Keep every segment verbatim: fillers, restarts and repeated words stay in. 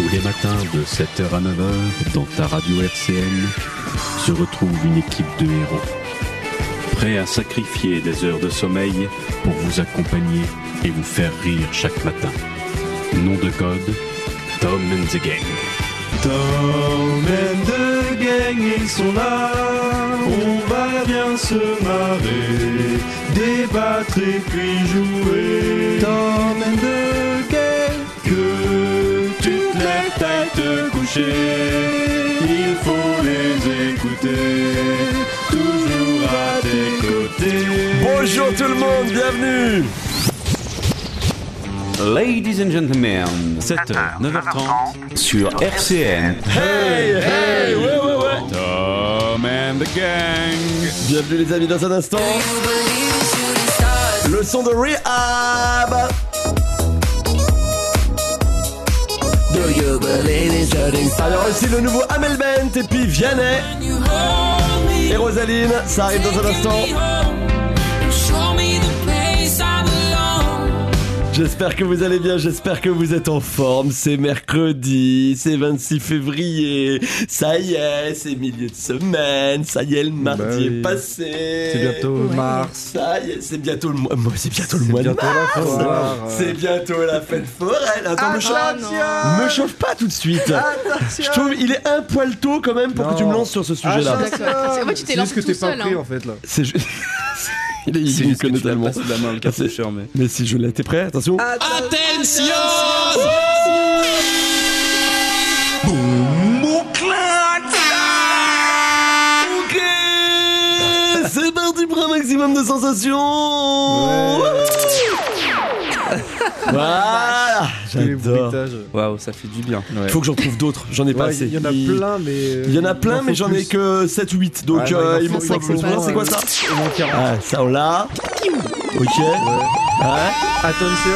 Tous les matins de sept heures à neuf heures, dans ta radio R C N, se retrouve une équipe de héros. Prêts à sacrifier des heures de sommeil pour vous accompagner et vous faire rire chaque matin. Nom de code, Tom and the Gang. Tom and the Gang, ils sont là, on va bien se marrer, débattre et puis jouer. Tom and the Gang, que tu te lèves, t'ailles te coucher, il faut les écouter, toujours à tes côtés. Bonjour tout le monde, bienvenue. Ladies and gentlemen, sept heures, neuf heures trente, sur R C N. Hey, hey, ouais, ouais, ouais. Tom and the Gang. Bienvenue les amis dans un instant. Le son de Rehab. Do you believe in shooting stars? Alors aussi le nouveau Amel Bent et puis Vianney et Rosaline, ça arrive dans un instant. J'espère que vous allez bien, j'espère que vous êtes en forme. C'est mercredi, c'est vingt-six février. Ça y est, c'est milieu de semaine. Ça y est, le mardi bah oui. est passé. C'est bientôt ouais. mars. Ça y est, c'est bientôt le mois. Moi, c'est bientôt le mois de mars. C'est bientôt la fête foraine. Attends, me chauffe, me chauffe pas tout de suite. Attention. Je trouve il est un poil tôt quand même pour non. que tu me lances sur ce sujet-là. C'est vrai, tu t'es lancé tout seul. C'est juste que t'es pas pris en fait là. C'est juste. Il est il me connaît tellement. La main, le capucheur, mais... mais si je l'ai, t'es prêt? Attention. Attention. Ok. C'est parti pour un maximum de sensations. Ouais. Voilà, j'adore. Waouh, ça fait du bien. Ouais. Faut que j'en trouve d'autres, j'en ai pas ouais, assez. Il y en a plein, mais. Il y en a plein, mais j'en ai que sept ou huit. Donc, ouais, euh, il m'en faut plus. C'est quoi ça? Ah, ça on l'a. Ok. Ouais. Ouais. Attention.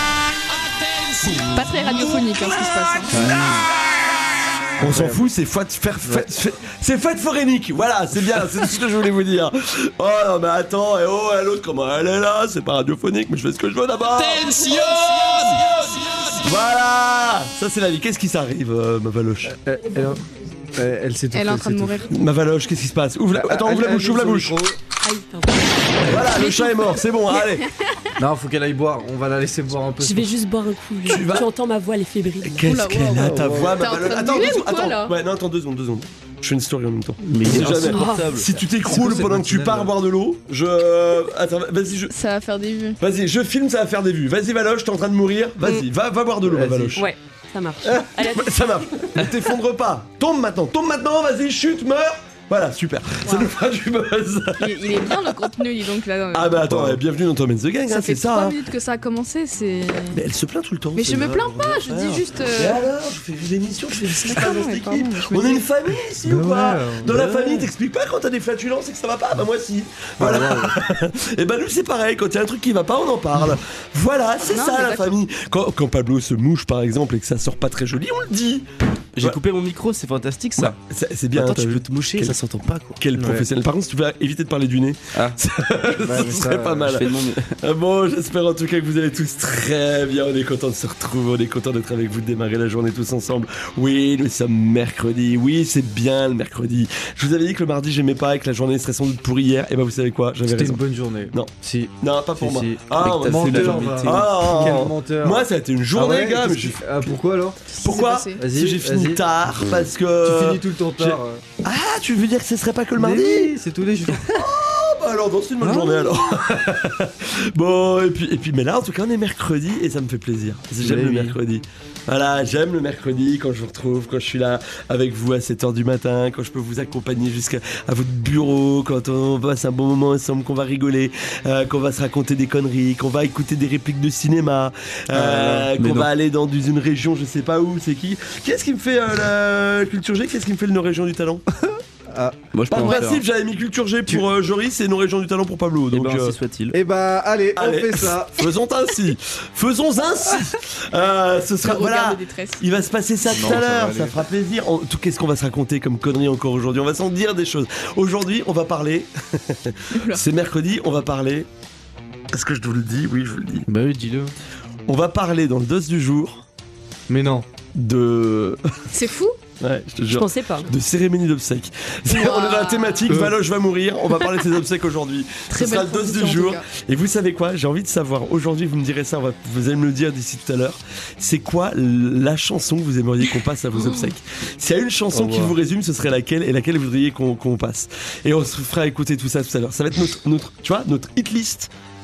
Pas très radiophonique, hein, ce qui se passe. Hein. Ouais. On s'en fout, c'est fête, faire, fête, fête, c'est fête forénique, voilà, c'est bien, c'est tout ce que je voulais vous dire. Oh non mais attends, et oh l'autre comment elle est là, c'est pas radiophonique, mais je fais ce que je veux d'abord. Attention. Voilà, ça c'est la vie. Qu'est-ce qui s'arrive, euh, ma Valoche? euh, elle, elle, elle, elle est en train de mourir. Ma Valoche, qu'est-ce qui se passe? Ouvre la... Attends, elle, ouvre la bouche, ouvre la bouche. Aïe, voilà, le chat est mort, c'est bon, allez. Non, faut qu'elle aille boire, on va la laisser boire un peu. Je vais juste boire un coup. Tu, vas... tu entends ma voix, elle est fébrile. Qu'est-ce qu'elle a ta voix, ma Valoche? Attends, deux secondes, attends, là ouais, non, attends deux secondes, deux secondes. Je fais une story en même temps. Mais c'est jamais. Oh, si tu t'écroules pendant que tu pars boire de l'eau, je. Attends, vas-y, je. Ça va faire des vues. Vas-y, je filme, ça va faire des vues. Vas-y, Valoche, t'es en train de mourir. Vas-y, mm. va, va boire de l'eau, Valoche. Ouais, ça marche. Allez, ça marche. Ne t'effondre pas. Tombe maintenant, tombe maintenant, vas-y, chute, meurs. Voilà, super. Wow. Ça nous fera du buzz. Il, il est bien le contenu, dis donc là. Ah bah attends, ouais. bienvenue dans Tom and the Gang, ça hein, fait c'est ça. trois hein. minutes que ça a commencé, c'est. Mais elle se plaint tout le temps. Mais je me plains pas, je dis juste. Et alors, je fais des émissions, je fais des sketchs dans cette équipe. On est une famille ici ou quoi? Dans la famille, t'expliques pas quand t'as des flatulences et que ça va pas? Bah moi si. Voilà. Et bah nous c'est pareil, quand il y a un truc qui va pas, on en parle. Voilà, c'est ça la famille. Quand, quand Pablo se mouche par exemple et que ça sort pas très joli, on le dit. J'ai ouais. coupé mon micro, c'est fantastique ça. Ouais, c'est, c'est bien. Attends, hein, tu vu. peux te moucher, Quel... ça s'entend pas quoi. Quel ouais. professionnel. Par contre, si tu veux éviter de parler du nez, ah. ça, bah, ça serait ça, pas mal. Mon... Bon, j'espère en tout cas que vous allez tous très bien. On est content de se retrouver, on est content d'être avec vous, de démarrer la journée tous ensemble. Oui, nous sommes mercredi. Oui, c'est bien le mercredi. Je vous avais dit que le mardi j'aimais pas et que la journée serait sans doute pour hier. Et bah vous savez quoi, j'avais C'était raison. une bonne journée. Non, si. Non, pas pour si, moi. Si. Ah, t'as menteur. Fait ah, Quel menteur. Moi, ça a été une journée, ah ouais, gars. Mais je... ah, pourquoi alors? Pourquoi? Vas-y, j'ai fini vas-y. tard parce que. Tu finis tout le temps tard. Ah, tu veux dire que ce serait pas que le mardi? Oui, c'est tous les jours. Oh, bah alors, c'est une bonne ah. journée alors. Bon, et puis, et puis, mais là, en tout cas, on est mercredi et ça me fait plaisir. J'aime oui, le oui. mercredi. Voilà, j'aime le mercredi quand je vous retrouve, quand je suis là avec vous à sept heures du matin, quand je peux vous accompagner jusqu'à à votre bureau, quand on passe un bon moment ensemble, qu'on va rigoler, euh, qu'on va se raconter des conneries, qu'on va écouter des répliques de cinéma, euh, euh, qu'on va aller dans une région, je sais pas où, c'est qui. Qu'est-ce qui me fait euh, la Culture G? Qu'est-ce qui me fait le nos régions du talent? Ah, moi je Par principe, j'avais mis Culture G pour euh, Joris et nos régions du talent pour Pablo. Donc, et ben, euh... ainsi soit-il. Et bah, allez, allez, on fait ça. Faisons ainsi. Faisons ainsi. Euh, ce sera, voilà. Il va se passer ça tout à l'heure. Ça, ça fera plaisir. En, tout, qu'est-ce qu'on va se raconter comme conneries encore aujourd'hui? On va s'en dire des choses. Aujourd'hui, on va parler. C'est mercredi, on va parler. Est-ce que je vous le dis? Oui, je vous le dis. Bah oui, dis-le. On va parler dans le dos du jour. Mais non. de... C'est fou. Ouais, je te Je jure. pensais pas. De cérémonie d'obsèques. C'est- Wow. On est dans la thématique, Euh. Valoche va mourir, on va parler de ses obsèques aujourd'hui. Très Ce sera belle le dos du transition, en jour. tout cas. Et vous savez quoi? J'ai envie de savoir, aujourd'hui vous me direz ça, on va- vous allez me le dire d'ici tout à l'heure. C'est quoi la chanson que vous aimeriez qu'on passe à vos obsèques? S'il y a une chanson Au qui revoir. vous résume, ce serait laquelle et laquelle vous voudriez qu'on qu'on passe? Et on se fera écouter tout ça tout à l'heure. Ça va être notre, notre tu vois, notre hit list.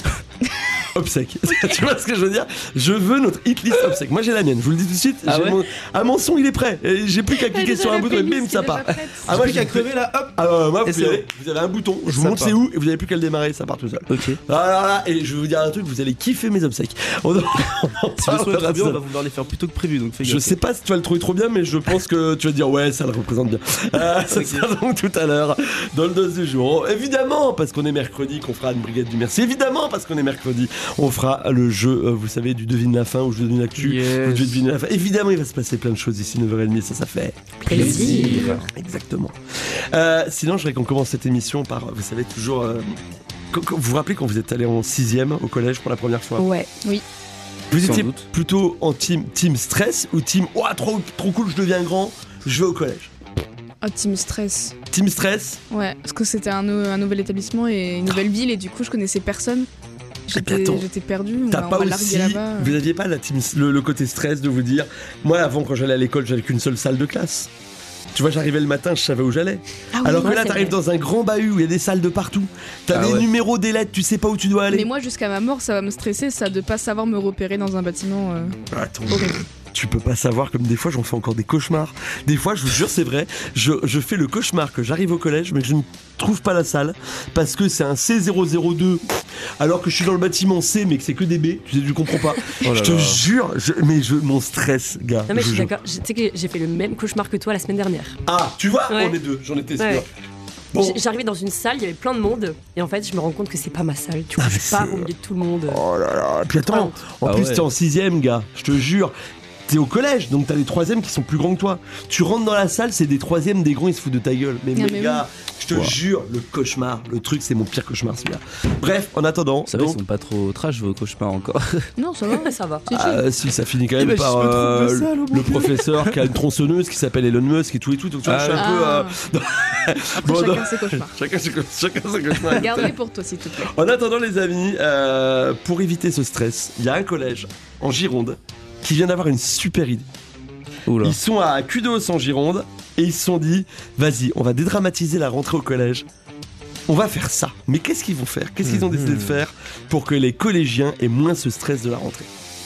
Obsèques. Tu vois ce que je veux dire? Je veux notre hit list obsèques. Moi j'ai la mienne, je vous le dis tout de suite. Ah J'ai ouais mon... Ah, mon son il est prêt. Et j'ai plus qu'à cliquer Elle sur un a bouton la et bim playlist ça qui est part. déjà prête. Ah, Moi, moi j'ai j'ai qu'à crever là, hop. Ah ouais, moi, Et vous, c'est y allez, vous avez un bouton, je vous Ça montre part. c'est où et vous avez plus qu'à le démarrer, ça part tout seul. Ok. Alors là, et je vais vous dire un truc, vous allez kiffer mes obsèques. On en- on en Si le son est parlera trop bien, ça. on va vouloir les faire plus tôt que prévu, donc fais Je gaffe. sais pas si tu vas le trouver trop bien, mais je pense que tu vas dire ouais, ça le représente bien. Euh, ça Ok. sera donc tout à l'heure dans le dos du jour. Évidemment, parce qu'on est mercredi, qu'on fera une brigade du merci. Évidemment, parce qu'on est mercredi, on fera le jeu, euh, vous savez, du devine la fin ou je devine l'actu. Yes. ou je devine la fin. Évidemment, il va se passer plein de choses ici neuf heures trente, ça, ça fait Plaisir. Exactement. Euh, sinon, je voudrais qu'on commence cette émission par, vous savez, toujours. euh, quand- quand- vous vous rappelez quand vous êtes allé en sixième au collège pour la première fois? Ouais. Vous Sans étiez doute. plutôt en team, team stress ou team ouah, trop, trop cool, je deviens grand, je vais au collège? Ah, team stress. Team stress? Ouais, parce que c'était un, nou- un nouvel établissement et une nouvelle ville et du coup je connaissais personne. J'étais attends, j'étais perdue. T'as on pas m'a largué aussi. là-bas. Vous aviez pas la team, le, le côté stress de vous dire, moi avant quand j'allais à l'école, j'avais qu'une seule salle de classe. Tu vois, j'arrivais le matin, je savais où j'allais. Ah oui, Alors que ouais, là, c'est t'arrives vrai. dans un grand bahut où il y a des salles de partout. T'as Ah des ouais. numéros des lettres, tu sais pas où tu dois aller. mais moi jusqu'à ma mort ça va me stresser ça de pas savoir me repérer dans un bâtiment. euh. Attends, Horrible. tu peux pas savoir, comme des fois j'en fais encore des cauchemars. Des fois, je vous jure, c'est vrai, je, je fais le cauchemar que j'arrive au collège, mais je ne trouve pas la salle parce que c'est un C zéro zéro deux, alors que je suis dans le bâtiment C, mais que c'est que des B. Tu sais, je comprends pas. Oh là je te là. jure, je- mais je, mon stress, gars. Non mais je je suis jure. d'accord. Je- Tu sais que j'ai fait le même cauchemar que toi la semaine dernière. Ah, tu vois, Ouais. on est deux, j'en étais sûr. Ouais. Bon. J'- J'arrivais dans une salle, il y avait plein de monde, et en fait je me rends compte que c'est pas ma salle. Du coup Ah, mais je pars c'est- au milieu de tout le monde. Oh là là. Et puis attends, en Ah plus ouais. t'es en sixième, gars. Je te jure. T'es au collège, donc t'as des troisièmes qui sont plus grands que toi. Tu rentres dans la salle, c'est des troisièmes, des grands, ils se foutent de ta gueule. Mais, Ah, mes mais gars, je te Wow. jure, le cauchemar, le truc, c'est mon pire cauchemar celui-là. Bref, en attendant, Ça va, ils donc, sont pas trop trash vos cauchemars encore. Non, ça va. Ça va. C'est chill. ah, si ça finit quand même Eh ben, par je me trompe de euh, salle, oh mon le Dieu. professeur qui a une tronçonneuse qui s'appelle Elon Musk et tout et tout. Donc tu vois, Ah, je suis un peu. euh, Ah. Après bon, chacun non. ses cauchemars. chacun ses chacun ses cauchemars. Garde-les pour toi s'il te plaît. En attendant, les amis, euh, pour éviter ce stress, il y a un collège en Gironde qui vient d'avoir une super idée. Oula. Ils sont à Kudos en Gironde et ils se sont dit, vas-y, on va dédramatiser la rentrée au collège. On va faire ça. Mais qu'est-ce qu'ils vont faire? Qu'est-ce qu'ils ont décidé de faire pour que les collégiens aient moins ce stress de la rentrée?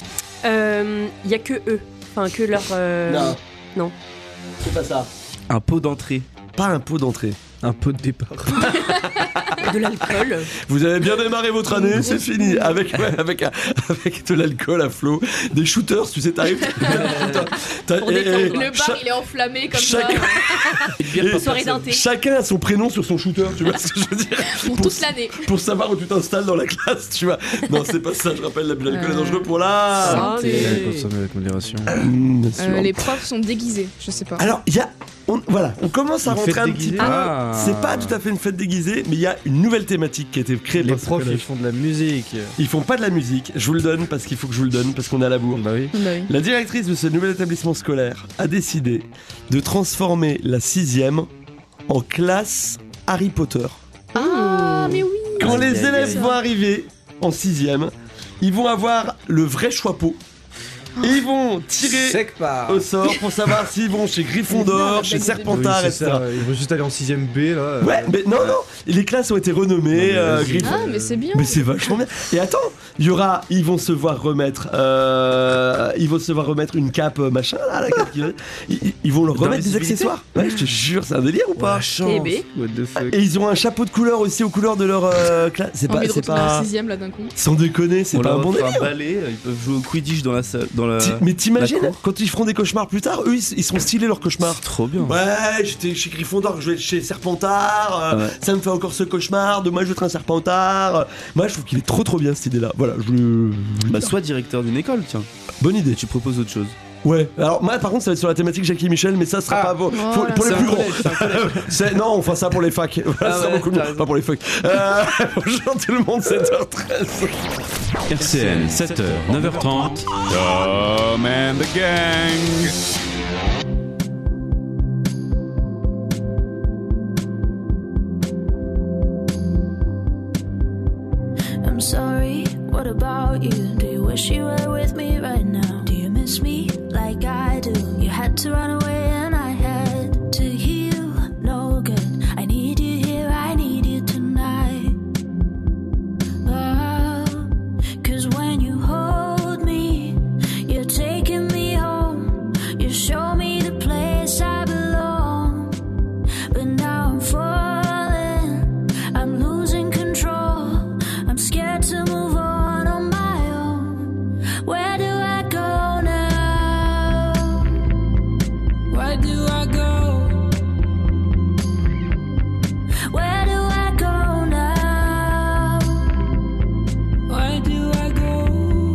Euh, Il y a que eux, enfin que leur. euh, Non. non. C'est pas ça. Un pot d'entrée. Pas un pot d'entrée. Un pot de départ. De l'alcool. Vous avez bien démarré votre année, c'est fini. Avec, ouais, avec, avec de l'alcool à flot. Des shooters, tu sais, t'arrives. t'as- t'as- Pour et- et- détendre. Le bar cha- il est enflammé comme chacun- ça et- Soirée d'un thé. Chacun a son prénom sur son shooter, tu vois ce que je veux dire? pour Pour- toute l'année. Pour savoir où tu t'installes dans la classe, tu vois. Non, c'est pas ça, je rappelle, l'abus d'alcool est Euh, dangereux pour la. Santé. Consommer avec modération. Mmh, bien sûr. Euh, les profs sont déguisés, je sais pas. Alors, il y a. On, voilà, on commence à Une rentrer fête un petit déguisée. peu. Ah. C'est pas tout à fait une fête déguisée, mais il y a une nouvelle thématique qui a été créée Les par ce profs, ils collège. font de la musique. Ils font pas de la musique, je vous le donne parce qu'il faut que je vous le donne, parce qu'on est à la bourre. Bah oui. Bah oui. La directrice de ce nouvel établissement scolaire a décidé de transformer la sixième en classe Harry Potter. Ah, mais oui. Quand Aïe, les aïe, élèves aïe. vont arriver en sixième, ils vont avoir le vrai choix-peau. Et ils vont tirer Sec part. au sort pour savoir s'ils vont chez Gryffondor, chez Oui, Serpentard, Oui, et c'est cetera. ça, ils vont juste aller en sixième B là. euh, Ouais, mais non, non, les classes ont été renommées, Non, mais euh, vas-y. Gryffondor. Ah, mais c'est bien. Mais c'est vachement bien. Et attends, il y aura, ils vont se voir remettre, euh, ils vont se voir remettre une cape euh, machin là, la cape qui va- ils, ils vont leur remettre des D'invisibilité. accessoires. Ouais, je te jure, c'est un délire ou pas? la chance. Eh ben. What the fuck. Et ils ont un chapeau de couleur aussi aux couleurs de leur euh, classe. C'est pas, Envie de c'est retourner pas. en sixième là d'un coup. Sans déconner, c'est On pas leur un bon offre délire. un balai, ils peuvent jouer au Quidditch dans la salle. Dans la... Ti- Mais t'imagines, la cour. quand ils feront des cauchemars plus tard, eux ils, ils seront stylés leurs cauchemars. C'est trop bien. Ouais, j'étais chez Gryffondor, je vais être chez Serpentard, euh, Ouais. ça me fait encore ce cauchemar, demain je vais être un Serpentard. Moi je trouve qu'il est trop trop bien cette idée là. Voilà, je voulais- je voulais Bah, dire. sois directeur d'une école, tiens. Bonne idée. Et tu proposes autre chose. Ouais, alors moi par contre ça va être sur la thématique Jackie Michel, mais ça sera Ah. pas pour, Oh pour- là pour les là. plus C'est un grands. collège, c'est un collège. C'est- non, on fera ça pour les facs. Voilà, Ah ça sera ouais, beaucoup t'as mieux. raison. Pas pour les facs. Euh, bonjour tout le monde, sept heures treize. R C N, sept heures, neuf heures trente. Tom and the Gang. I'm sorry, what about you? Do you wish you were with me right now? Do you miss me like I do? You had to run away and I had to heal. No good, I need you here, I need you tonight. Oh, 'cause when you hold me, you're taking me home. You show me the place I belong. But now I'm falling, I'm losing control. I'm scared to move on on my own. Where do I go now? Where do I go? Where do I go now? Where do I go?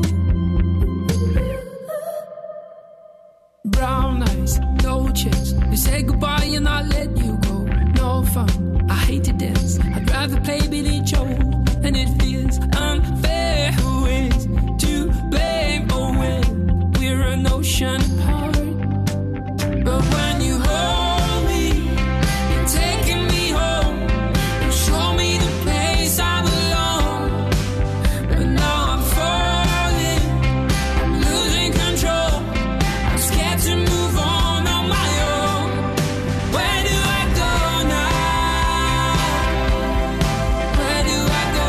Brown eyes, no chance. You say goodbye and I let you go. No fun, I hate to dance. I'd rather play Billy Joe. And it feels unfair. Who is to blame? Oh, when we're an ocean apart. But when you hold me, you're taking me home. You show me the place I belong. But now I'm falling, I'm losing control. I'm scared to move on on my own. Where do I go now? Where do I go?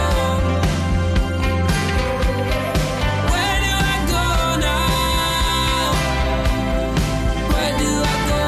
Where do I go now? Where do I go?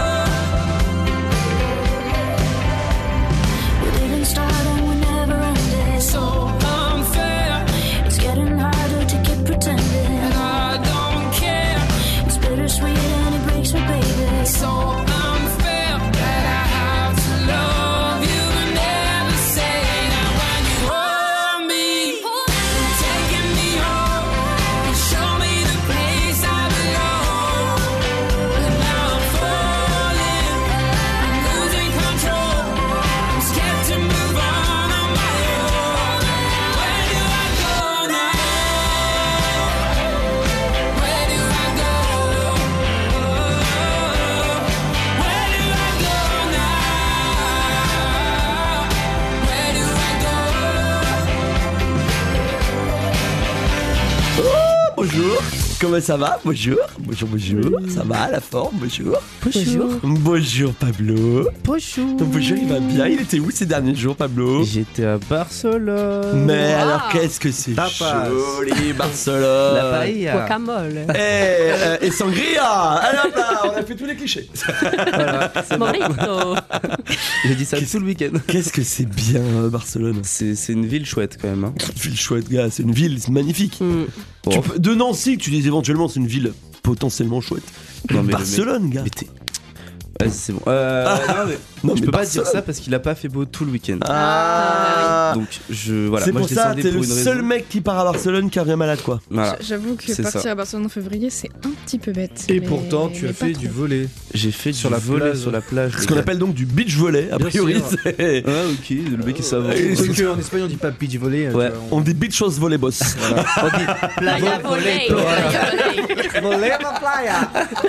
We didn't start and we never ended. So unfair, It's getting harder to keep pretending. and I don't care. It's bittersweet and it breaks me, baby. So unfair that I have to love you and never say that. When you hold me, you're taking me home. You show me the place I belong. And now I'm falling, I'm losing control. I'm scared to move on on my own. Where do I go now? Where do I go? Where do I go now? Where do I go? Oh, bonjour. Comment ça va? Bonjour. Bonjour, bonjour. Ça va, la forme? Bonjour. Bonjour. Bonjour, Pablo. Bonjour. Ton bonjour, il va bien. Il était où ces derniers jours, Pablo? J'étais à Barcelone. Mais Wow. alors, qu'est-ce que c'est Tapas. joli, Barcelone. La paella. Guacamole. Eh, euh, et sangria. Allez hop là, on a fait tous les clichés. Voilà, c'est bon. Morito. J'ai dit ça Qu'est-ce- tout le week-end. Qu'est-ce que c'est bien, euh, Barcelone. C'est c'est une ville chouette quand même. Hein. Une ville chouette, gars. C'est une ville, c'est magnifique. Mm. Tu Bon. peux- de Nancy, tu dis éventuellement, c'est une ville potentiellement chouette. Non, mais le Barcelone, gars. Mais t'es- Vas-y, c'est bon. Euh, non, mais Non, je mais peux pas Barcelone. dire ça parce qu'il a pas fait beau tout le week-end. Ah. Donc je voilà. c'est moi pour je ça, descendais t'es pour le une seul raison. mec qui part à Barcelone qui revient malade, quoi. Voilà. J'avoue que C'est partir ça. à Barcelone en février, c'est un petit peu bête. Et mais- pourtant, tu mais as pas fait trop. du volley. J'ai fait Sur du la volley plage. sur la plage. Ce les qu'on gars. appelle donc du beach volley, a Bien priori. sûr. c'est- Ah ok, le mec est savant. Ouais, Sauf qu'en Espagne, on dit pas beach volley. Ouais. On dit beachos volley boss. Voilà. On dit Playa volley. Playa volley. Volley ma playa.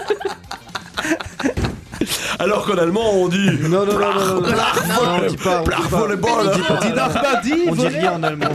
Alors qu'en allemand, on dit. Non, non, non, non, non, non. Non, on dit pas. On Plach dit pas. volleyball. On dit pas. On dit rien en allemand.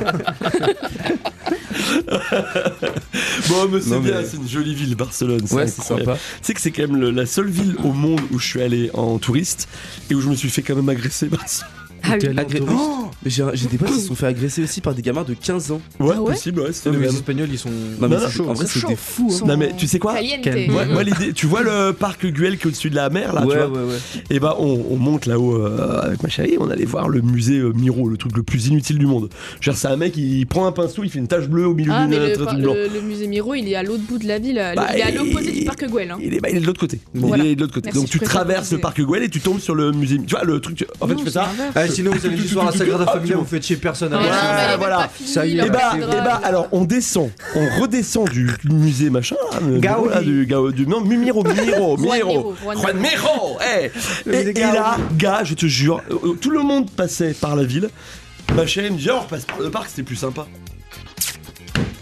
Bon, mais c'est Non, mais- bien, c'est une jolie ville, Barcelone. Ouais, c'est incroyable. sympa. Tu sais que c'est quand même le- la seule ville au monde où je suis allé en touriste et où je me suis fait quand même agresser. Barcelone. Ah oui. T'es allé en Agré- touriste. Oh mais j'ai j'ai des potes qui se sont fait agresser aussi par des gamins de quinze ans. Ouais, Ah ouais possible, ouais, c'était Non, le mais les même. Espagnols, ils sont. Non, mais Non, c'est- non, en vrai c'est c'est des chaud. fous. Hein. Sont Non, mais tu sais quoi? caliente. Quel- Ouais, moi, l'idée, tu vois le parc Güell qui est au-dessus de la mer là, tu Ouais vois ouais ouais. Et bah on, on monte là-haut euh, avec ma chérie, on allait voir le musée euh, Miro, le truc le plus inutile du monde. Genre c'est un mec, il prend un pinceau, il fait une tache bleue au milieu Ah, d'une mais le, truc par- blanc. le, le musée Miro, il est à l'autre bout de la ville. Bah, il est à il- l'opposé du parc Güell. Hein. Il est, bah, il est de l'autre côté. Il Voilà. est de l'autre côté. Merci, Donc je tu préfère traverses le préciser. parc Güell et tu tombes sur le musée. Tu vois le truc. tu- En fait, Non, tu fais c'est ça. l'inverse. Ah, sinon, vous avez l'histoire à Sagrada Ah, Familia, tu- vous faites chez personne. Ah, avec non, ça. mais elle est même voilà. pas finie, Ça y est. la Et bah, cathédrale. et bah, alors on descend, on redescend du musée machin, là, le Gaudi. bureau, là, du, Gao- du non, Miro, Miro, Juan Miro, Miro, Juan Juan Miro, eh. Le Et, musée et Gaudi. là, gars, je te jure, euh, tout le monde passait par la ville. Ma chérie me dit, oh, on repasse par le parc, c'était plus sympa.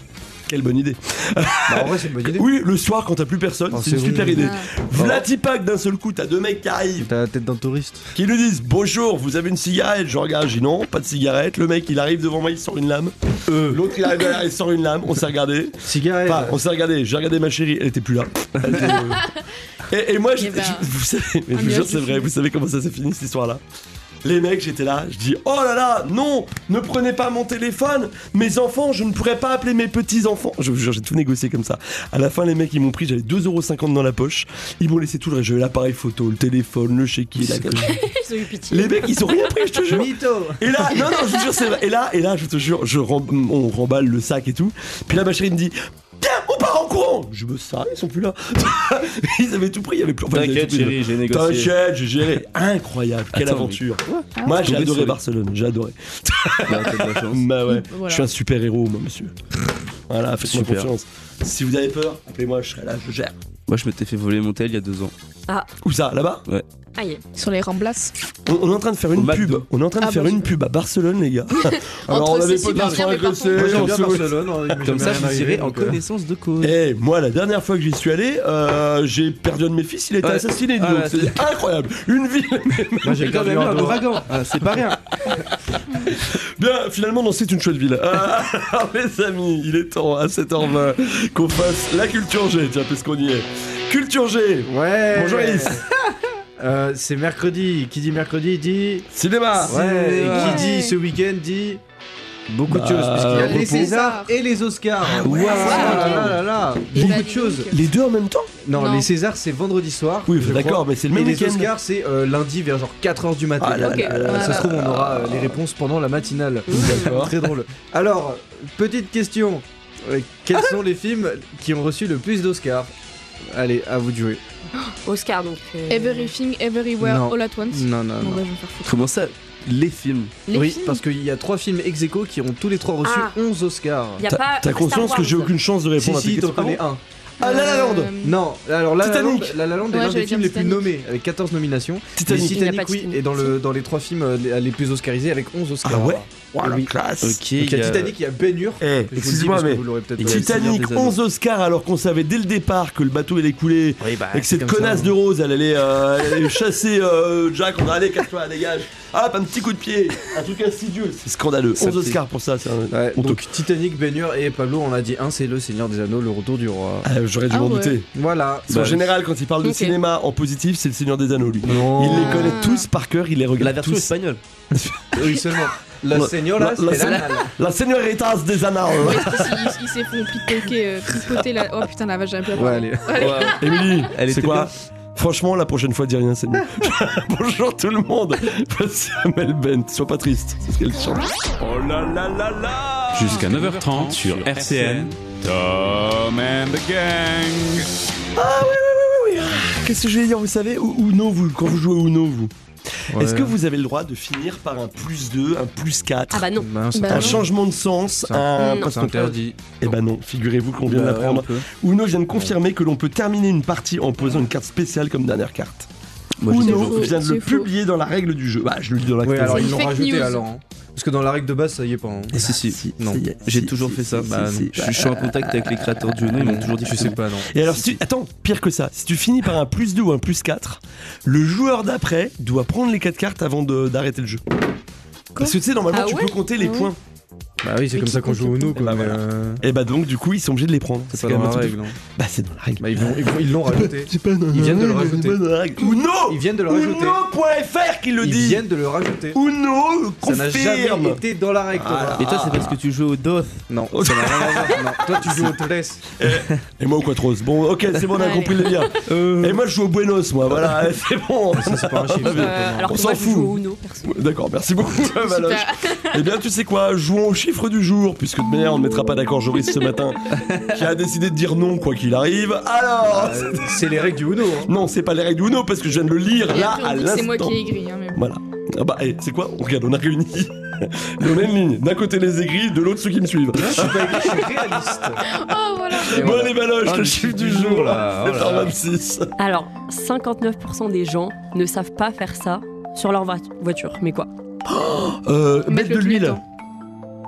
Quelle bonne idée. Bah, en vrai, c'est une bonne idée. Oui, le soir quand t'as plus personne, Oh, c'est une c'est super vrai. idée. Ah. Vlatipak d'un seul coup, t'as deux mecs qui arrivent, T'as la tête d'un touriste. qui nous disent bonjour, vous avez une cigarette? Je regarde, je dis non, pas de cigarette. Le mec il arrive devant moi, il sort une lame. Euh, L'autre il arrive derrière, il sort une lame. On s'est regardé. Cigarette. Enfin, on s'est regardé. J'ai regardé ma chérie, elle était plus là. Elle était, euh, et, et moi, je, Eh ben, je- vous savez, mais je un vous jure, nuage c'est de vrai. fumée. Vous savez comment ça s'est fini cette histoire-là? Les mecs, j'étais là, je dis oh là là, non, ne prenez pas mon téléphone, mes enfants, je ne pourrais pas appeler mes petits-enfants. Je vous jure, j'ai tout négocié comme ça. À la fin, les mecs, ils m'ont pris, j'avais deux euros cinquante dans la poche, ils m'ont laissé tout le reste. J'avais l'appareil photo, le téléphone, le chéquier, la cache. Ils ont eu pitié. Les mecs, ils ont rien pris, je te jure. Mytho. Et là, non, non, je vous jure, c'est vrai. Et là, et là, je te jure, je rem- on remballe le sac et tout. Puis là, ma chérie me dit tiens, on part en courant. Je me sers, ils sont plus là. Ils avaient tout pris, il y avait plus. enfin, ils avaient T'inquiète, tout pris. chérie, j'ai négocié. T'inquiète, j'ai géré. Incroyable, quelle Attends, aventure. Ah Moi, ouais. j'ai Tombé adoré sur- Barcelone, j'ai adoré. Bah, t'as de la chance. Bah ouais, Voilà. je suis un super héros, moi, monsieur. Voilà, faites-moi Super. confiance. Si vous avez peur, appelez-moi, je serai là, je gère. Moi, je m'étais fait voler mon tel il y a deux ans. Où ça, là-bas? Aïe. Sur les Ramblas. on, on est en train de faire Au une McDo. pub. On est en train de Ah, faire bon, une je- pub à Barcelone, les gars. Alors, Entre on avait ceci, pas de bien l'argent sûr, mais par agressé. contre- Moi, j'aime bien on se- Barcelone. hein, il m'est Comme jamais ça, rien vous irez arrivé, en donc, euh, connaissance de cause. Eh, moi, la dernière fois que j'y suis allé, euh, j'ai perdu un de mes fils, il a été Ouais. assassiné. Ah, donc là, c'est incroyable. Une ville. Moi, j'ai J'ai quand perdu même eu un un doigt. ouragan. Ah, c'est pas rien. Bien, finalement, non, c'est une chouette ville. Euh, alors, les amis, il est temps à sept heures vingt qu'on fasse la culture G. Tiens, puisqu'on y est. Culture G. Ouais. Bonjour, Alice. Euh, c'est mercredi. Qui dit mercredi dit. Cinéma. Ouais. Et Ouais. qui dit ce week-end dit. Beaucoup Bah, de choses, puisqu'il y a les repos. Césars et les Oscars. ouais. Waouh là là là là. Et Beaucoup bah, de dis choses. donc. Les deux en même temps? Non, Non. les Césars c'est vendredi soir. Oui, je d'accord, crois. mais c'est le Et même les week-end. Oscars c'est euh, lundi vers genre quatre heures du matin. Ah là Ok. là là Euh, là Ça se trouve, on aura euh, les réponses pendant la matinale. D'accord. Très drôle. Alors, petite question. Euh, Quels sont les films qui ont reçu le plus d'Oscars? Allez, à vous de jouer. Oscar donc. euh, Everything, Everywhere, Non. All at Once. Non, non, Bon, non. bah, je vais me faire foutre. Comment ça? Les films. Les oui, films parce qu'il y a trois films ex aequo qui ont tous les trois reçu Ah. onze Oscars. Y a T'as pas t'as Star conscience que Wars. j'ai aucune chance de Si, répondre à tes si, t'en questions? connais un. Ah, La La Land. Euh, Non, alors La La Land, Titanic. La La Land est Ouais, l'un des j'allais films dire les plus Titanic. nommés, avec quatorze nominations. Titanic. Mais Il n'y a Titanic, pas oui, Titanic. est dans, le, dans les trois films euh, les, les plus oscarisés avec onze Oscars. Ah ouais? Oui. Voilà, classe. Ok, Donc il y a il y a- Titanic, il y a Ben Hur. Eh, Je vous le dis excusez-moi, parce que mais vous l'aurez peut-être Il pas y a vu. Titanic, Seigneur des Anneaux. onze Oscars alors qu'on savait dès le départ que le bateau allait couler Oui, bah, et que c'est cette comme connasse ça, de Rose elle allait, euh, elle allait chasser euh, Jack, on va aller, casse-toi, dégage. Hop, un petit coup de pied, un truc insidieux, c'est scandaleux. Ça onze fait- Oscars pour ça, c'est un Ouais, honteux. donc Titanic, Ben Hur et Pablo, on a dit un, c'est Le Seigneur des Anneaux, Le Retour du Roi. Ah, j'aurais dû Ah m'en ouais. douter. Voilà. Parce qu'en Bah, général, quand il parle de Ok. cinéma en positif, c'est le Seigneur des Anneaux, lui. Non. Il les connaît tous par cœur, il les regarde La version tous. espagnole. Oui, seulement. La La- Señora, la- la- c'est l'anal. La Señoritas des Annales. Ouais, parce qu'ils- ils ils s'est font piquer, euh, pipoter la. Oh putain, la vache, j'avais plus à Ouais, parler. allez. Ouais. Émilie, Elle c'est était quoi bien. Franchement, la prochaine fois, dis rien, c'est mieux. Bonjour tout le monde. Voici Amel Bent. Sois pas triste, c'est ce qu'elle chante. Oh là là là là. Jusqu'à neuf heures trente sur R C N. Tom and the Gang. Ah oui, oui, oui, oui, oui. Qu'est-ce que je vais dire, vous savez, U- Uno, vous, quand vous jouez au Uno, vous, Ouais. est-ce que vous avez le droit de finir par un plus deux, un plus quatre, Ah bah non. Ben, c'est Bah un non. changement de sens, Ça- un... Non. parce c'est qu'on- interdit. Eh ben non, figurez-vous qu'on vient de Bah, l'apprendre. ouais, on peut. Uno vient de confirmer que l'on peut terminer une partie en posant une carte spéciale comme dernière carte. Moi, j'ai C'est Uno faux, vient de le c'est faux. publier dans la règle du jeu. Bah, je le dis dans la Oui, alors C'est ils une l'ont fake rajouté news. alors. hein. Parce que dans la règle de base, ça y est pas. hein. Et Si, si. Non. J'ai toujours fait ça. Bah, non. Je, je suis en contact avec les créateurs du Uno, ils m'ont toujours dit que Je sais pas, non. Et alors, si tu... attends, pire que ça, si tu finis par un plus deux ou un plus quatre, le joueur d'après doit prendre les quatre cartes avant de- d'arrêter le jeu. Parce que tu sais, normalement, Ah tu ouais peux compter les Ah ouais. points. Bah oui, c'est Mais comme qui ça qu'on joue au Uno, Eh bah quoi. mais, voilà. euh, Et bah donc, du coup, ils sont obligés de les prendre. C'est quand pas dans même la un truc de- règle. hein. Bah, c'est dans la règle. Bah ils vont- ils vont- ils l'ont rajouté. C'est pas dans la Ils viennent de le règle, rajouter. c'est pas dans la règle. Uno Ils viennent de le rajouter. Uno.fr qui le Ils dit. viennent de le rajouter. Uno Ça n'a jamais confirme. été dans la règle. Ah, Thomas. Et toi, c'est parce que tu joues au Doth. Non, ça n'a rien à voir. Non. Toi, tu joues au Tres. Et moi au Quatros. Bon, ok, c'est bon, on a Allez. compris le lien. Et moi, je joue au Buenos, moi. Voilà, c'est bon. Ça, c'est pas un chiffre. Euh, Alors On que s'en moi je fout. joue au Uno, perso. D'accord, merci beaucoup, Valoche. Eh bien, tu sais quoi, jouons au chiffre du jour, puisque de manière, on ne mettra pas d'accord Joris ce matin, qui a décidé de dire non, quoi qu'il arrive. Alors, Euh, C'est les règles du Uno. hein. non, c'est pas les règles du Uno, parce que je viens de le lire Et là, après, à on dit que c'est moi l'instant. qui ai écrit. Hein, mais bon. Voilà. Ah bah, eh, c'est quoi? Regarde, on a réuni. Et on a une ligne. D'un côté les aigris, de l'autre ceux qui me suivent. Je suis pas écrit, je suis réaliste. Oh voilà. Et Bon, voilà. allez, Valoche, Ah, le le chiffre chiffre du du jour, jour, là. là. Oh là sept heures là. vingt-six. Alors, cinquante-neuf pour cent des gens ne savent pas faire ça sur leur voi- voiture. Mais quoi? Euh, Mettre mettre de le l'huile. clignotant.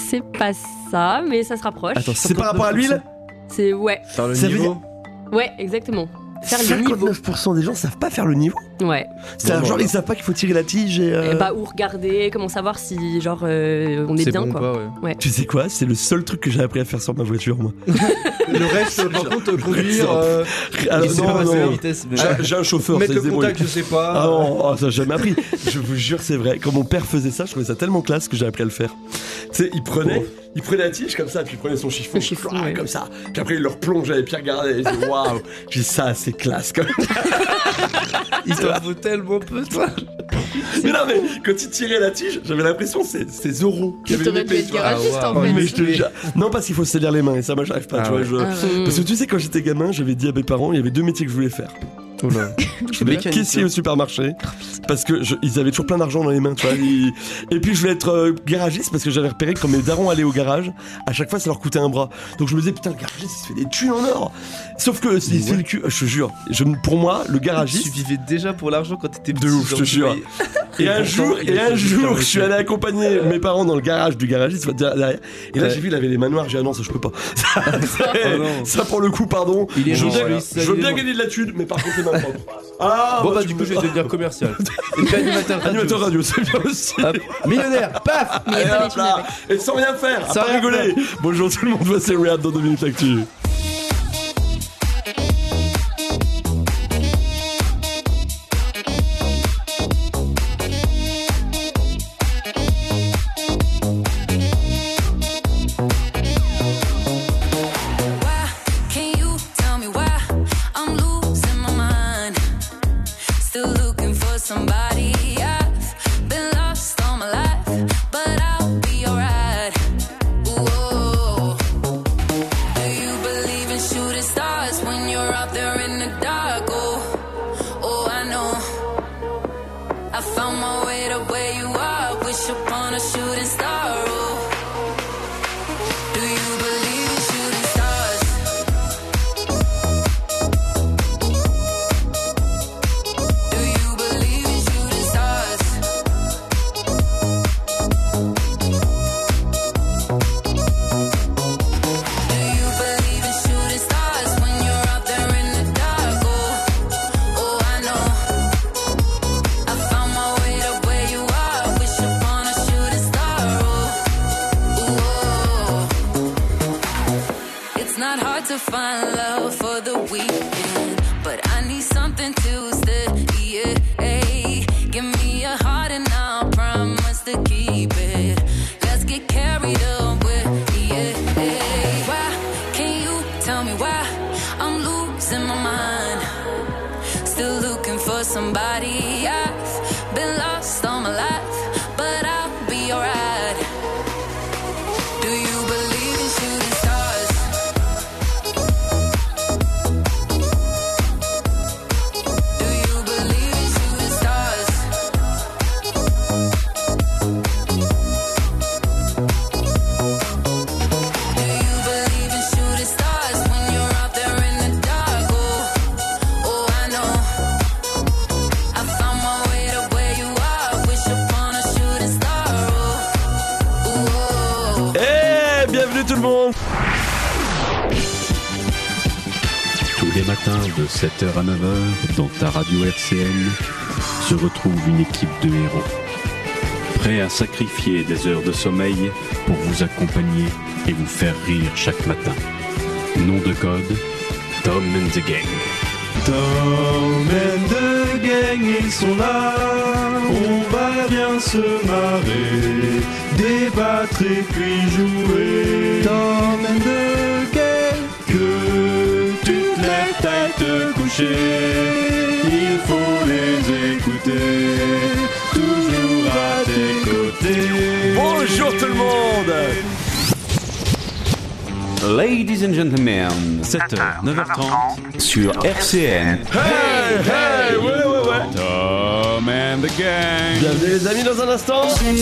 c'est pas ça, mais ça se rapproche. Attends, C'est par rapport à l'huile? C'est ouais, Faire le Ça veut niveau. ouais, exactement. Faire le niveau. cinquante-neuf pour cent des gens savent pas faire le niveau. Ouais. C'est-à-dire, Bon, genre, bah, ils savent pas qu'il faut tirer la tige et. euh, Et bah, ou regarder, comment savoir si genre euh, on est, C'est bien bon ou quoi. pas, ouais. Tu sais quoi? C'est le seul truc que j'ai appris à faire sur ma voiture, moi. Le reste, par contre, conduire. Euh, Alors, Il sait non, pas passer la non. vitesse, mais- J'ai- J'ai un chauffeur, mettre c'est le débrouillé. contact, je sais pas. Ah non, oh, ça j'ai jamais appris. Je vous jure, c'est vrai. Quand mon père faisait ça, je trouvais ça tellement classe que j'ai appris à le faire. Tu sais, il prenait, il prenait la tige comme ça, puis il prenait son chiffon, Le chiffon, fouah, ouais. comme ça. Puis après, il le replongeait, et puis il regardait. Et il disait, waouh, j'ai dit ça, c'est classe quand même. Il t'en faut tellement peu, toi. Mais non, mais quand il tirait la tige, j'avais l'impression que c'est- c'était Zoro qui avait T'aurais une dû épée, être tu vois. garagiste Ah, en wow. fait. Mais je te jure. Non, parce qu'il faut se salir les mains, et ça, moi, j'arrive pas, Ah tu vois. ouais. je- Ah, Parce que tu sais, quand j'étais gamin, j'avais dit à mes parents, il y avait deux métiers que je voulais faire. Oh là. Je voulais être caissier au supermarché parce que je- ils avaient toujours plein d'argent dans les mains, tu vois. ils- Et puis je voulais être euh, garagiste parce que j'avais repéré que quand mes darons allaient au garage, à chaque fois ça leur coûtait un bras. Donc je me disais putain, le garagiste il se fait des thunes en or. Sauf que c'est c'est le cul, je te jure. Je, pour moi, le Tu garagiste. vivais déjà pour l'argent quand t'étais petit. De ouf, je genre, te jure. voyais- Et un pourtant, jour, il et a un fait juste jour, un je suis métier. allé accompagner mes parents dans le garage du garagiste tu vois, derrière. Et là Ouais. j'ai vu il avait les mains noires. J'ai dit ah non ça je peux pas. Ça, Oh non. ça, pour le coup pardon. Il est je veux riche, bien, lui, ça, je veux il est bien bon. gagner de la thune, mais par contre les mains propres. Ah Bon bah tu du me- coup je vais devenir commercial. Et puis animateur radio. Animateur radio, c'est bien aussi. Hop, millionnaire, paf. Mais il y a Allez, pas hop les thunes là. avec. Et sans rien faire, à Sans pas rien rigoler. Bonjour tout le monde, voici Riyad dans deux minutes actu. Why can't you tell me why I'm losing my mind? Still looking for somebody. I've been lost all my life, but I'll be alright. Whoa. Do you believe in shooting stars when you're out there in the dark? Oh, oh, I know. I found my way to where you are. Wish upon a shooting star. Oh. Do you believe in shooting stars? Do you believe in shooting stars? Do you believe in shooting stars when you're out there in the dark? Oh, oh, I know. I found my way to where you are. Wish upon a shooting star. Oh, oh. It's not hard to find love for the weekend, but I need something to stay. Yeah, give me a heart and I'll promise to keep it. Let's get carried away. Yeah, why can't you tell me why I'm losing my mind? Still looking for somebody. I've been lost all my life, but I'll be alright. Do you believe in shooting stars? Do you believe in shooting stars? Do you believe in shooting stars when you're out there in the dark? Oh, oh, I know. I found my way to where you are. Wish upon a shooting star. Oh, oh. Eh, bienvenue tout le monde. Tous les matins de sept heures à neuf heures, dans ta radio R C N, se retrouve une équipe de héros. Prêts à sacrifier des heures de sommeil pour vous accompagner et vous faire rire chaque matin. Nom de code, Tom and the Gang. Tom and the gang, ils sont là. On va bien se marrer, débattre et puis jouer. Tom and the gang, que tu te lèves tête te coucher. Il faut les écouter, toujours à tes côtés. Bonjour tout le monde. Ladies and gentlemen, sept heures, neuf heures trente, sur R C N. Hey, hey, ouais, ouais, ouais. Tom and the Gang. Bienvenue les amis dans un instant.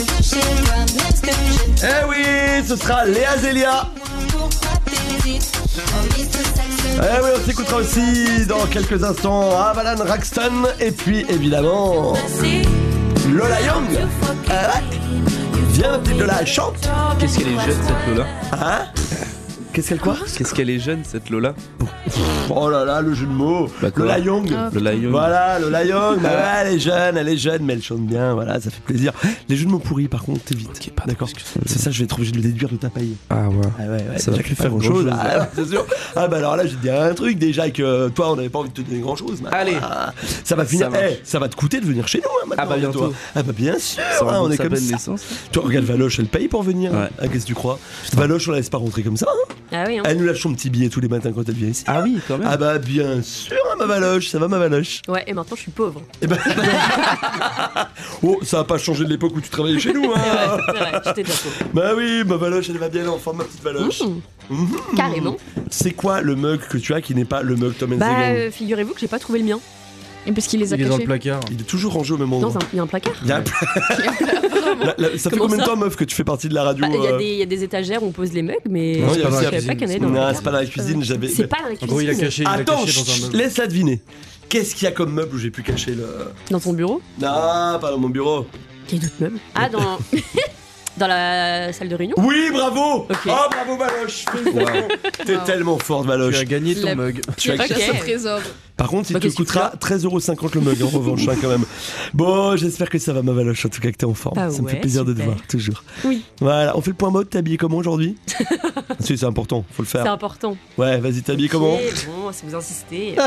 Eh oui, ce sera Léa Zélia. Eh oui, on s'écoutera aussi dans quelques instants Avalan Raxton et puis évidemment Lola Young. Ah ouais. Viens, petite Lola, chante. Qu'est-ce qu'elle est jeune cette Lola? Hein? Qu'est-ce qu'elle quoi? Qu'est-ce qu'elle est jeune cette Lola? Oh là là, le jeu de mots. Bah, quoi? Lola Young. Ah, Lola Young. Voilà, Lola Young. Bah ouais, elle est jeune, elle est jeune, mais elle chante bien. Voilà, ça fait plaisir. Les jeux de mots pourris, par contre, t'évites. Ok, pas D'accord. C'est ça, je vais être obligé de le déduire de ta paye. Ah ouais. Ah ouais, ouais. Ça déjà va que pas faire grand grand chose. chose, Ah, ouais, c'est sûr. Ah bah alors là, je vais te dire un truc. Déjà que toi, on n'avait pas envie de te donner grand chose. Allez. Ah, ça va finir. Ça marche. Eh, ça va te coûter de venir chez nous. Hein, maintenant, Ah bah bientôt. toi. Ah bah bien sûr. Ça hein, on est sa comme bonne ça. naissance. Toi, regarde Valoche, elle paye pour venir. Ouais. Ah, qu'est-ce que tu crois? Valoche, on la laisse pas rentrer comme ça. Hein. Ah oui, hein. Elle nous lâche son petit billet tous les matins quand elle vient ici. Ah oui, quand même. Ah bah bien sûr, hein, ma Valoche, ça va ma Valoche. Ouais, et maintenant je suis pauvre. Eh ben... oh, ça a pas changé de l'époque où tu travaillais chez nous, C'est hein. vrai, c'est vrai, j'étais déjà pauvre. Bah oui, ma Valoche, elle va bien l'enfant, ma petite Valoche. Mmh. Mmh. Carrément. C'est quoi le mug que tu as qui n'est pas le mug Tom and Bah, Gang? euh, figurez-vous que j'ai pas trouvé le mien. Et parce qu'il les a Il est dans le cachés. placard. Il est toujours rangé au même endroit. Dans un, il y a un placard. Il y a un pla- La- la- ça fait Comment combien de ça temps, meuf, que tu fais partie de la radio? Bah, Il y, a euh des- il y a des étagères où on pose les mugs, mais Non, il y a je aussi savais la pas qu'il y en avait dans le Non, placard. c'est pas dans la cuisine, j'avais. C'est pas dans la En cuisine. gros, il a caché, il a Attends, caché dans un chut, meuble. laisse-la deviner. Qu'est-ce qu'il y a comme meuble où j'ai pu cacher le. Dans ton bureau. Non, pas dans mon bureau. Il y a d'autres meubles. Ah, dans. Dans la salle de réunion. Oui, bravo. Ok. Oh, bravo, Valoche. Félicitations. T'es Wow. tellement forte, Valoche. Tu as gagné ton La- mug. Tu as- Il cherche Ok. ce trésor. Par contre, il Bah, te qu'est-ce que tu coûtera treize euros cinquante le mug en revanche, hein, quand même. Bon, j'espère que ça va, ma Valoche, en tout cas que t'es en forme. Ah ça me fait ouais, plaisir de te super. voir, toujours. Oui. Voilà, on fait le point mode, t'es habillé comment aujourd'hui? Si, c'est important, faut le C'est faire. important. Ouais, vas-y, t'es habillé comment? Ok, bon, si vous insistez.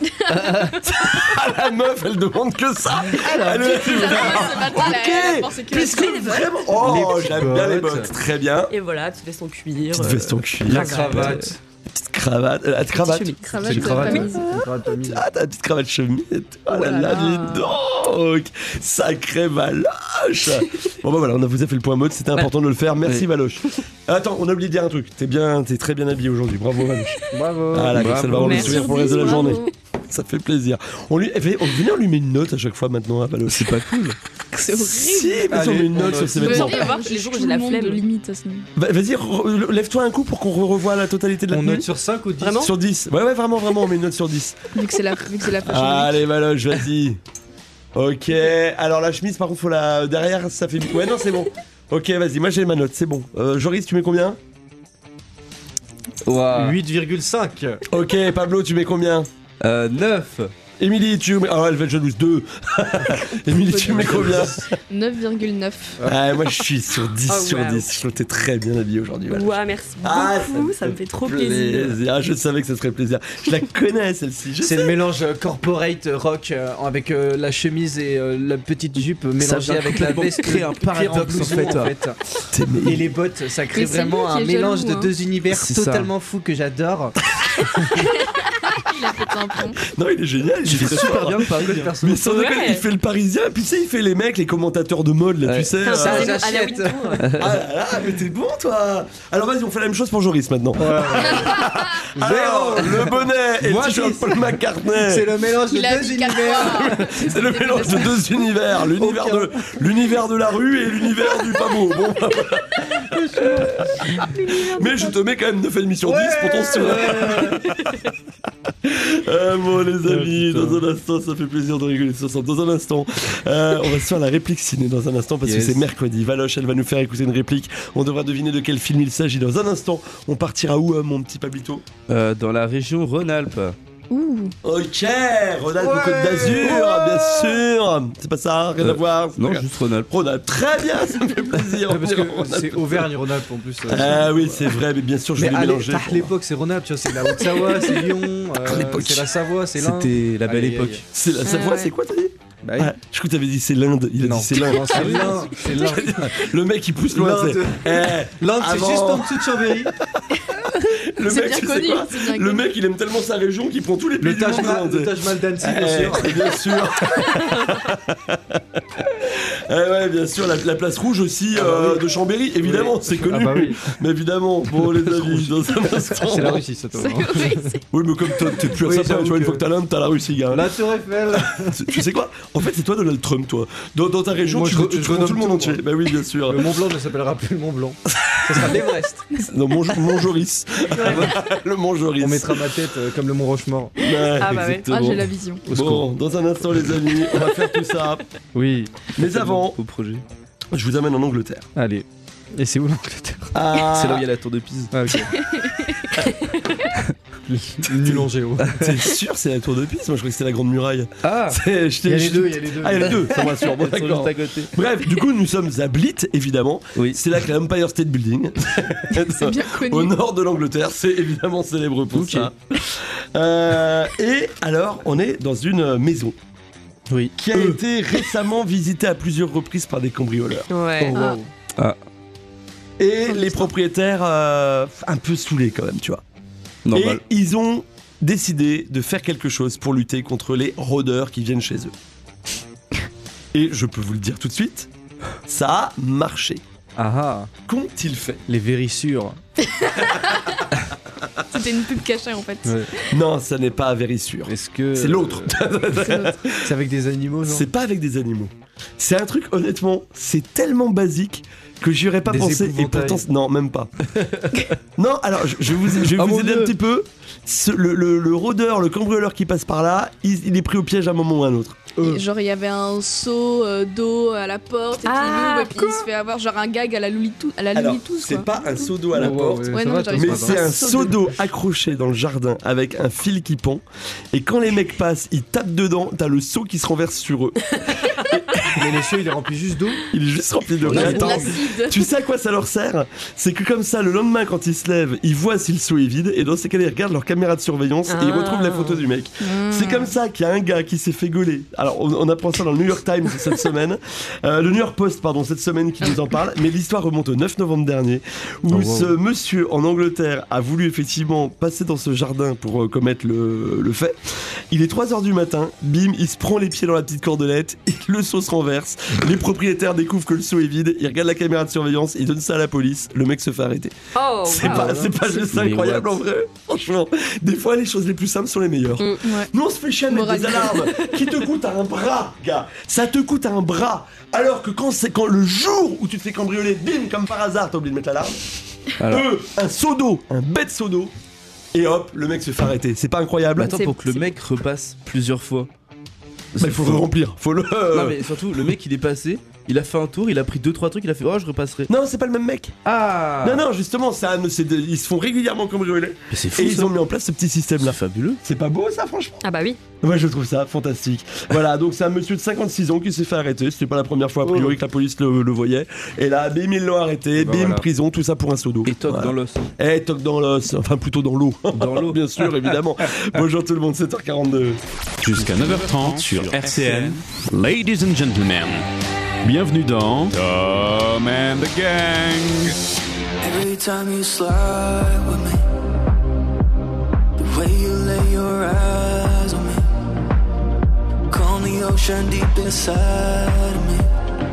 Ah, la meuf, elle demande que ça. Elle est- Ce matin, elle a- elle a pensé que puisque la- vraiment. Oh, Les j'aime bien les bottes. bottes, très bien. Et voilà, petite veste en cuir. Petite euh, veste en cuir. La super. cravate. Petite cravate. Euh, la cravate. chemise. Cravate, C'est une cravate. chemise. Une cravate pas mise. Ah, ta petite cravate chemise. Oh là là, là. dis donc. Sacré Valoche. Bon, bah voilà, on a vous a fait le point mode, c'était important de le faire. Merci, Oui. Valoche. Attends, on a oublié de dire un truc. T'es bien, t'es très bien habillé aujourd'hui. Bravo, Valoche. Bravo. Ah là, comme ça, elle va avoir le Merci. sourire pour le reste de la Bravo. journée. Ça fait plaisir. On lui, eh, on venait, on lui met une note à chaque fois maintenant à Valoche. C'est pas cool. C'est horrible. Si, mais on Allez, met une on note note. sur ses Vous vêtements. allez voir, les jours où j'ai la flemme. de limite à ce moment. Va- Vas-y, re- lève-toi un coup pour qu'on revoie la totalité de la On tenue. note sur cinq ou dix. Vraiment Sur dix. Ouais, ouais, vraiment, vraiment, on met une note sur dix. Vu que c'est la, vu que c'est la fashion week. Allez, Valoche, vas-y. Ok, alors la chemise, par contre, faut la. Derrière, ça fait. Ouais, non, c'est bon. Ok, vas-y, moi j'ai ma note, c'est bon. Euh, Joris, tu mets combien? Waouh. huit virgule cinq. Ok, Pablo, tu mets combien? Euh, neuf. Émilie, tu mets. Oh, elle va être jalouse, deux. Émilie, tu mets combien? neuf virgule neuf. Ah, moi je suis sur dix Oh, sur wow. dix. Je trouve que t'es très bien habillé aujourd'hui. Valoche. Ouah, merci Ah, beaucoup, ça me fait trop plaisir. Ah, je savais que ça serait plaisir. Je la connais celle-ci. Je C'est sais. le mélange euh, corporate euh, rock euh, avec euh, la chemise et euh, la petite jupe euh, Ça mélangée vient avec la complètement veste créer un de cuir paradoxe, blouson, en fait. en fait. T'es- mais- Et les bottes, ça crée Mais c'est vraiment lui un qui est mélange jaloux, de hein. deux univers C'est ça. totalement fous que j'adore. Il a pété un plomb. Non, il est génial. Il Il est fait super bien le pari. Mais sans Ouais. déconner, il fait le parisien, puis tu sais, il fait les mecs, les commentateurs de mode, là, Ouais. tu sais. Putain, euh, ça, Ah, c'est à la j'achète. Wintour. Ah là là, mais t'es bon, toi. Alors vas-y, on fait la même chose pour Joris maintenant. Alors, le bonnet et Moi, le t-shirt je- Paul McCartney. C'est le mélange de Il a deux mis quatre univers. fois. C'est le mélange de deux univers, l'univers Aucun. de l'univers de la rue et l'univers du pas beau. Bon, bah, voilà. Mais je te mets quand même neuf virgule cinq sur dix pour ton sourire. Ah bon les amis, dans un instant, ça fait plaisir de rigoler ce soir. Dans un instant, euh, on va se faire la réplique ciné dans un instant parce Yes. que c'est mercredi. Valoche, elle va nous faire écouter une réplique. On devra deviner de quel film il s'agit dans un instant. On partira où, euh, mon petit Pablito? Euh, dans la région Rhône-Alpes. Ouh. Ok, Ronald Ouais. Côte d'Azur, bien sûr. C'est pas ça, rien Euh, à voir. Non, juste Rhône-Alpes. Ronald, très bien, ça me fait plaisir. Parce que Ronald. c'est Auvergne-Rhône-Alpes en plus. euh, Ah oui, c'est vrai, mais bien sûr, je Mais vais à les l'é- mélanger. à l'époque, c'est Rhône-Alpes, tu vois, c'est la Haute-Savoie, c'est Lyon, euh, l'époque. c'est la Savoie, c'est l'Inde. C'était la belle Aïe, aïe, époque. aïe. C'est la Savoie, Ah ouais. c'est quoi t'as dit? Bah oui. Ah, je crois que t'avais dit c'est l'Inde. Il a Non. dit c'est l'Inde. Non, c'est l'Inde. C'est l'Inde. Le mec il pousse loin. L'Inde. c'est- Eh, L'Inde, c'est avant- juste en dessous de Chambéry. Le C'est mec, bien tu sais connu, quoi c'est bien Le connu. mec, il aime tellement sa région qu'il prend tous les pays Le du Taj monde, Mahal, tu sais. le Taj Mahal d'Annecy, bien Eh, sûr. bien sûr. Eh ouais, bien sûr, la, la place rouge aussi Ah bah euh, oui. de Chambéry, évidemment, Oui. c'est connu. Ah bah oui. Mais évidemment, bon les amis, dans un instant. C'est la Russie, ça, toi. C'est horrible. Oui, mais comme toi, t'es plus à Oui, ça, tu j'avoue vois, une que- fois que t'as l'Inde, t'as la Russie, gars. La Tour Eiffel. Tu- Tu sais quoi En fait, c'est toi Donald Trump, toi. Dans, dans ta région, Moi, tu, je- tu, je tu prends tout le monde renomme tout, entier. Bah oui, bien sûr. Le Mont Blanc ne s'appellera plus le Mont Blanc. Ça sera l'Everest. Non, mon, mon Joris. le Mont Joris. On mettra ma tête euh, comme le Mont Rochemort. Ouais, Ah bah ouais. exactement. Ah, j'ai la vision. Bon, dans un instant, les amis, on va faire tout ça. Oui. Mais avant, Au projet. Je vous amène en Angleterre. Allez. Et c'est où l'Angleterre? Ah. C'est là où il y a la tour de Pise. Ah, ok. Nul en géo. T'es sûr c'est la tour de Pise? Moi je crois que c'était la grande muraille. Ah, C'est- je t'ai- il y a les je- deux, il y a les deux. Ah, il y a les deux, ça me rassure. Bon, Ils sont d'accord. juste à côté. Bref, du coup, nous sommes à Blyth, évidemment. Oui. C'est là que l'Empire State Building. C'est bien connu. Au nord de l'Angleterre, c'est évidemment célèbre pour Ok. ça. Euh, et alors, on est dans une maison Oui. qui a été récemment visitée à plusieurs reprises par des cambrioleurs. Ouais. Ah. Ah, Et les propriétaires, euh, un peu saoulés quand même, tu vois. normal. Et ils ont décidé de faire quelque chose pour lutter contre les rôdeurs qui viennent chez eux. Et je peux vous le dire tout de suite, ça a marché. Ah ah, Qu'ont-ils fait? les vérissures. C'était une pub cachée en fait. Ouais. Non, ça n'est pas à Vérissure. Est-ce que. C'est l'autre. C'est l'autre. C'est avec des animaux, genre? C'est pas avec des animaux. C'est un truc, honnêtement, c'est tellement basique que j'y aurais pas Des pensé. Et épouvantails. pourtant, non, même pas. Non, alors, je, je vous, je vais Oh vous mon aider un Dieu. petit peu. Ce- le, le- le rôdeur, le cambrioleur qui passe par là, il, il est pris au piège à un moment ou à un autre. Et genre il y avait un seau euh, d'eau à la porte et puis Ah, il ouvre et puis il se fait avoir genre un gag à la Loulou à la Alors, Looney Tunes, c'est quoi. pas un seau d'eau à la Oh, porte. ouais, Ouais, ça non, va, mais toi, j'arrive Mais pas. c'est un Un seau seau d'eau accroché dans le jardin avec un fil qui pend. Et quand les mecs passent, ils tapent dedans, t'as le seau qui se renverse sur eux. Mais le seau, il est rempli juste d'eau. Il est juste rempli d'eau. Non, c'est de Attends. l'acide. Tu sais à quoi ça leur sert? C'est que comme ça, le lendemain, quand ils se lèvent, ils voient si le seau est vide, et dans ces cas-là, ils regardent leur caméra de surveillance et ils Ah. retrouvent la photo du mec. C'est comme ça qu'il y a un gars qui s'est fait gauler. Alors, on, on apprend ça dans le New York Times cette semaine, euh, le New York Post, pardon, cette semaine qui nous en parle, mais l'histoire remonte au neuf novembre dernier, où Oh, wow. ce monsieur en Angleterre a voulu effectivement passer dans ce jardin pour euh, commettre le, le fait. Il est trois heures du matin, bim, il se prend les pieds dans la petite cordelette, et le seau se renverse. Les propriétaires découvrent que le seau est vide, ils regardent la caméra de surveillance, ils donnent ça à la police, le mec se fait arrêter. Oh, C'est wow. pas, c'est pas juste Mais incroyable what? en vrai. Franchement, des fois les choses les plus simples sont les meilleures. Mm. Ouais. Nous on se fait chier à mettre des Moralité. alarmes qui te coûtent un bras, gars. Ça te coûte un bras. Alors que quand c'est quand le jour où tu te fais cambrioler, bim, comme par hasard, t'as oublié de mettre l'alarme. Alors. Eux, un seau d'eau, un bête seau d'eau, et hop, le mec se fait arrêter. C'est pas incroyable? Mais attends, C'est- pour que le c'est- mec repasse plusieurs fois. Bah, il faut le remplir, faut le. Non, mais surtout, le mec il est passé, il a fait un tour, il a pris deux trois trucs, il a fait oh, je repasserai. Non, c'est pas le même mec. Ah Non, non, justement, ça, c'est de- ils se font régulièrement cambrioler. Mais c'est fou Et ils ça. ont mis en place ce petit système là. C'est fabuleux. C'est pas beau ça, franchement? Ah bah oui. Moi je trouve ça fantastique. Voilà, donc c'est un monsieur de cinquante-six ans qui s'est fait arrêter. C'était pas la première fois a priori que la police le, le voyait. Et là, bim, ils l'ont arrêté, bah bim, voilà. prison, tout ça pour un seau d'eau. Et toc Voilà. dans l'os. Eh, toc dans l'os, enfin plutôt dans l'eau. Dans l'eau. Bien sûr, évidemment. Bonjour tout le monde, sept heures quarante-deux. Jusqu'à neuf heures trente sur R C N. Ladies and gentlemen, bienvenue dans Tom and the Gang. Every time you slide with me, the way you lay your eyes on me, calm the ocean deep inside of me.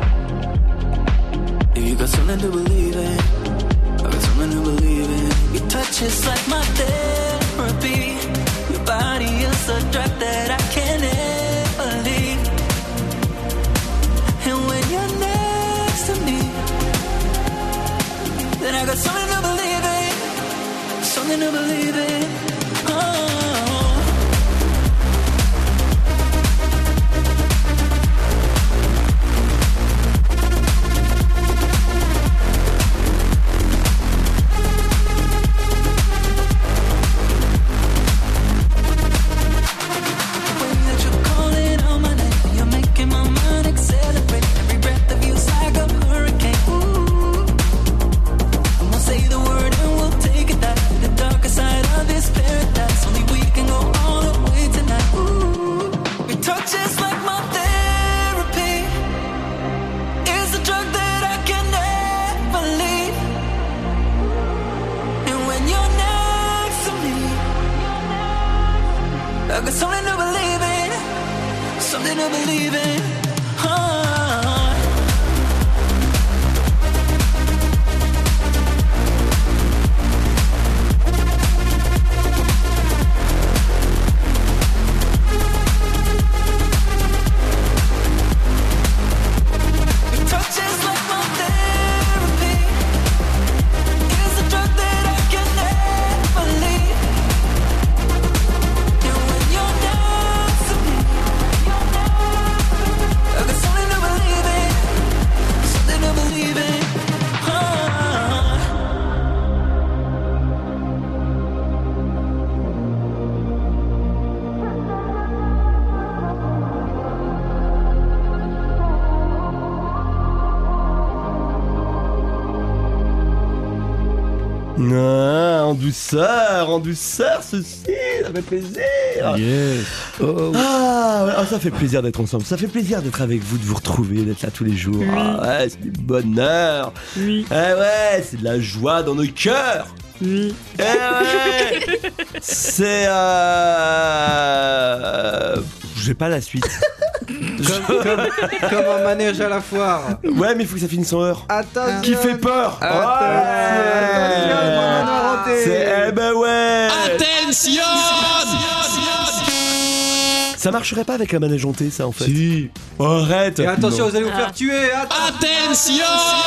If you got something to believe in, I got something to believe in. Your touch is like my therapy. Your body is a drug that I can't ever leave. And when you're next to me, then I got something to believe in, something to believe in. Oh. The way that you're calling on my name, you're making my mind accelerate. Every breath of you's like a hurricane. Ooh. And we'll say the word and we'll take it back to the darker side of this paradise. Only we can go all the way tonight. Ooh. Your touch is like my therapy. It's a drug that I can never leave. And when you're next to me, I got something to believe in, something to believe in. Oh. Your touch is like my therapy. It's a drug that I can never leave. And when you're next to me, Ah, en douceur, en douceur, ceci, ça fait plaisir. Yes. Oh. Ah, ouais, ah, ça fait plaisir d'être ensemble. Ça fait plaisir d'être avec vous, de vous retrouver, d'être là tous les jours. Oui. Ah, ouais, c'est du bonheur. Oui. Eh ouais, c'est de la joie dans nos cœurs. Oui. Eh ouais. C'est euh... j'ai pas la suite. Comme, comme, comme un manège à la foire. Ouais, mais il faut que ça finisse en heure. Attention. Qui fait peur. Attention, Ouais. C'est eh ben ouais. Attention. Ça marcherait pas avec un manège hanté, ça en fait. Si. Oh, arrête. Et attention, Non. vous allez vous faire tuer. Attention.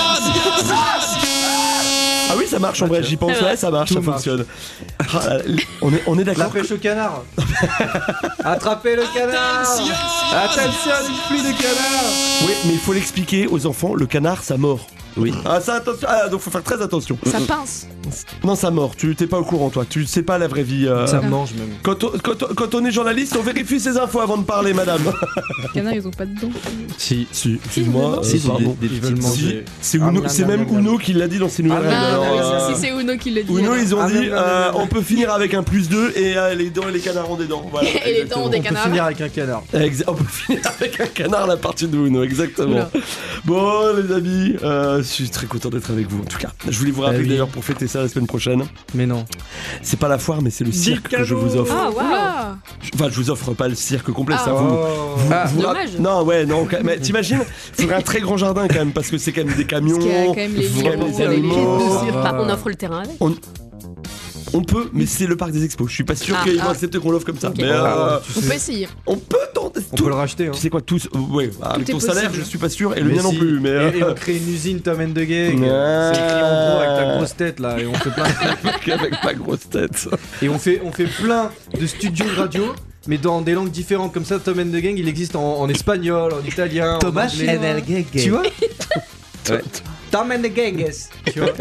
Ah oui, ça marche en vrai, j'y pense, ouais, ça marche, Tout ça marche. fonctionne. Ah, là, là, on est, on est La d'accord. pêche au canard. Attrapez le canard. Attention. Attention, une pluie de canard. Oui, mais il faut l'expliquer aux enfants, le canard, ça mord. Oui. Ah, ça, attention. Ah, donc faut faire très attention. Ça pince. Non, ça mord, tu t'es pas au courant, toi. Tu sais pas la vraie vie. euh, Ça mange même. Quand on, quand, on- quand on est journaliste, on vérifie ses infos avant de parler, madame. Les canards, ils ont pas de dents. Si. Si, excuse-moi. Si, euh, si, pardon. des- des Ils veulent petites- Si, manger. c'est Ah, Uno, miam, c'est miam, même miam, Uno qui l'a dit dans ses nouvelles Ah, règles. Ah, alors, bah oui, euh, si c'est Uno qui l'a dit. Uno, alors. ils ont Ah, dit miam, miam, euh, miam, miam. on peut finir avec un plus deux et euh, les dents et les canards ont des dents. Voilà, Et les dents ont des On peut canards. finir avec un canard. Exa- on peut finir avec un canard la partie de Uno, exactement. Oula. Bon, les amis, euh, je suis très content d'être avec vous en tout cas. Je voulais vous rappeler oui. d'ailleurs pour fêter ça la semaine prochaine. Mais non. C'est pas la foire, mais c'est le cirque que je vous offre. Ah, waouh. Oula. Enfin, je vous offre pas le cirque complet, Ah. ça vous. Oh. vous- Ah. vous- dommage. Non, ouais, non. quand- Mais t'imagines, il faudrait un très grand jardin quand même, parce que c'est quand même des camions. Parce qu'il y a quand même les faut quand même lions, les les animaux. lions. Bah, on offre le terrain avec. On peut, mais c'est le parc des expos. Je suis pas sûr Ah, qu'ils vont ah. accepter qu'on l'offre comme ça. Ok. Mais Ah, euh, tu On sais, peut essayer. on peut tenter. on tout- peut le racheter. Hein. Tu sais quoi, tous. Ouais, avec est ton salaire, possible. je suis pas sûr, et le Mais mien non si. plus. Mais Et, et euh, on crée une usine Tom and the Gang. Ah. C'est écrit en gros avec ta grosse tête là. Et on fait plein de... avec ma grosse tête. Et on fait, on fait plein de studios de radio. Mais dans des langues différentes comme ça, Tom and the Gang il existe en, en espagnol, en italien, Thomas en anglais. and the Gang. Tu vois Ouais. Tom and the Gang, tu vois.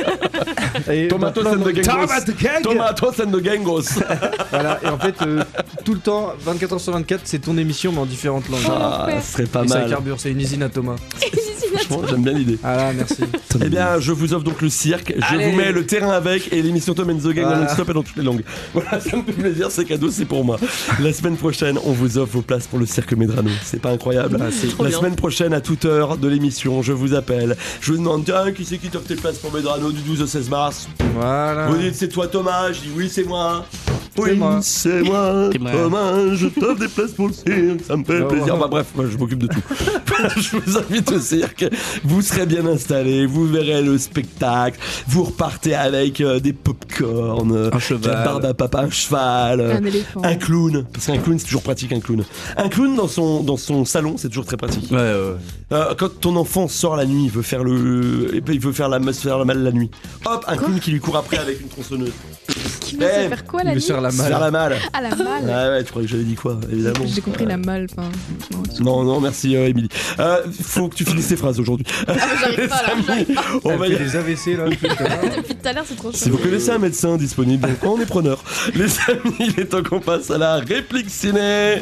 Et Tomatos dans plein and the de- Gangos. Tomatos and the Gangos. Voilà, et en fait, euh, tout le temps, vingt-quatre heures sur vingt-quatre, c'est ton émission mais en différentes langues. Ah, ce serait pas et ça mal. carbure, c'est une usine à Thomas. Franchement, j'aime bien l'idée. Ah là, merci. Eh bien, je vous offre donc le cirque, je Allez. vous mets le terrain avec et l'émission Tom and the Gang Voilà. non-stop et dans toutes les langues. Voilà, ça me fait plaisir, c'est cadeau, c'est pour moi. La semaine prochaine, on vous offre vos places pour le cirque Medrano. C'est pas incroyable? Trop La bien. semaine prochaine, à toute heure de l'émission, je vous appelle. Je vous demande, tiens, qui c'est qui t'offre tes places pour Medrano du douze au seize mars? Voilà. Vous dites, c'est toi Thomas? Je dis, oui, c'est moi. Oui, moi. c'est moi, C'est moi. Thomas, je t'offre des places pour le cirque, ça me fait Oh, plaisir. wow. Bah bref, moi, je m'occupe de tout. Je vous invite au cirque, vous serez bien installés, vous verrez le spectacle, vous repartez avec euh, des pop-corn, euh, Un cheval. la barbe à papa, un cheval, euh, Un éléphant. un clown, parce qu'un clown c'est toujours pratique un clown. Un clown dans son, dans son salon c'est toujours très pratique. Ouais, ouais. Euh, quand ton enfant sort la nuit, il veut faire le, et puis il veut faire la, se faire la malle la nuit. Hop, un clown qui lui court après avec une tronçonneuse. Qui veut se Eh, faire quoi Il la veut nuit se faire la Se faire malle. la malle. Ah, la malle. Ouais, ouais, tu croyais que j'avais dit quoi, évidemment. J'ai compris la malle. Enfin, non, Non, non, merci euh, Émilie. Euh, faut que tu finisses tes phrases aujourd'hui. Ah, mais j'arrive pas là. j'arrive pas. On Elle va y fait des A V C là. depuis tout à l'heure. Depuis tout à l'heure, c'est trop chaud. Si vous connaissez un médecin disponible, donc on est preneur. Les amis, il est temps qu'on passe à la réplique ciné.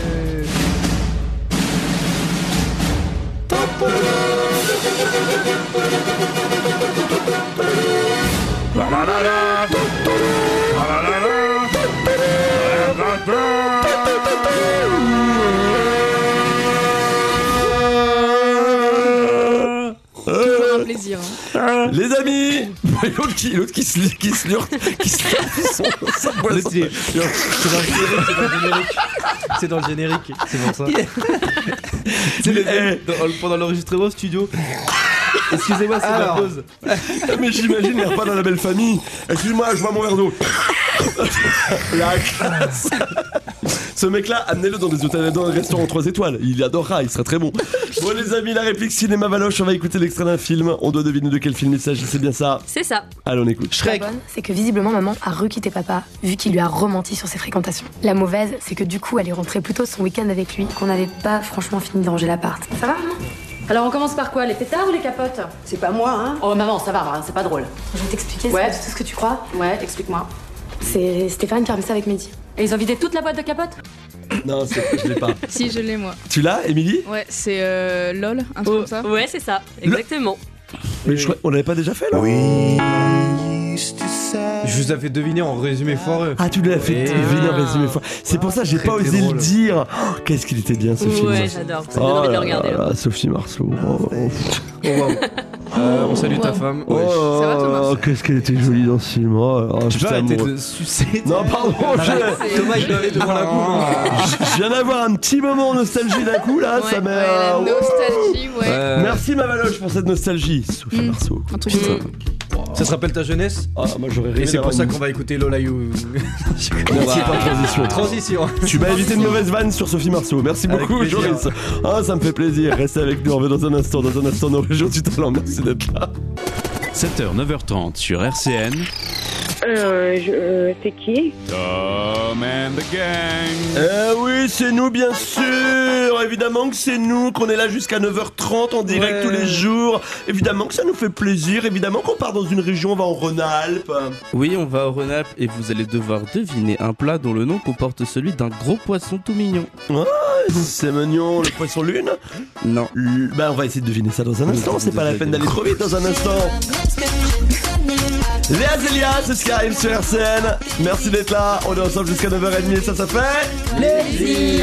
Toujours un plaisir. hein. Les amis, l'autre qui, l'autre qui se, qui se lurte, qui se lurte son, sa boisson. C'est c'est dans le générique, c'est dans le générique. C'est dans le générique, c'est pour ça. C'est le Eh. dans- pendant l'enregistrement au studio. Excusez-moi, c'est ma Alors. pause. Mais j'imagine, il n'y a pas dans la belle famille. Excuse-moi, je bois mon verre d'eau. La classe. Ce mec-là, amenez-le dans des hôtels, dans un restaurant trois étoiles. Il adorera, il sera très bon. Bon, les amis, la réplique cinéma Valoche, on va écouter l'extrait d'un film. On doit deviner de quel film il s'agit, c'est bien ça? C'est ça. Allez, on écoute. Shrek. La bonne, c'est que visiblement maman a requitté papa, vu qu'il lui a rementi sur ses fréquentations. La mauvaise, c'est que du coup elle est rentrée plus tôt son week-end avec lui, qu'on n'avait pas franchement fini de ranger l'appart. Ça va maman? Alors on commence par quoi? Les pétards ou les capotes? C'est pas moi, hein? Oh maman, ça va, hein, c'est pas drôle. Je vais t'expliquer, Ouais. c'est pas du tout ce que tu crois. Ouais, explique-moi. C'est Stéphane qui a remis ça avec Mehdi. Et ils ont vidé toute la boîte de capotes? Non, c'est, je l'ai pas. Si, je l'ai moi. Tu l'as, Émilie? Ouais, c'est euh, LOL, un truc comme ça. Ouais, c'est ça. Exactement. Mais je crois- on l'avait pas déjà fait là? We used to Je vous avais deviné en résumé foireux. Ah, tu l'as fait Et deviner en résumé fort. C'est pour ça que j'ai Très, pas très osé drôle. le dire. Oh, qu'est-ce qu'il était bien ce film. Ouais, j'adore. Ça me donne Oh envie de le là regarder. là là. là, Sophie Marceau. Oh, oh. Oh, wow. Euh, on salue ta Wow. femme. Oh, Ouais. Ça va, Thomas oh, qu'est-ce qu'elle était jolie dans ce film. Oh, là là, Tu j'étais peux arrêter amoureux. de sucer. Non, pardon, je... Thomas, il m'avait devant la coupe. je viens d'avoir un petit moment nostalgie d'un coup là. Ouais, ça m'a. ouais, la nostalgie, ouais. Ouais. Merci ma Valoche pour cette nostalgie. Sophie Mm. Marceau. Un truc comme ça. Ça se rappelle ta jeunesse? Ah, moi j'aurais rêvé Et c'est d'avoir pour ça une- qu'on va écouter Lola You. Merci pour la transition. Transition. Tu m'as évité une mauvaise vanne sur Sophie Marceau. Merci Avec beaucoup, plaisir. Joris. Ah, ça me fait plaisir. Restez avec nous. On revient dans un instant. Dans un instant, nos régions du talent. Merci d'être là. sept heures neuf heures trente sur R C N. Euh, je, euh, c'est qui? Tom and the Gang. Eh oui, c'est nous, bien sûr. Évidemment que c'est nous, qu'on est là jusqu'à neuf heures trente en direct Ouais. tous les jours. Évidemment que ça nous fait plaisir. Évidemment qu'on part dans une région, on va en Rhône-Alpes. Oui, on va au Rhône-Alpes et vous allez devoir deviner un plat dont le nom comporte celui d'un gros poisson tout mignon. C'est mignon, le poisson lune. Non. L- Bah, on va essayer de deviner ça dans un instant. C'est pas la peine d'aller trop vite dans un instant. Léa Zélia, c'est ce qui arrive sur R C N. Merci d'être là. On est ensemble jusqu'à neuf heures trente et ça, ça fait Plaisir.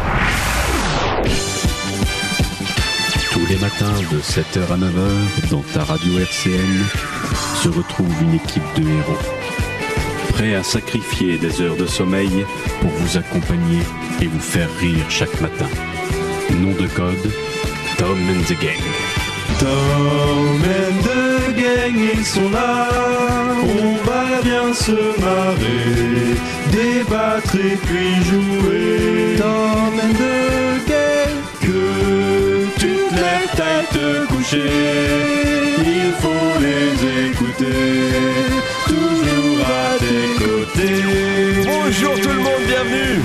Tous les matins de sept heures à neuf heures, dans ta radio R C N, se retrouve une équipe de héros. Prêts à sacrifier des heures de sommeil pour vous accompagner et vous faire rire chaque matin. Nom de code, Tom and the Gang. Tom and the gang, ils sont là. On va bien se marrer, débattre et puis jouer. Tom and the gang, que tu te lèves tard te coucher. Il faut les écouter, toujours à tes côtés. Bonjour tout le monde, bienvenue.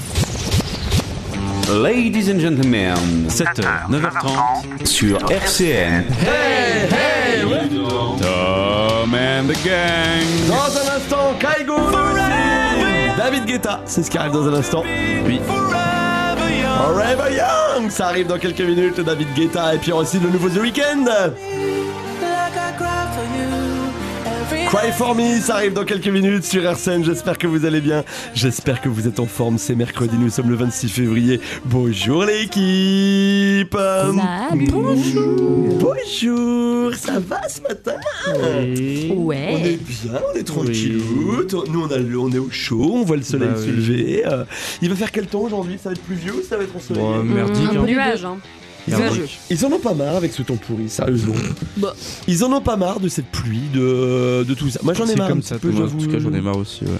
Ladies and gentlemen, sept heures neuf heures trente sur R C N. Hey, hey, ouais. Tom and the Gang. Dans un instant, Kaigo David Guetta, c'est ce qui arrive dans un instant. Oui. Forever Young, ça arrive dans quelques minutes, David Guetta. Et puis aussi le nouveau The Weeknd. Cry For Me, ça arrive dans quelques minutes sur R C N. J'espère que vous allez bien. J'espère que vous êtes en forme. C'est mercredi, nous sommes le vingt-six février. Bonjour l'équipe. Bonjour. Bonjour, ça va ce matin? Ouais. On est bien, on est tranquille. Nous on, a le- on est au chaud, on voit le soleil Bah se oui. lever. Euh, il va faire quel temps aujourd'hui? Ça va être pluvieux ou ça va être ensoleillé? Bon, merdique. Un hein. nuage, hein. Merdique. Ils en ont pas marre avec ce temps pourri, sérieusement. Bah. Ils en ont pas marre de cette pluie, de, de tout ça. Moi j'en ai C'est marre comme un ça, petit peu, Thomas. Moi, en tout cas, j'en ai marre aussi, ouais.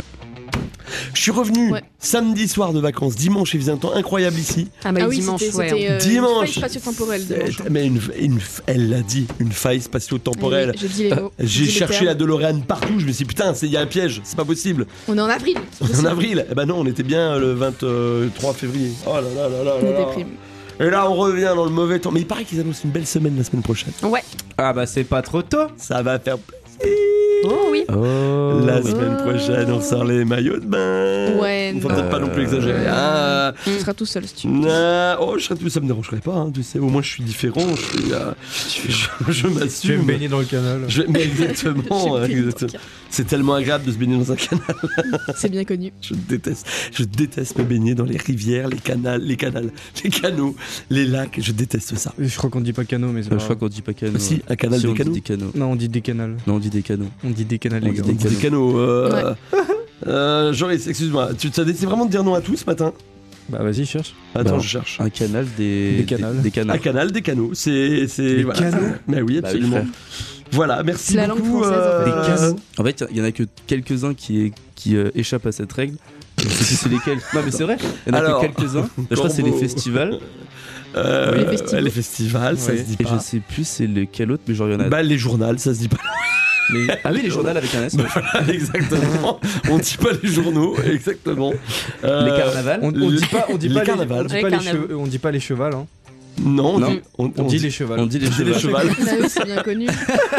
Je suis revenu Ouais. samedi soir de vacances, dimanche il faisait un temps incroyable ici. Ah bah Ah oui, dimanche, c'était ouais. c'était, euh, Dimanche. une faille spatio-temporelle. dimanche. C'est- Mais une, une- elle l'a dit, une faille spatio-temporelle. Oui, j'ai dit les mots. J'ai dit les cherché termes. la DeLorean partout, je me suis dit putain, c'est- il y a un piège, c'est pas possible. On est en avril. On est en avril. Eh ben non, on était bien le vingt-trois février. Oh là là là là On là est là. déprime. Et là on revient dans le mauvais temps. Mais il paraît qu'ils annoncent une belle semaine la semaine prochaine. Ouais. Ah bah c'est pas trop tôt. Ça va faire plaisir. Oh oui. Oh. La semaine prochaine, on sort les maillots de bain. Ouais, On va non. peut-être pas non plus exagérer. Ah. Tu seras tout seul si tu veux. Non. Oh, je serais tout, ça me dérangerait pas. Hein, tu sais, au moins je suis différent. Je, suis, euh, je, je Tu vais m'assume. me baigner dans le canal. Je- mais exactement. J'ai baigné dans exactement. le canal. C'est tellement agréable de se baigner dans un canal. C'est bien connu. Je déteste. Je déteste me baigner dans les rivières, les canals, les canals, les canaux, les lacs. Je déteste ça. Je crois qu'on dit pas canot, mais c'est Euh, pas je crois grave. qu'on dit pas canot. Si, ouais. un canal Si, des on dit canaux. des canaux. Non, on dit des canals. Non, on dit des canaux. On dit des canals, On les dit gars. On dit des canaux. Euh, euh, Joris, excuse-moi. Tu as décidé vraiment de dire non à tout ce matin? Bah vas-y, cherche. Attends, Bah, je cherche. Un canal des. Des canals. Des, canaux. Un canal, des canaux. C'est. c'est Des voilà. canaux Mais oui, Bah oui, absolument. frère. Voilà, merci C'est la langue beaucoup. française, en fait. Des canaux. En fait, il y en a que quelques-uns qui, qui euh, échappent à cette règle. Je sais plus c'est lesquels. Non, mais c'est vrai. Il y en a Alors, que quelques-uns. Je crois que c'est les Corbeau. festivals. Euh, Les festivals. les festivals, ça Oui. se dit Et pas. je sais plus c'est lequel autre, mais genre il y en a. Bah, les journaux, ça se dit pas. les- Ah oui, les journaux avec un S. ouais. Voilà, exactement. On dit pas les journaux, exactement. Euh, Les carnavals. On, on dit pas, on dit Les pas les, carnavals. on dit Ouais, pas les, carnaval. che- on dit pas les chevals. Hein. Non, on Non. dit, on, On, dit les chevals. On dit les on dit les chevals. chevals. Ah oui, c'est bien connu.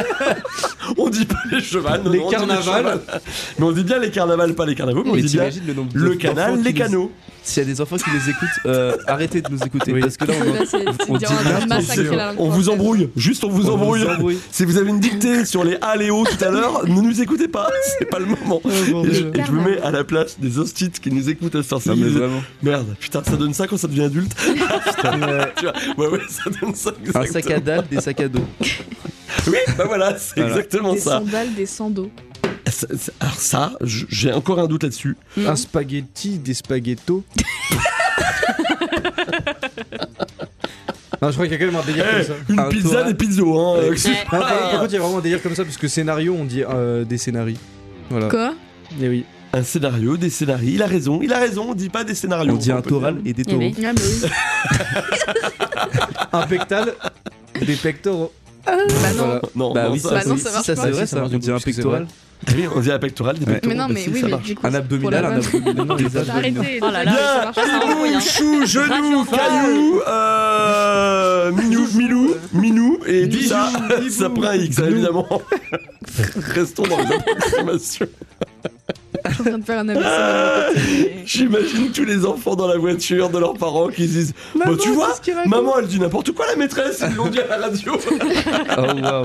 On dit pas les chevals. non, Les non, on dit carnavals. chevals. Mais on dit bien les carnavals, pas les carnavaux. Mais on Mais dit bien t'imagines le nombre de- le d'enfants canal, qui les disent- canaux. s'il y a des enfants qui nous écoutent, euh, arrêtez de nous écouter. Oui. Parce que là, on, Là, c'est- c'est on dire dit un n'importe massacre quoi. la langue On vous française. embrouille, juste on vous On embrouille. vous embrouille. Si vous avez une dictée sur les A, les O tout à l'heure, ne nous écoutez pas, c'est pas le moment. Et je, et je me mets à la place des hostites qui nous écoutent à cette heure-ci. Non, mais vraiment. Merde, putain, ça donne ça quand ça devient adulte. Ouais. Tu vois, ouais, ouais, ça donne ça. Un exactement. sac à dalle, des sacs à dos. Oui, bah voilà, c'est Voilà. exactement Des ça. sandales, des sandos. Ça- ça- Alors ça, je- j'ai encore un doute là-dessus. Un spaghetti, des spaghettos. Non, je crois qu'il y a quand même un délire Eh, comme ça. une Un pizza, toral. des pizzos, hein. Ouais. euh, que- Non, par, par contre, il y a vraiment un délire comme ça parce que scénario, on dit euh, des scénarios. Voilà. Quoi? Et oui. Un scénario, des scénarios. Il a raison, il a raison. On dit pas des scénarios. On dit un peut toral dire. et des Eh taureaux. oui. Ah, bah oui. Un pectal, des pectoraux. Bah non. Voilà. Non, Bah non, oui, ça, ça, Bah non, oui, ça si, marche ça pas. c'est Bah vrai, si, ça ça. marche On du dit coup, un parce que c'est pectoral. Oui, on dit un pectoral, des Ouais. pectoraux. Mais non, bah mais si, oui, ça mais marche. du coup. Un c'est abdominal, pour un la vanne. abdominal. Non, les des abdominaux. Arrêtez. Oh là là, ça marche, ça embrouille. hein. Chou, genou, Gratuit, caillou, euh, minou, milou, minou, et tout ça, ça prend un X, hein, évidemment. Restons dans les approximations. Je suis en train de faire un A V C de mon côté, mais- J'imagine tous les enfants dans la voiture de leurs parents qui se disent bah tu vois, maman elle dit n'importe quoi la maîtresse, ils l'ont dit à la radio. Oh waouh.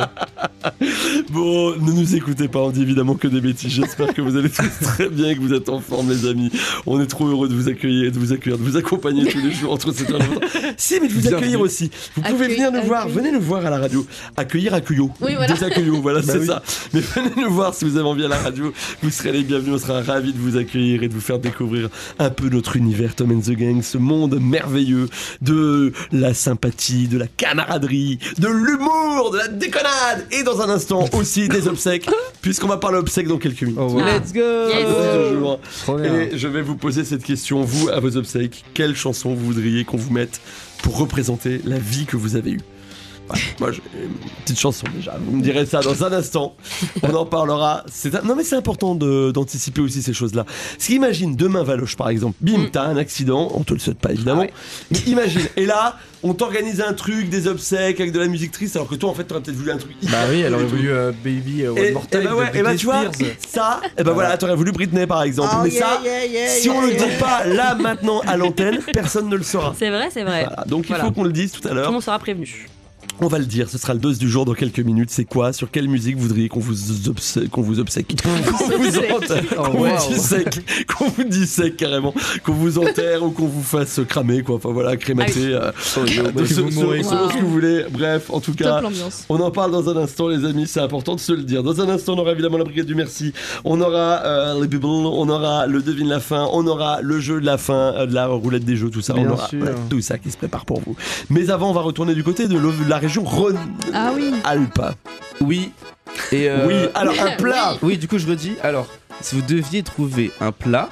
Bon, ne nous écoutez pas, on dit évidemment que des bêtises. J'espère que vous allez tous très bien et que vous êtes en forme, les amis. On est trop heureux de vous accueillir, de vous accueillir, de vous accompagner tous les jours entre cette heure et l'autre. Si, mais de vous Bienvenue. accueillir aussi. Vous pouvez Accueil- venir nous voir, accueil. venez nous voir à la radio. Accueillir, accueillot. Oui, voilà. Des accueillots, voilà, Bah c'est oui. ça. Mais venez nous voir si vous avez envie à la radio. Vous serez les bienvenus, on sera ravis de vous accueillir et de vous faire découvrir un peu notre univers Tom and the Gang, ce monde merveilleux de la sympathie, de la camaraderie, de l'humour, de la déconnade et dans un instant aussi des obsèques, puisqu'on va parler obsèques dans quelques minutes. Oh, voilà. Let's go. Yes. Toujours. Trop bien. Et je vais vous poser cette question, vous, à vos obsèques, quelle chanson vous voudriez qu'on vous mette pour représenter la vie que vous avez eue? Ouais, moi, j'ai une petite chanson déjà. Vous me direz ça dans un instant. On en parlera. C'est un- Non, mais c'est important de- d'anticiper aussi ces choses-là. Parce qu'imagine, demain, Valoche, par exemple, bim, t'as un accident. On te le souhaite pas, évidemment. Mais imagine. Et là, on t'organise un truc, des obsèques avec de la musique triste, alors que toi, en fait, t'aurais peut-être voulu un truc. Bah oui, elle aurait voulu euh, Baby euh, One Et, More et Time bah ouais, de et bah Britney tu vois, Spears. ça, et bah voilà, t'aurais voulu Britney par exemple. mais ça, si on le dit pas là maintenant à l'antenne, personne ne le saura. C'est vrai, c'est vrai. Voilà, donc il Voilà. faut qu'on le dise tout à Tout l'heure. le monde sera prévenu. On va le dire, ce sera le dose du jour dans quelques minutes. C'est quoi? Sur quelle musique vous voudriez qu'on vous obsèque, qu'on vous obsèque, qu'on vous enterre, Oh, qu'on wow. vous dissèque, qu'on vous dissèque carrément, qu'on vous enterre ou qu'on vous fasse cramer quoi. Enfin voilà, crémater, euh, de que ce- vous ce- mourrez. selon ce que vous voulez. Bref, en tout cas. Top l'ambiance. On en parle dans un instant, les amis, c'est important de se le dire. Dans un instant, on aura évidemment la brigade du merci, on aura euh, les Bibbles, on aura le devine la fin, on aura le jeu de la fin, euh, de la roulette des jeux, tout ça. Bien on aura sûr. voilà, tout ça qui se prépare pour vous. Mais avant, on va retourner du côté de, l'O- de la région Ah oui. Rhône-Alpes. Oui. Et euh, Oui, alors un plat. Oui, du coup, je redis. Alors, si vous deviez trouver un plat,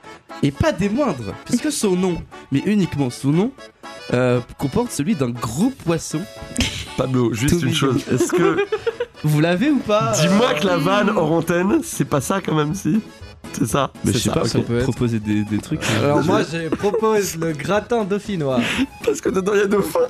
et pas des moindres, puisque son nom, mais uniquement son nom, euh, comporte celui d'un gros poisson. Pablo, juste Tout une mignon. chose, est-ce que. Vous l'avez ou pas Dis-moi euh, que la vanne hors antenne, c'est pas ça quand même, si? C'est ça? Mais je C'est sais ça, pas, ok. ça peut être. proposer des, des trucs. Alors moi, je propose le gratin dauphinois. Parce que dedans il y a dauphin.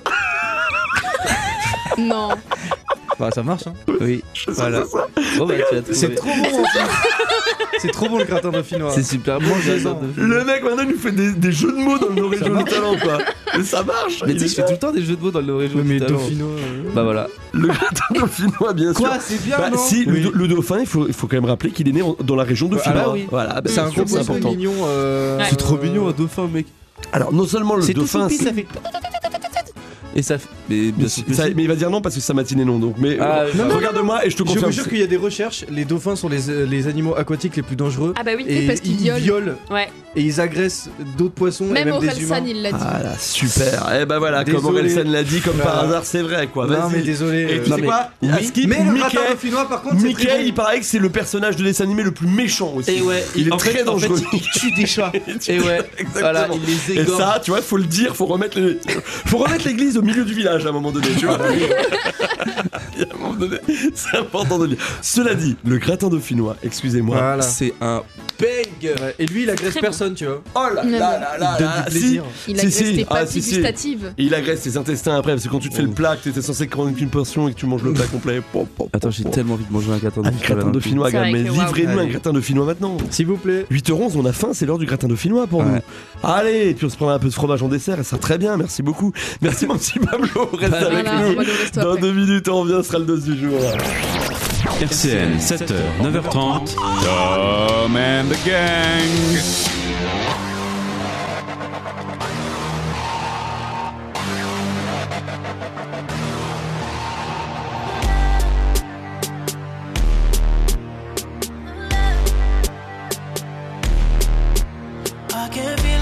Non. Bah ça marche hein. Oui, Je sais voilà. pas ça. Bon, bah, tu vas trouver. C'est trop bon en plus. C'est trop bon le gratin dauphinois. C'est super bon. Mangez-en. j'adore. Le mec maintenant il nous fait des, des jeux de mots dans nos régions de talent quoi. Mais ça marche. Mais il tu sais, est je fais tout le temps des jeux de mots dans le région. Ouais, mais du talent. dauphinois. euh, Bah voilà. Le gratin dauphinois, bien sûr. Quoi, c'est bien Bah, non si, le Oui. do- le, dauphin, il faut, il faut quand même rappeler qu'il est né en- dans la région dauphinoise. Ah bah oui. Voilà, bah, C'est bien un sûr, gros c'est poisson important. mignon. euh, C'est trop euh, mignon un dauphin, mec. Alors, non seulement le C'est tout dauphin. choupi, c'est- ça fait. Et ça fait. Mais bien sûr que ça- si. mais il va dire non parce que sa matinée non. Donc, mais Ah, euh, non, non, regarde-moi et je te Je vous confirme. jure qu'il y a des recherches, les dauphins sont les, euh, les animaux aquatiques les plus dangereux. Ah bah oui. Et parce qu'ils ils violent. violent Ouais. et ils agressent d'autres poissons et Même même des Orelsan, humains. il l'a dit. Ah là, super. Et ben voilà, comme Désolé. Orelsan l'a dit, comme par Voilà. hasard, c'est vrai quoi. Non Vas-y. mais désolé. Et euh, tu non, sais mais- quoi oui. À Skip, Mais le Mickey, gratin dauphinois par contre c'est Mickey, très il bon. paraît que c'est le personnage de dessin animé le plus méchant aussi. Et ouais, il est en très fait, dangereux. En fait, il tue des chats. Et ouais, voilà, Exactement. il les Et égorge. ça, tu vois, faut le dire, faut remettre les... faut remettre l'église au milieu du village à un moment donné, tu vois. Il y a un moment donné, c'est important de le dire. Cela dit, le gratin dauphinois, excusez-moi, Voilà. C'est un bang. Ouais, et lui, il agresse Très personne, tu vois. Oh là Non, là non. là là Il donne là, du plaisir. Il Si, agresse si. tes Ah, papilles si, si. gustatives. Et il agresse tes intestins après, parce que quand tu te fais le plat, que t'étais censé prendre qu'une portion et que tu manges le plat complet. Pom, pom, Attends, pom, j'ai pom. tellement envie de manger un gratin de Un gratin de finnois, C'est gars, vrai mais que waouh. livrez-nous un Allez. gratin de finnois maintenant. S'il vous plaît. huit heures onze, on a faim, c'est l'heure du gratin de finnois pour Ouais. nous. Allez, et puis on se prendra un peu de fromage en dessert, et ça sera très bien, merci beaucoup. Merci mon petit Pablo, reste avec Voilà, on nous. va le resto Dans après. deux minutes, on revient, ce sera le dos du jour. R C N, sept heures, neuf heures trente. Tom and the Gang. I can't feel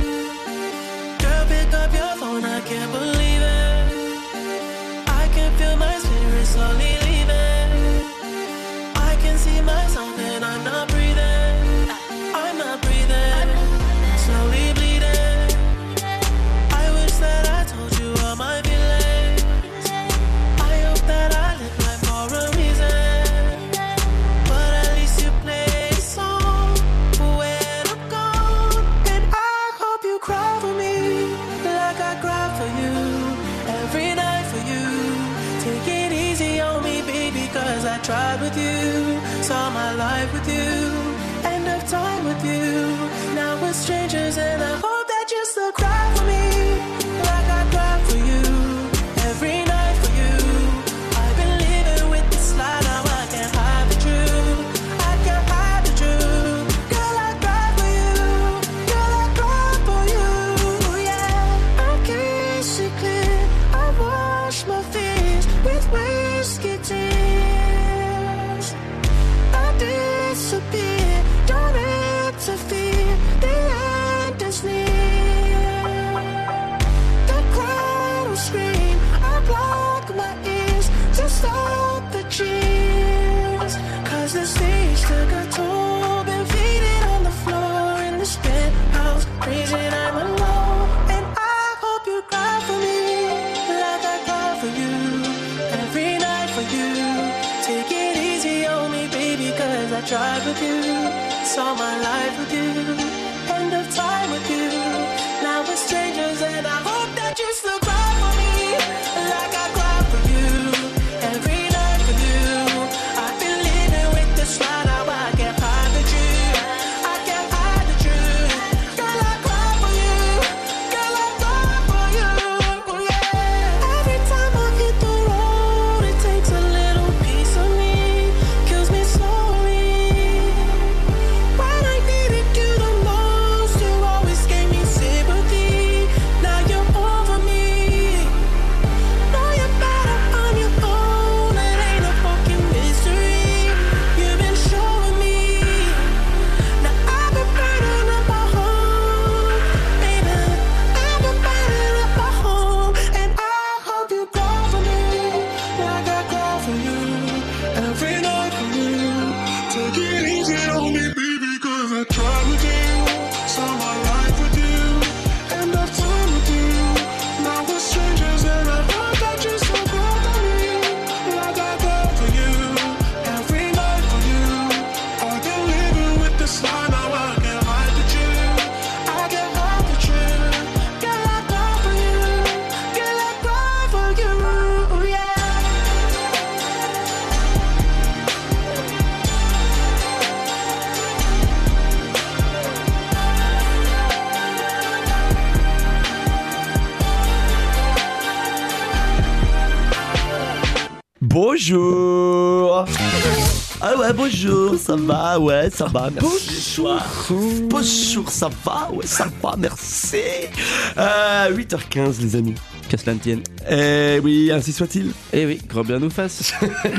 it. Girl, pick up your phone, I can't believe it. I can feel my spirit slowly leaving. I can see myself and I'm not breathing. I'm not breathing. Slowly bleeding. I wish that I told you all my feelings. I hope that I live life for a reason. But at least you play a song for when I'm gone. And I hope you cry for me like I cry for you. Every night for you. Take it easy on me, baby, cause I tried with you. Saw my life with you. End of time with you. Now we're strangers and I hope that you still cry for me like I cry for you. Every night for you. I've been living with this lie, now I can't hide the truth. I can't hide the truth. Girl, I cry for you. Girl, I cry for you. Yeah, I can't see clear. I wash my fears with whiskey tears. I disappear, don't interfere. The end is near. The crowd will scream. I block my ears to stop the cheers. Cause the stage took a toll. Been faded on the floor in this penthouse. Crazy, I'm alone. And I hope you cry for me like I cry for you. Every night for you. Take it easy on me, baby, cause I tried with you. Saw my life with you. End of time with you. Now we're strangers and I hope that you still cry for me like I cry for you. Every night for you. I've been living with this lie, now I can't hide the truth. I can't hide the truth. Girl, I cry for you. Girl, I cry for you. Yeah. Every time I hit the road, it takes a little piece of me. Kills me slowly. When I needed you the most, you always gave me sympathy. Now you're over me. Know you're better on your own. It ain't a fucking mystery. You've been showing me. Now I've been burning up my home, baby. I've been burning up my home, and I hope you cry for me like I cry for you. Every night for you. Take it easy on me, baby, cause I tried with you. Saw my life with you. End of time with you. Now we're strangers and I hope that you still cry for me like I cry for you. Every night for you. I've been living with this lie, now I can't hide the truth. I can't hide the truth. Girl, I cry for you. Girl, I cry for you. Yeah. Bonjour. Ah ouais, bonjour, ça va, ouais, ça va, merci. Bonjour. Bonjour, ça va, ouais, ça va, merci. Euh, huit heures quinze, les amis. Qu'à cela ne tienne. Eh oui, ainsi soit-il. Eh oui, grand bien nous fasse.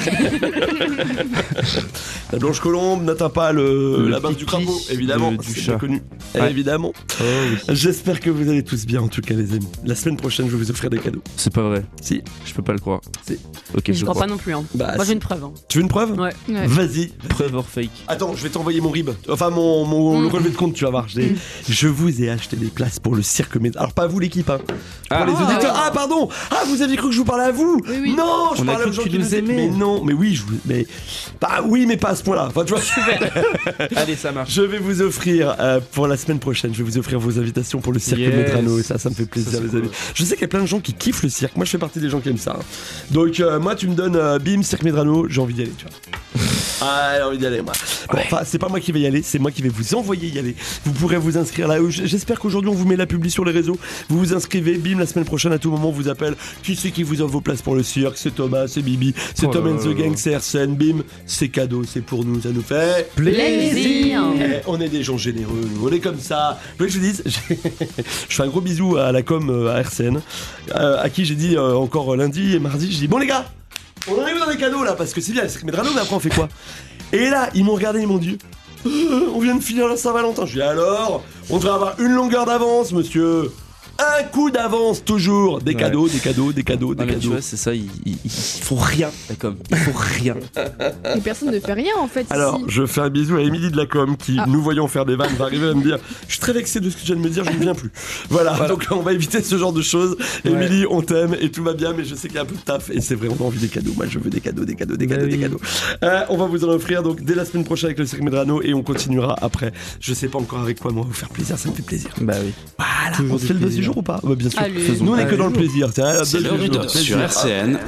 La blanche colombe n'atteint pas le, Le la base du pipi crapaud, évidemment, de- du c'est chat. bien connu. Ouais. Évidemment. Oh oui. J'espère que vous allez tous bien, en tout cas, les amis. La semaine prochaine, je vais vous offrir des cadeaux. C'est pas vrai. Si. Je peux pas le croire. Si. Ok, Je je crois crois. pas non plus. Hein. Bah, Moi si. j'ai une preuve. Hein. Tu veux une preuve? Ouais. Ouais. Vas-y. Preuve or fake. Attends, je vais t'envoyer mon rib. Enfin, mon, mon le relevé de compte, tu vas voir. J'ai- Je vous ai acheté des places pour le cirque métal. Alors, pas vous, l'équipe, hein. Ah. Pour les Ah, auditeurs. Ah pardon. Ah vous aviez cru que je vous parlais à vous. Oui, oui. Non, je On a parlais cru aux gens que tu qui nous nous aimais. Mais non, mais oui, je vous, mais bah oui, mais pas à ce point-là. Enfin, tu vois. Allez, ça marche. Je vais vous offrir euh, pour la semaine prochaine, je vais vous offrir vos invitations pour le cirque Yes. Medrano. Ça, ça me fait plaisir, Ça, c'est les cool. amis. Je sais qu'il y a plein de gens qui kiffent le cirque. Moi, je fais partie des gens qui aiment ça. hein. Donc, euh, moi, tu me donnes euh, bim, cirque Medrano, j'ai envie d'y aller, tu vois. Ah, j'ai envie d'y aller, moi. Bon, enfin, c'est pas moi qui vais y aller, c'est moi qui vais vous envoyer y aller. Vous pourrez vous inscrire là. J'espère qu'aujourd'hui, on vous met la publi sur les réseaux. Vous vous inscrivez, bim, la semaine prochaine, à tout moment, on vous appelle. Qui c'est qui vous offre vos places pour le cirque? C'est Thomas, c'est Bibi, c'est Oh Tom là and là the là Gang, là. c'est Arsène, bim, c'est cadeau, c'est pour nous, ça nous fait Plaisir. Eh, on est des gens généreux, nous, on est comme ça. Vous voulez que je vous dise, j'ai- je fais un gros bisou à la com euh, à R C N, euh, à qui j'ai dit euh, encore lundi et mardi, j'ai dit bon les gars, on arrive dans les cadeaux là, parce que c'est bien, le cirque Medrano, mais après on fait quoi? Et là, ils m'ont regardé, ils m'ont dit Euh, on vient de finir la Saint-Valentin. Je dis alors, on devrait avoir une longueur d'avance, monsieur. Un coup d'avance toujours. Des Ouais. cadeaux, des cadeaux, des cadeaux, des Non, mais tu cadeaux. vois, c'est ça, ils, ils, ils font rien, la com. Ils font rien. Et personne ne fait rien en fait. Alors, ici. je fais un bisou à Émilie de la com qui, Ah. nous voyons faire des vannes, va arriver à me dire je suis très vexé de ce que tu viens de me dire, je ne viens plus. Voilà, donc on va éviter ce genre de choses. Ouais. Émilie, on t'aime et tout va bien, mais je sais qu'il y a un peu de taf et c'est vrai, on a envie des cadeaux. Moi, je veux des cadeaux, des cadeaux, des Bah cadeaux, des oui. cadeaux. Euh, on va vous en offrir donc dès la semaine prochaine avec le cirque Medrano et on continuera après. Je sais pas encore avec quoi, mais on va vous faire plaisir, ça me fait plaisir. Bah oui. Voilà, Toujours on du fait le buzz du plaisir. jour ou pas? Bah, bien sûr. Allez. Nous, on est que Allez. dans le plaisir. Tiens, C'est buzz du l'heure jour, de plaisir. sur R C N.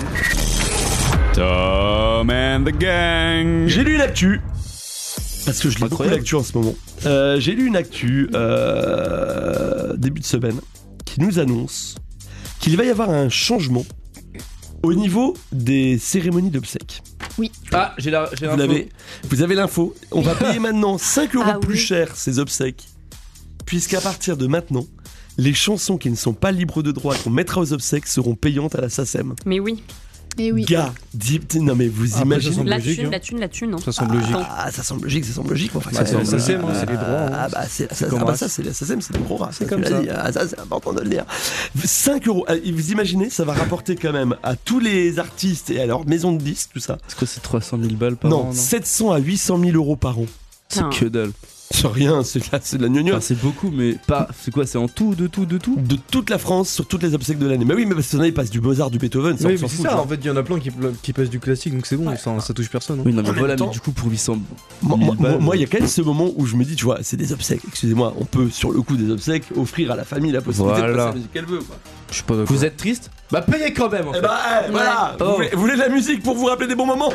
Tom and the Gang. J'ai lu une actu. Parce que je lis beaucoup Incroyable. l'actu en ce moment. Euh, J'ai lu une actu euh, début de semaine qui nous annonce qu'il va y avoir un changement au niveau des cérémonies d'obsèques. Oui. Ah, j'ai la, j'ai Vous l'info. l'avez, vous avez l'info. On va payer maintenant cinq euros Ah plus oui. cher ces obsèques, puisqu'à partir de maintenant, les chansons qui ne sont pas libres de droit qu'on mettra aux obsèques seront payantes à la SACEM. Mais oui. Et oui. Gars, dis, non mais vous Après, ça imaginez. semble La logique, thune, hein. la thune, la thune, non Ça semble logique. Ah, ça semble logique, ça semble logique. Enfin, Bah, c'est la semble- SACEM, hein, c'est les droits, hein. Ah, bah, c'est, ça, comme ah, bah, race. ça, c'est la SACEM, c'est des gros rats. C'est tu comme l'as ça. dit. Ah, ça, c'est important de le dire. cinq euros. Ah, Vous imaginez, ça va rapporter quand même à tous les artistes et à leur maison de disques, tout ça. Est-ce que c'est trois cent mille balles par Non, an? sept cents à huit cent mille euros par an. C'est que dalle. C'est rien, c'est de la, c'est de la gnognotte. Enfin, c'est beaucoup, mais pas. C'est quoi? C'est en tout, de tout, de tout? De toute la France, sur toutes les obsèques de l'année. Mais oui, mais parce que il passe du Mozart, du Beethoven, ça Oui, on mais s'en c'est fout. ça, genre. en fait, il y en a plein qui, qui passent du classique, donc c'est bon, ça, ça touche personne. hein. Oui, non, mais En même voilà, temps- mais du coup, pour huit cents. Moi, mille moi, balles, moi, il y a euh, quand même ce moment où je me dis, tu vois, c'est des obsèques. Excusez-moi, on peut, sur le coup des obsèques, offrir à la famille la possibilité de Voilà. passer la musique qu'elle veut, quoi. Je suis pas d'accord. Vous êtes triste? Bah, payez quand même, en Eh fait. bah, eh, voilà, Oh. vous, voulez, vous voulez de la musique pour vous rappeler des bons moments?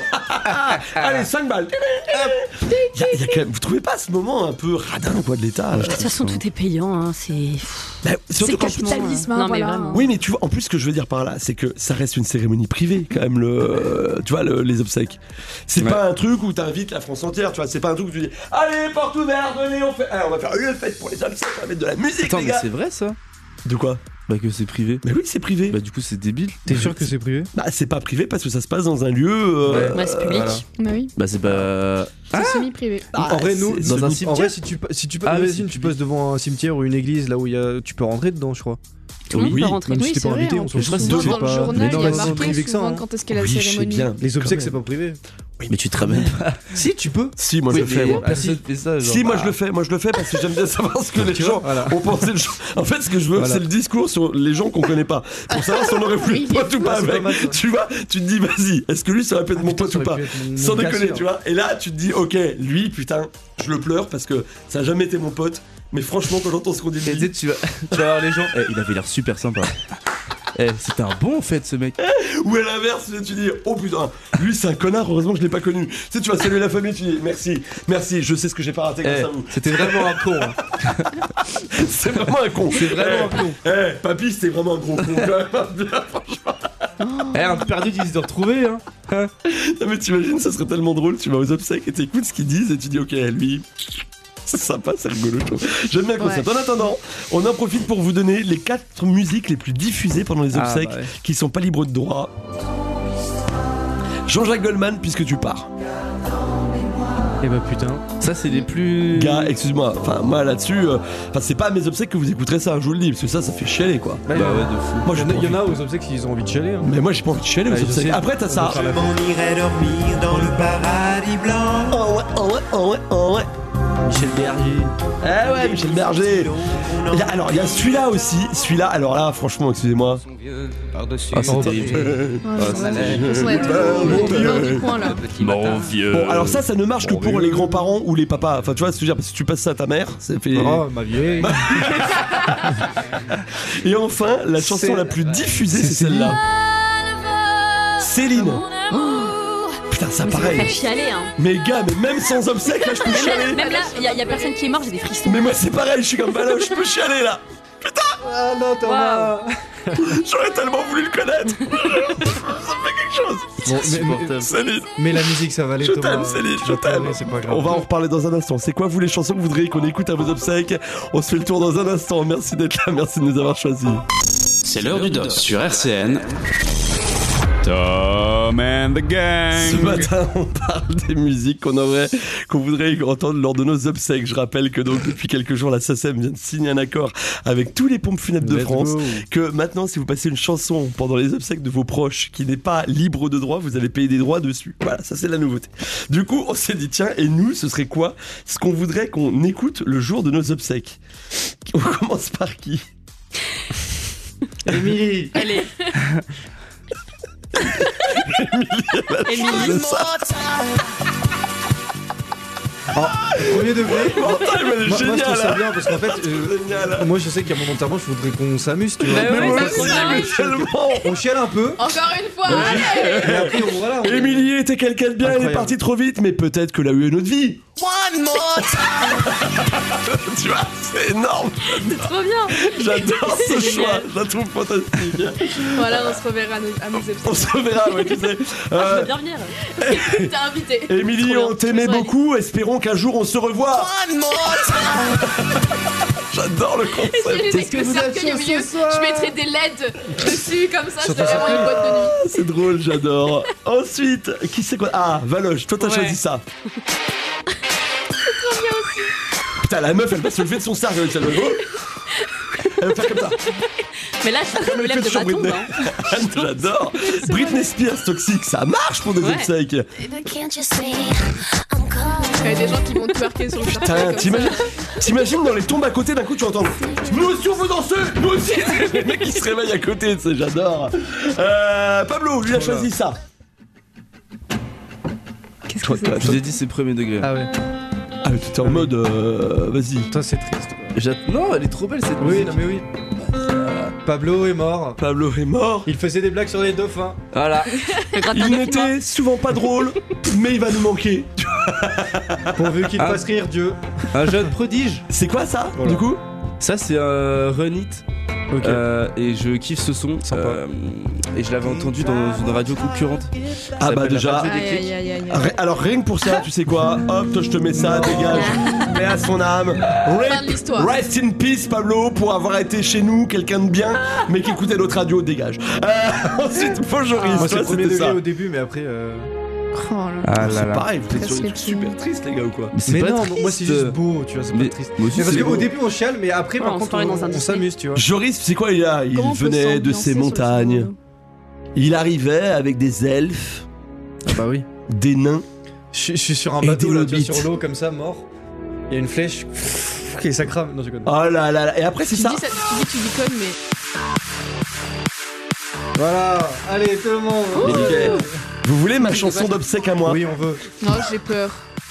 Allez, cinq balles. Il y a, il y a quand même, vous trouvez pas ce moment un peu radin, quoi, de l'État? De toute façon, tout est payant, hein, c'est. Bah, surtout C'est quand- capitalisme, hein, Non, mais voilà. vraiment. Oui, mais tu vois, en plus, ce que je veux dire par là, c'est que ça reste une cérémonie privée, quand même, le, tu vois, le- les obsèques. C'est Ouais. pas un truc où t'invites la France entière, tu vois, c'est pas un truc où tu dis, allez, porte ouverte, venez, on fait, allez, on va faire une fête pour les obsèques, on va mettre de la musique, Attends, les mais gars. c'est vrai ça? De quoi? Bah, que c'est privé. Mais oui, c'est privé. Bah, du coup, c'est débile. T'es sûr que c'est privé? Bah, c'est pas privé parce que ça se passe dans un lieu. euh, Ouais, c'est public. voilà. Bah oui. Bah, c'est pas. C'est semi-privé. bah, En vrai, nous, c'est- dans un en cimetière. vrai, si tu, pa- si tu passes, Ah oui, imagine, c'est tu passes devant un cimetière ou une église là où il y a, tu peux rentrer dedans, je crois. Tout le monde Oui. peut rentrer. Même Oui, si t'es c'est pas vrai, invité, en on s'en plus, fout. souvent C'est dans pas- le journal, mais il y non, a mais c'est marqué privé que ça, souvent hein. quand est-ce qu'est la Oui, je sais cérémonie. bien. Les obsèques, Quand c'est pas privé. Mais tu te ramènes pas. Si, tu peux. Si, moi Oui, je le fais. mais Moi. personne fait ça. Genre, Si, moi bah, je le fais, moi je le fais parce que j'aime bien savoir ce que les Tu vois, gens voilà. ont pensé. le jour. En fait, ce que je veux, Voilà. c'est le discours sur les gens qu'on connaît pas. Pour savoir si on aurait pu Oui, être pote ou pas c'est pas avec. mal, ça. Tu vois, tu te dis, vas-y, est-ce que lui ça aurait pu être mon Putain, pote ça ou aurait pas pu être mon- Sans mon déconner, casseur. tu vois. Et là, tu te dis, ok, lui, putain, je le pleure parce que ça a jamais été mon pote. Mais franchement, quand j'entends ce qu'on dit, de Et tu sais, lui, tu vas, tu vas voir les gens. Eh, il avait l'air super sympa. Eh, c'était un bon en fait, ce mec. ou à l'inverse, tu dis, oh putain, lui c'est un connard, heureusement que je l'ai pas connu. Tu sais, tu vas saluer la famille, tu dis, merci, merci, je sais ce que j'ai pas raté grâce Eh, à vous. c'était vraiment un con. hein. C'est vraiment un con. C'est vraiment Eh, un con. Eh, papy, c'était vraiment un gros con quand même. Bien, franchement. Eh, un perdu qui se retrouver, hein. Hein. Non, mais t'imagines, ça serait tellement drôle. Tu vas aux obsèques et t'écoutes ce qu'ils disent et tu dis, ok, lui. C'est sympa, c'est rigolo. je trouve. J'aime bien le concept. Ouais. En attendant, on en profite pour vous donner les quatre musiques les plus diffusées pendant les Ah, obsèques bah ouais. qui sont pas libres de droit. Jean-Jacques Goldman, puisque tu pars. Et bah putain. Ça, c'est les plus. Gars, excuse-moi, enfin, moi là-dessus, euh, enfin, c'est pas à mes obsèques que vous écouterez ça, hein, je vous le dis, parce que ça, ça fait chialer quoi. Bah, Bah ouais, de fou. Moi, Il y, j'ai en a- pas il y en envie. a aux obsèques qui ont envie de chialer. Hein. Mais moi, j'ai pas envie de chialer aux Ah, je obsèques. sais. Après, t'as ça. On va faire la On irait dormir dans le paradis blanc. Oh ouais, oh ouais, oh ouais, oh ouais. Michel Berger. Eh ouais, Michel Berger. Il y a- alors il y a celui-là aussi, celui-là. Alors là, franchement, excusez-moi. Ah, c'est terrible. Ah, c'est vrai. On s'en est trop dans du coin là. Mon vieux. Bon, alors ça, ça ne marche que pour les grands-parents ou les papas. Enfin, tu vois ce que je veux dire, parce que si tu passes ça à ta mère, ça fait. Oh, ma vieille. Et enfin, la chanson C'est- la plus diffusée, c'est celle-là. Céline. Putain, ça Ça me fait pareil. chialer, hein. Mais gars, mais même sans obsèque, là, je peux Même, chialer. même là, il y, a- y a personne qui est mort, j'ai des frissons. Mais moi, c'est pareil, je suis comme Valoche, je peux chialer là. Ah non, Thomas. J'aurais tellement voulu le connaître. Ça fait quelque chose. Bon, mais, mais, Céline. mais la musique, ça va aller, Je Thomas. t'aime, Céline, je Va t'aime. pleurer, C'est pas grave. On va en reparler dans un instant. C'est quoi, vous, les chansons que vous voudriez qu'on écoute à vos obsèques? On se fait le tour dans un instant. Merci d'être là, merci de nous avoir choisis. C'est l'heure du dos sur R C N. Tom and the Gang. Ce matin, on parle des musiques qu'on aurait, qu'on voudrait entendre lors de nos obsèques. Je rappelle que donc depuis quelques jours, la S A C E M vient de signer un accord avec tous les pompes funèbres de Let's France go. que maintenant, si vous passez une chanson pendant les obsèques de vos proches qui n'est pas libre de droit, vous allez payer des droits dessus. Voilà, ça c'est la nouveauté. Du coup, on s'est dit tiens, et nous, ce serait quoi ce qu'on voudrait qu'on écoute le jour de nos obsèques? On commence par qui? Émilie. Allez. Émilie. Ah, premier degré. Mortal, mais elle est Moi, moi, je trouve géniale, ça hein. bien parce qu'en fait, euh, Génial. moi je sais qu'à mon enterrement, je voudrais qu'on s'amuse, tu vois. Bah ouais, Mais moi ça aussi, trop bien. mais tellement. On chiale un peu. Encore une fois, allez. Et après, on, voilà, on... Émilie était quelqu'un de bien, elle est Incroyable. partie trop vite, mais peut-être que là eu une autre vie. One more Tu vois, c'est énorme. C'est trop bien. J'adore ce C'est choix, génial. je la trouve fantastique. Voilà, on se reverra à nos, à nos On obsèques. se reverra, ouais, tu sais. Ah, je Euh, veux bien venir. T'es invité. Émilie, Trop bien. on t'aimait Je serai beaucoup, espérons qu'un jour on se revoit. One more J'adore le concept. Est-ce que le cercueil au milieu, je mettrai des L E D dessus comme ça, je Sur ta ferai vraiment une boîte de nuit. Ah, c'est drôle, j'adore. Ensuite, qui c'est quoi? Ah, Valoche, toi t'as Ouais. choisi ça. Putain, la meuf, elle va se lever de son cercueil, ça le vaut. Elle va faire comme ça. Mais là, je me lève de ma tombe. Britney. Hein. J'adore. Britney Spears toxique, ça marche pour des Ouais. obsèques. Il y a des gens qui vont twerker sur le cercueil Putain, comme t'imagines, ça. t'imagines dans les tombes à côté, d'un coup tu entends nous aussi on veut danser, nous aussi. Les mecs qui se réveillent à côté, tu sais, j'adore. Euh, Pablo, lui a choisi ça. Qu'est-ce Toi, que toi, c'est Je vous ai dit c'est premier degré. Ah ouais. Ah, mais t'étais en mode, euh, vas-y. Toi, c'est triste. J'a- Non, elle est trop belle cette Oui, musique. non, mais oui. Pablo est mort. Pablo est mort. Il faisait des blagues sur les dauphins. Voilà. Le gratin Il de fumée. n'était souvent pas drôle, mais il va nous manquer. Pourvu qu'il Ah. fasse rire Dieu. Un jeune prodige. C'est quoi ça, Voilà. du coup? Ça c'est un Run It. Ok. Euh, et je kiffe ce son. Sympa. Euh, et je l'avais entendu dans une radio concurrente. Ça Ah bah s'appelle la déjà. radio des Aïe clics. aïe aïe aïe. Ré- Alors rien que pour ça, tu sais quoi? Hop, toi je te mets ça, dégage. Paix à son âme. Fin de l'histoire. Rest in peace Pablo pour avoir été chez nous, quelqu'un de bien, mais qui écoutait notre radio, dégage. Euh, ensuite, faux Joris, Moi, c'est toi le premier c'était degré ça. au début, mais après. euh, Oh là. Ah là C'est là. pareil, vous êtes Casse sur une les truc super pieds. triste les gars ou quoi? Mais c'est Mais pas non, triste. moi c'est juste beau, tu vois, c'est Mais pas triste. moi aussi, Mais parce c'est qu'au beau. début on chiale, mais après Ouais, par on se contre croirait on, dans un on Disney. s'amuse, tu vois. Joris, c'est quoi il a? Il Comment on peut venait de s'ambiancer ces sur ce montagnes. morceau? Il arrivait avec des elfes, Ah bah oui. des nains. Je, je suis sur un Et bateau des là, tu vois, hobbits. sur l'eau comme ça, mort. Il y a une flèche. Et ça crame. Non, je connais. Oh là là là. Et après c'est Tu ça. dis, ça, tu dis tu déconnes, mais Voilà, allez tout le monde. Mais nickel. Vous voulez ma chanson d'obsèque à moi? Oui, on veut. non, j'ai peur.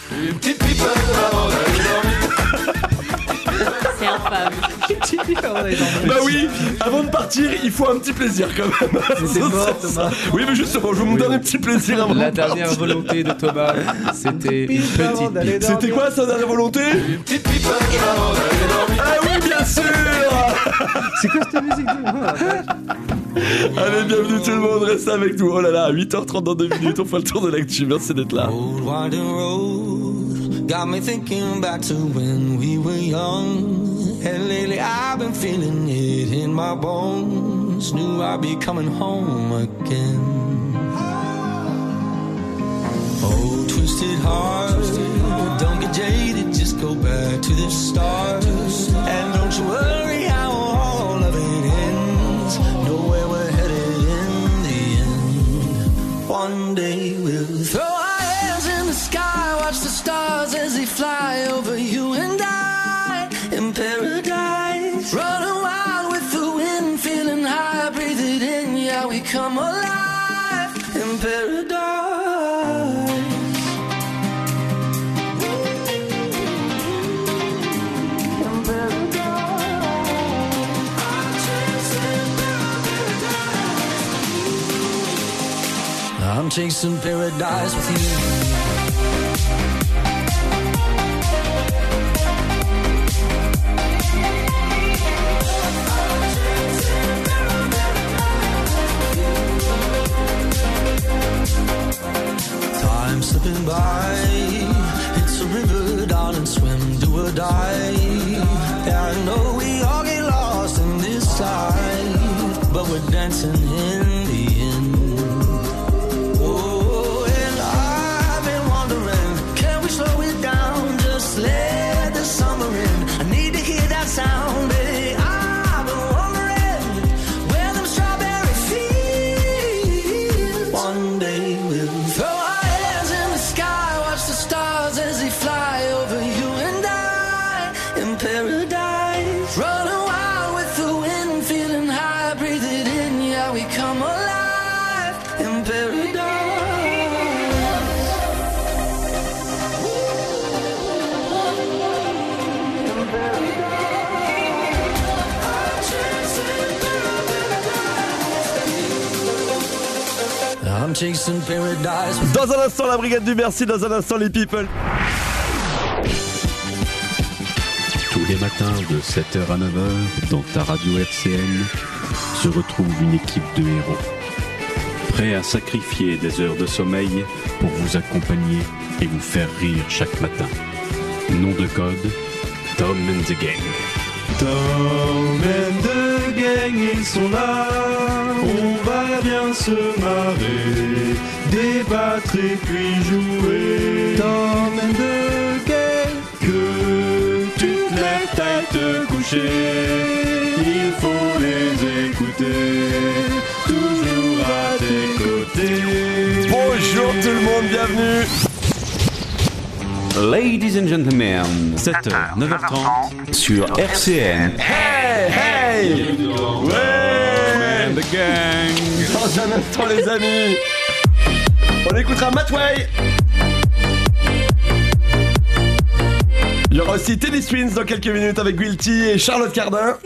C'est infâme. Bah oui, avant de partir, il faut un petit plaisir quand même. C'était mort, C'est Thomas. ça. Oui, mais justement, je vais me donner un petit plaisir avant La de dernière partir. volonté de Thomas, c'était une petite pipe. C'était quoi sa dernière volonté? Ah oui, bien sûr. C'est quoi cette musique de Allez, bienvenue tout le monde, restez avec nous. Oh là là, huit heures trente dans deux minutes, on fait le tour de l'actu. Merci d'être là. Old winding road got me thinking back to when we were young. And lately I've been feeling it in my bones. Knew I'd be coming home again. Oh, twisted heart, don't get jaded, just go back to the start. And don't you worry how all of it ends. Know where we're headed in the end. One day we'll throw our hands in the sky, watch the stars as they fly over you come alive in paradise. I'm chasing paradise with you. Time slipping by, it's a river, darling, swim, do or die. Yeah, I know we all get lost in this life, but we're dancing in the end. Oh, and I've been wondering, can we slow it down, just let the summer in. I need to hear that sound, baby. I've been wondering where them strawberry fields. One day we'll throw our hands in the sky, watch the stars as they fly over you and I in paradise. Running wild with the wind, feeling high, breathe it in, yeah, we come alive in paradise. I'm chasing paradise. Dans un instant, la brigade du merci. Dans un instant, les people. Tous les matins de sept heures à neuf heures, dans ta radio R C N, se retrouve une équipe de héros. Prêts à sacrifier des heures de sommeil pour vous accompagner et vous faire rire chaque matin. Nom de code, Tom and the Gang. Tom and the Gang, ils sont là. On va bien se marrer, débattre et puis jouer. Tom and the Gang, que tu te lèves, t'ailles te coucher. Il faut les écouter, toujours à tes côtés. Bonjour tout le monde, bienvenue. Ladies and gentlemen, sept heures, neuf heures trente sur R C N. Hey, hey. Ouais. The Gang. Dans un instant, les amis, on écoutera Matway. Il y aura aussi Tennis Twins dans quelques minutes avec Guilty et Charlotte Cardin.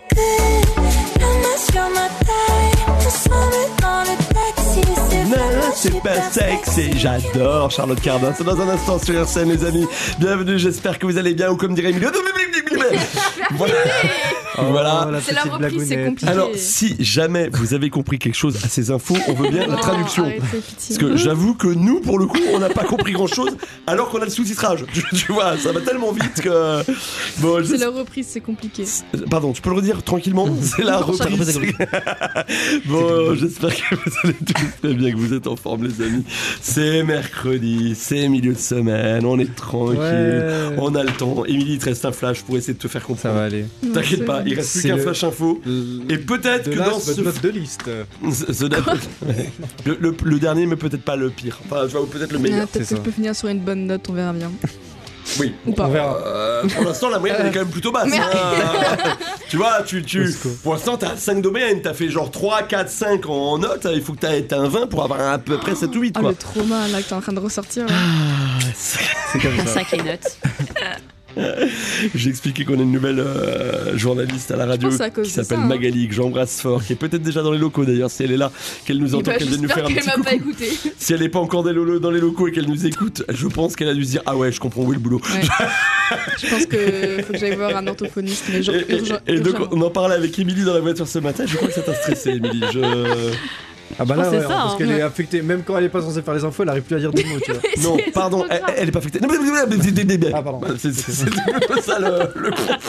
Non, c'est pas sexy. J'adore Charlotte Cardin. C'est dans un instant sur R C N, les amis. Bienvenue, j'espère que vous allez bien, ou comme dirait Emilio. Voilà. Oh, voilà. la C'est la petite reprise, c'est blagounette. compliqué. Alors, si jamais vous avez compris quelque chose à ces infos, on veut bien la Oh, traduction. arrêtez, pitié. Parce que j'avoue que nous, pour le coup, on n'a pas compris grand chose, alors qu'on a le sous-titrage. Tu, tu vois, ça va tellement vite que. Bon, C'est je- la reprise, c'est compliqué. Pardon, tu peux le redire tranquillement? C'est la Non, ça reprise. reprise, Bon, j'espère que vous allez tous très bien, que vous êtes en forme, les amis. C'est mercredi, c'est milieu de semaine, on est tranquille, Ouais. on a le temps. Émilie, il te reste un flash pour essayer de te faire Ça comprendre. va aller. T'inquiète pas, il reste plus C'est qu'un le- flash info. Et peut-être De que là, dans c'est ce. votre note de liste. ce- ce- le, le- le dernier, mais peut-être pas le pire. Enfin, tu vois, ou peut-être le meilleur. Ah, Peut-être c'est que je ça. peux finir sur une bonne note, on verra bien. Oui. Ou pas. On verra. Euh, pour l'instant, la moyenne elle est quand même plutôt basse. Merde. hein. Tu vois, tu, tu, Au secours. pour l'instant, t'as cinq de moyenne. T'as fait genre trois, quatre, cinq en notes. Il faut que t'aies t'aies un vingt pour avoir à peu près sept ou huit. Ah, Quoi. le trauma là que t'es en train de ressortir. Là. C'est comme ça. Sacrée note. J'ai expliqué qu'on a une nouvelle euh, journaliste à la radio Je pense que c'est à cause qui de s'appelle ça, hein. Magali, que j'embrasse fort, qui est peut-être déjà dans les locaux d'ailleurs. Si elle est là, qu'elle nous Eh entend, ben, qu'elle vienne nous faire J'espère un qu'elle petit m'a pas coucou. écouté. Si elle est pas encore dans les lo- dans les locaux et qu'elle nous écoute, je pense qu'elle a dû se dire ah ouais, je comprends où est le boulot. Ouais. Je pense que faut que j'aille voir un orthophoniste, mais genre Et, et- urgent- et donc urgemment. on en parlait avec Émilie dans la voiture ce matin. Je crois que ça t'a stressé, Émilie. Je... Ah bah là, Je pense que ouais, c'est ça, parce hein. qu'elle est Ouais. affectée. Même quand elle est pas censée faire les infos, elle arrive plus à dire des mots, tu vois. Non, C'est pardon, trop elle, grave. elle est pas affectée. Non, mais- mais- mais- mais- mais- mais- Ah, pardon. C'est c'est- c'est un peu ça le, le concept.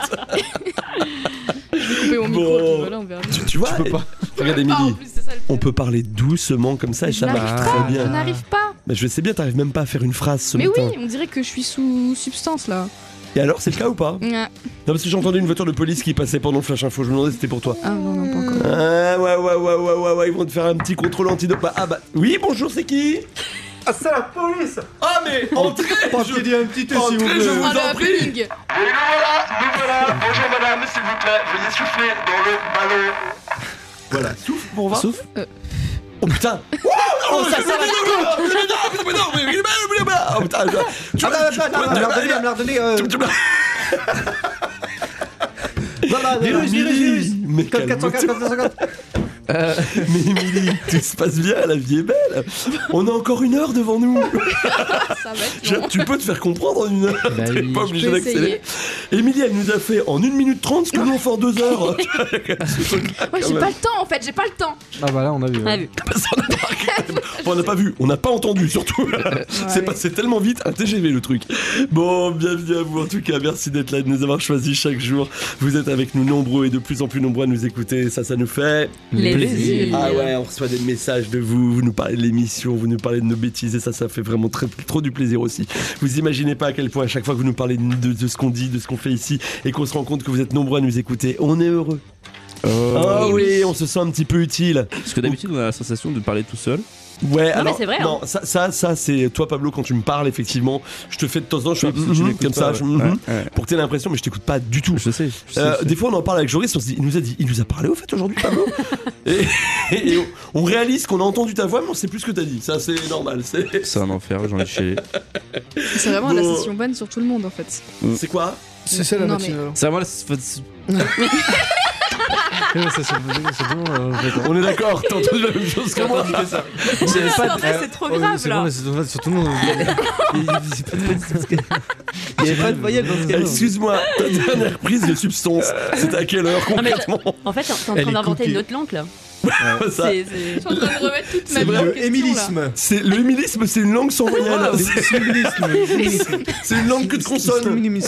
Je vais couper mon micro, Bon. puis voilà, on verra. Tu, tu vois, Tu peux pas. regarde Ah, en Émilie, plus, c'est ça le on pire. peut parler doucement comme ça et Je ça n'arrive marche pas, très Je bien. n'arrive pas. Mais je sais bien, t'arrives même pas à faire une phrase ce Mais matin. oui, on dirait que je suis sous substance là. Et alors, c'est le cas ou pas? Ah, Non, parce que j'ai entendu une voiture de police qui passait pendant le flash info. Je me demandais si c'était pour toi. Ah non, non, pas encore. Ah ouais, ouais, ouais, ouais, ouais, ouais, ils vont te faire un petit contrôle antidote. Bah, ah bah, oui, bonjour, c'est qui? Ah, c'est la police. Ah, mais entrez! Pensez je- dire un petit thé, s'il vous Entrez, plaît. je vous Oh, le en prie! happening. Et nous voilà, nous voilà. Bonjour madame, s'il vous plaît, veuillez souffler dans le ballon. Voilà, souffle pour voir. Souffle. Euh. Oh putain. Oh, ça, ça va. Oh putain. Tu Ah, bah, attends, elle me l'a redonné, elle me l'a redonné. euh. Voilà, virus, virus, virus. Mais Code quatre cent quatre, code quatre cent quatre. Euh, mais Émilie, tout se passe bien, la vie est belle. On a encore une heure devant nous. Ça va être Je- long. tu peux te faire comprendre en une heure. Bah T'es oui, pas je obligé peux d'accélérer. Émilie, elle nous a fait en une minute trente ce que nous on fait en deux heures. Ouais, j'ai pas le temps en fait, j'ai pas le temps. Ah bah là on a vu. On a ouais. vu. Ça, on n'a pas... Enfin, on n'a pas vu, on n'a pas entendu surtout. C'est ouais. passé tellement vite, un T G V le truc. Bon, bienvenue à vous en tout cas, merci d'être là, de nous avoir choisis chaque jour. Vous êtes avec nous nombreux et de plus en plus nombreux à nous écouter, ça, ça nous fait Plaisir. Ah ouais, on reçoit des messages de vous, vous nous parlez de l'émission, vous nous parlez de nos bêtises et ça, ça fait vraiment très, trop du plaisir aussi. Vous imaginez pas à quel point à chaque fois que vous nous parlez de, de ce qu'on dit, de ce qu'on fait ici et qu'on se rend compte que vous êtes nombreux à nous écouter, on est heureux. Oh. Ah oui, on se sent un petit peu utile. Parce que d'habitude, on a la sensation de parler tout seul. Ouais, Non, alors, mais c'est vrai, non, hein. ça, ça, ça, c'est toi, Pablo, quand tu me parles, effectivement, je te fais de temps en temps, je fais Oui, parce que tu mhm, m'écoutes comme ça, pas, je- ouais. mhm, Ouais, ouais. pour que t'aies l'impression, mais je t'écoute pas du tout. Je sais. Je sais, Euh, je sais. des fois, on en parle avec Joris, on se dit, il nous a dit, il nous a parlé au fait aujourd'hui, Pablo. et, et on, on réalise qu'on a entendu ta voix, mais on sait plus ce que t'as dit. Ça, c'est normal. C'est, C'est un enfer, j'en ai chié. C'est vraiment la Bon. session bonne sur tout le monde en fait. c'est quoi C'est ça la Non, matinale. C'est vraiment la. Ouais, ça, c'est c'est bon. euh, je vais- On est d'accord, t'as entendu la même chose que moi. J'avais pas de- En vrai, c'est trop Oh, grave, c'est là. bon, c'est bon, sur tout le monde. Il y avait pas de voyelle dans ce cas. Excuse-moi, ta dernière prise de substance, c'était à quelle heure Non, mais concrètement En fait, t'es en Elle est train d'inventer coupée. une autre langue là. Ça, C'est- c'est- Je suis en train de remettre toute ma C'est vie vrai, en Le question, là. émilisme. c'est, le émilisme, c'est une langue sans voyelle. Ah, C'est- c'est l'émilisme. C'est une langue que de consonnes.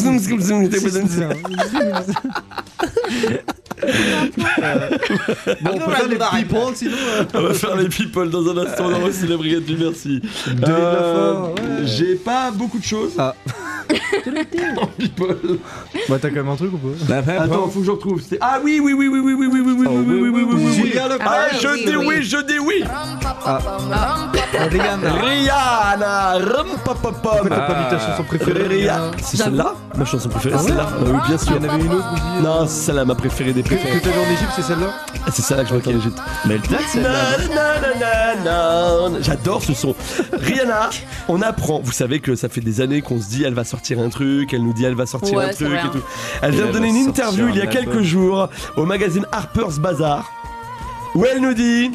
Bon, on peut faire les people sinon. euh. On va faire les people dans un instant. On a aussi la brigade du merci. Devine la Euh, fin, ouais. J'ai pas beaucoup de choses. Ah. En people. Bah t'as quand même un truc ou pas? Attends, faut que je retrouve. C'était- Ah oui, oui, oui, oui, oui, oui, oui, oui, oui, oui, oui, oui, oui, oui, oui. Julia Leclerc. Ah, je dis oui, je dis oui. Ah. Rihanna. Rihanna, rum pa pa pam. Pourquoi t'as pas mis ta chanson préférée, Rihanna. Rihanna? C'est celle-là, ma chanson préférée, Ah c'est celle-là. ouais Ah oui, bien sûr. Il y en avait une autre aussi. Non, c'est celle-là ma préférée des Que préférées. que t'avais en Égypte, c'est celle-là? Ah, c'est celle-là que je m'entends en Égypte. Mais elle date celle-là. Na, na, na, na. J'adore ce son. Rihanna, on apprend. Vous savez que ça fait des années qu'on se dit elle va sortir un truc, elle nous dit elle va sortir Ouais, un c'est truc vrai, et hein. tout. Elle vient Et de elle donner va une sortir interview il y a un quelques album. jours au magazine Harper's Bazaar où elle nous dit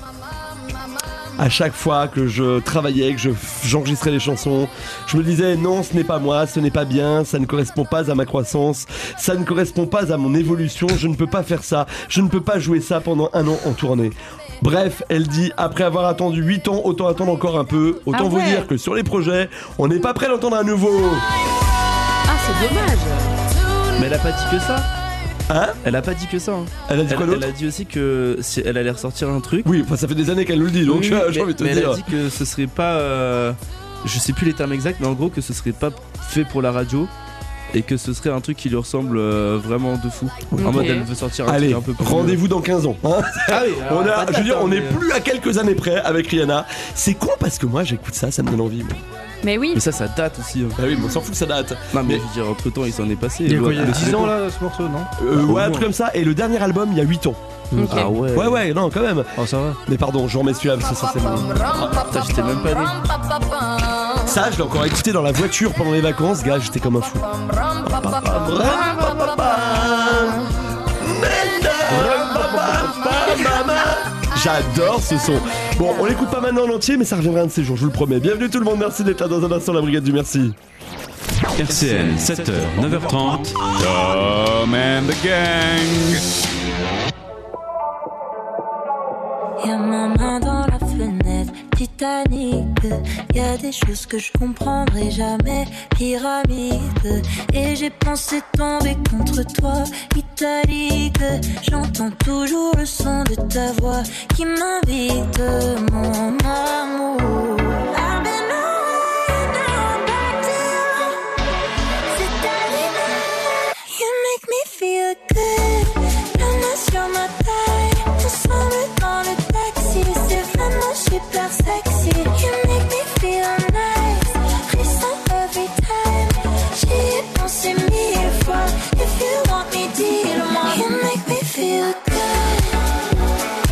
à chaque fois que je travaillais, que je, j'enregistrais les chansons, je me disais non, ce n'est pas moi, ce n'est pas bien, ça ne correspond pas à ma croissance, ça ne correspond pas à mon évolution, je ne peux pas faire ça, je ne peux pas jouer ça pendant un an en tournée. Bref, elle dit, après avoir attendu huit ans, autant attendre encore un peu, autant Ah vous ouais. dire que sur les projets, on n'est pas prêt d'entendre un nouveau. Ah, c'est dommage. Mais elle a pas dit que ça. Hein? Elle a pas dit que ça. hein. Elle a dit Elle, quoi d'autre? elle a dit aussi que si elle allait ressortir un truc. Oui, enfin ça fait des années qu'elle nous le dit, donc Oui, euh, mais, j'ai envie de te mais elle dire. a dit que ce serait pas. euh, je sais plus les termes exacts, mais en gros que ce serait pas fait pour la radio. Et que ce serait un truc qui lui ressemble euh, vraiment de fou. En Ok. mode elle veut sortir un Allez, truc un peu plus. rendez-vous dans quinze ans. Hein. Ah oui, alors, On pas a, de je veux dire, date, on hein, est mais- plus à quelques années près avec Rihanna. C'est con parce que moi j'écoute ça, ça me donne envie. moi. Mais oui. Mais ça, ça date aussi. hein. Ah oui, mais on s'en fout que ça date. Non, mais, Mais- je veux dire, entre temps, il s'en est passé. Il y a quoi, il y a Le- dix ans là ce morceau, non? Euh, Au ouais, un moins. truc comme ça. Et le dernier album, il y a huit ans. Ok. Ah ouais. Ouais, ouais, non, quand même. Oh, ça va. Mais pardon, je remets celui-là parce que ça c'est bon. Putain, j'étais même pas né. Ça, je l'ai encore écouté dans la voiture pendant les vacances, gars, j'étais comme un fou. J'adore ce son. Bon, on l'écoute pas maintenant en entier, mais ça reviendra un de ces jours, je vous le promets. Bienvenue tout le monde, merci d'être là dans un instant, la brigade du merci. R C N, sept heures, neuf heures trente. Tom and the Gang. Y'a ma main dans la fenêtre, Titanic. Y'a des choses que je comprendrai jamais, pyramide. Et j'ai pensé tomber contre toi, italique. J'entends toujours le son de ta voix qui m'invite, mon amour. I've been away, now I'm back to you. C'est ta lumière, you make me feel good. La main sur ma taille, ensemble dans le taxi, c'est vraiment super sexy. You make me feel nice, frisson every time. J'y ai pensé mille fois. If you want me, dis-le-moi. You make me feel good.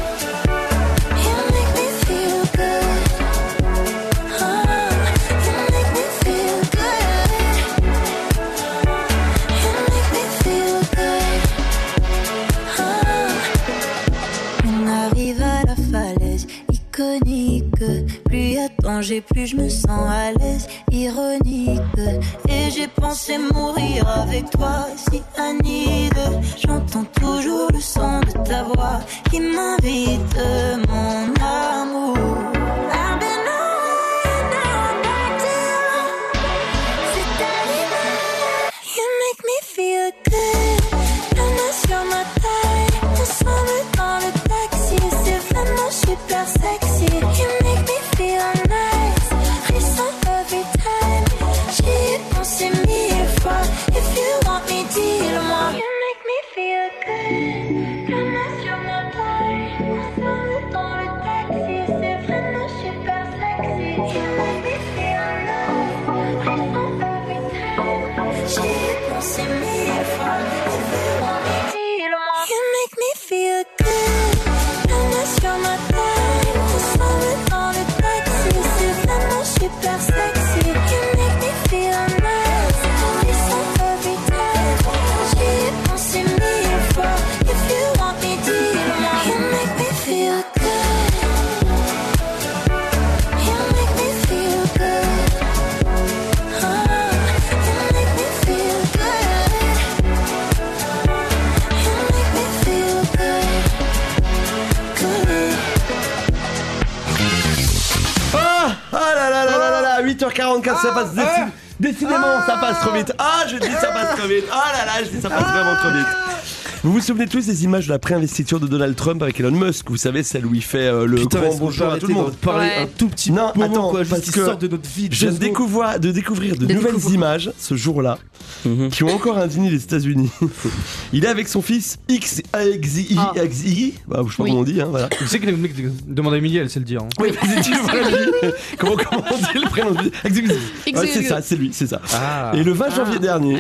quand j'ai plus, je me sens à l'aise, ironique. Et j'ai pensé mourir avec toi, si Annie. J'entends toujours le son de ta voix qui m'invite, mon amour. I've been away, now I'm back to you. C'est arrivé, you make me feel good. La main sur ma taille, ensemble dans le taxi. C'est vraiment super sexy. You make me feel nice, frisson every time. J'y ai pensé mille fois. If you want me, dis-le-moi. You make me feel good. La main sur ma taille, ensemble dans le taxi. C'est vraiment super sexy. You make me feel nice, frisson every time. J'y ai pensé mille fois. If you want me, dis-le-moi. You make me feel good. La main sur ma taille, ensemble dans le taxi. C'est vraiment super sexy. You make me feel nice, frisson every time. J'y ai pensé mille fois. If you want me, dis-le-moi. You make me feel good. You make me feel good. Oh, you make me feel good. You make me feel good. Good. Ah, ah là là là là là là, huit heures quarante-quatre, ça passe déci- décidément, ça passe trop vite. Ah, je dis ça passe trop vite. Ah là là, je dis ça passe vraiment trop vite. Vous vous souvenez tous des images de la pré-investiture de Donald Trump avec Elon Musk? Vous savez, celle où il fait euh, le Putain, grand est-ce qu'on bonjour peut à tout le arrêter monde. d'en parler Ouais. un tout petit non, moment, attends, quoi, juste parce qu'il que sorte de notre vie de je deux secondes. découvre, de découvrir de, De nouvelles découvrir. images ce jour-là qui ont encore indigné les États-Unis. Il est avec son fils X X I Ah. X I, bah, je sais pas Oui. comment on dit, hein, voilà. Tu sais que le mec demande à Emilie, elle sait le dire. Hein. Oui, vas-y, dis le vrai, lui. comment, comment on dit le prénom? X X I. Ouais, c'est ça, c'est lui, c'est ça. Ah. Et le vingt janvier Ah. dernier,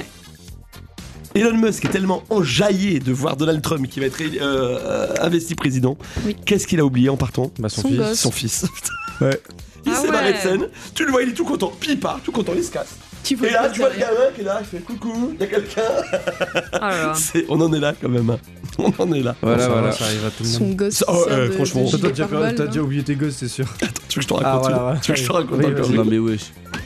Elon Musk est tellement enjaillé de voir Donald Trump qui va être euh, euh, investi président. Qu'est-ce qu'il a oublié en partant? Bah, son, Son fils. gosse. Son fils. Ouais. Il Ah s'est barré de ouais. scène. Tu le vois, il est tout content. Puis il part, tout content, il se casse. Tu vois Et là, le tu vois le derrière. gamin qui est là, il fait coucou, il y a quelqu'un. Oh là là. C'est- On en est là quand même. hein. On en est là. Voilà, Ça voilà. va. Ça arrive à tout le monde. Son gosse. Oh, qui sert euh, de- franchement. de Toi, t'as gilet déjà, pare-balles, t'as là. déjà oublié tes gosses, c'est sûr. Tu veux que je te Ah, raconte voilà, une- Tu veux que je te raconte oui, un oui, peu oui. Non mais wesh.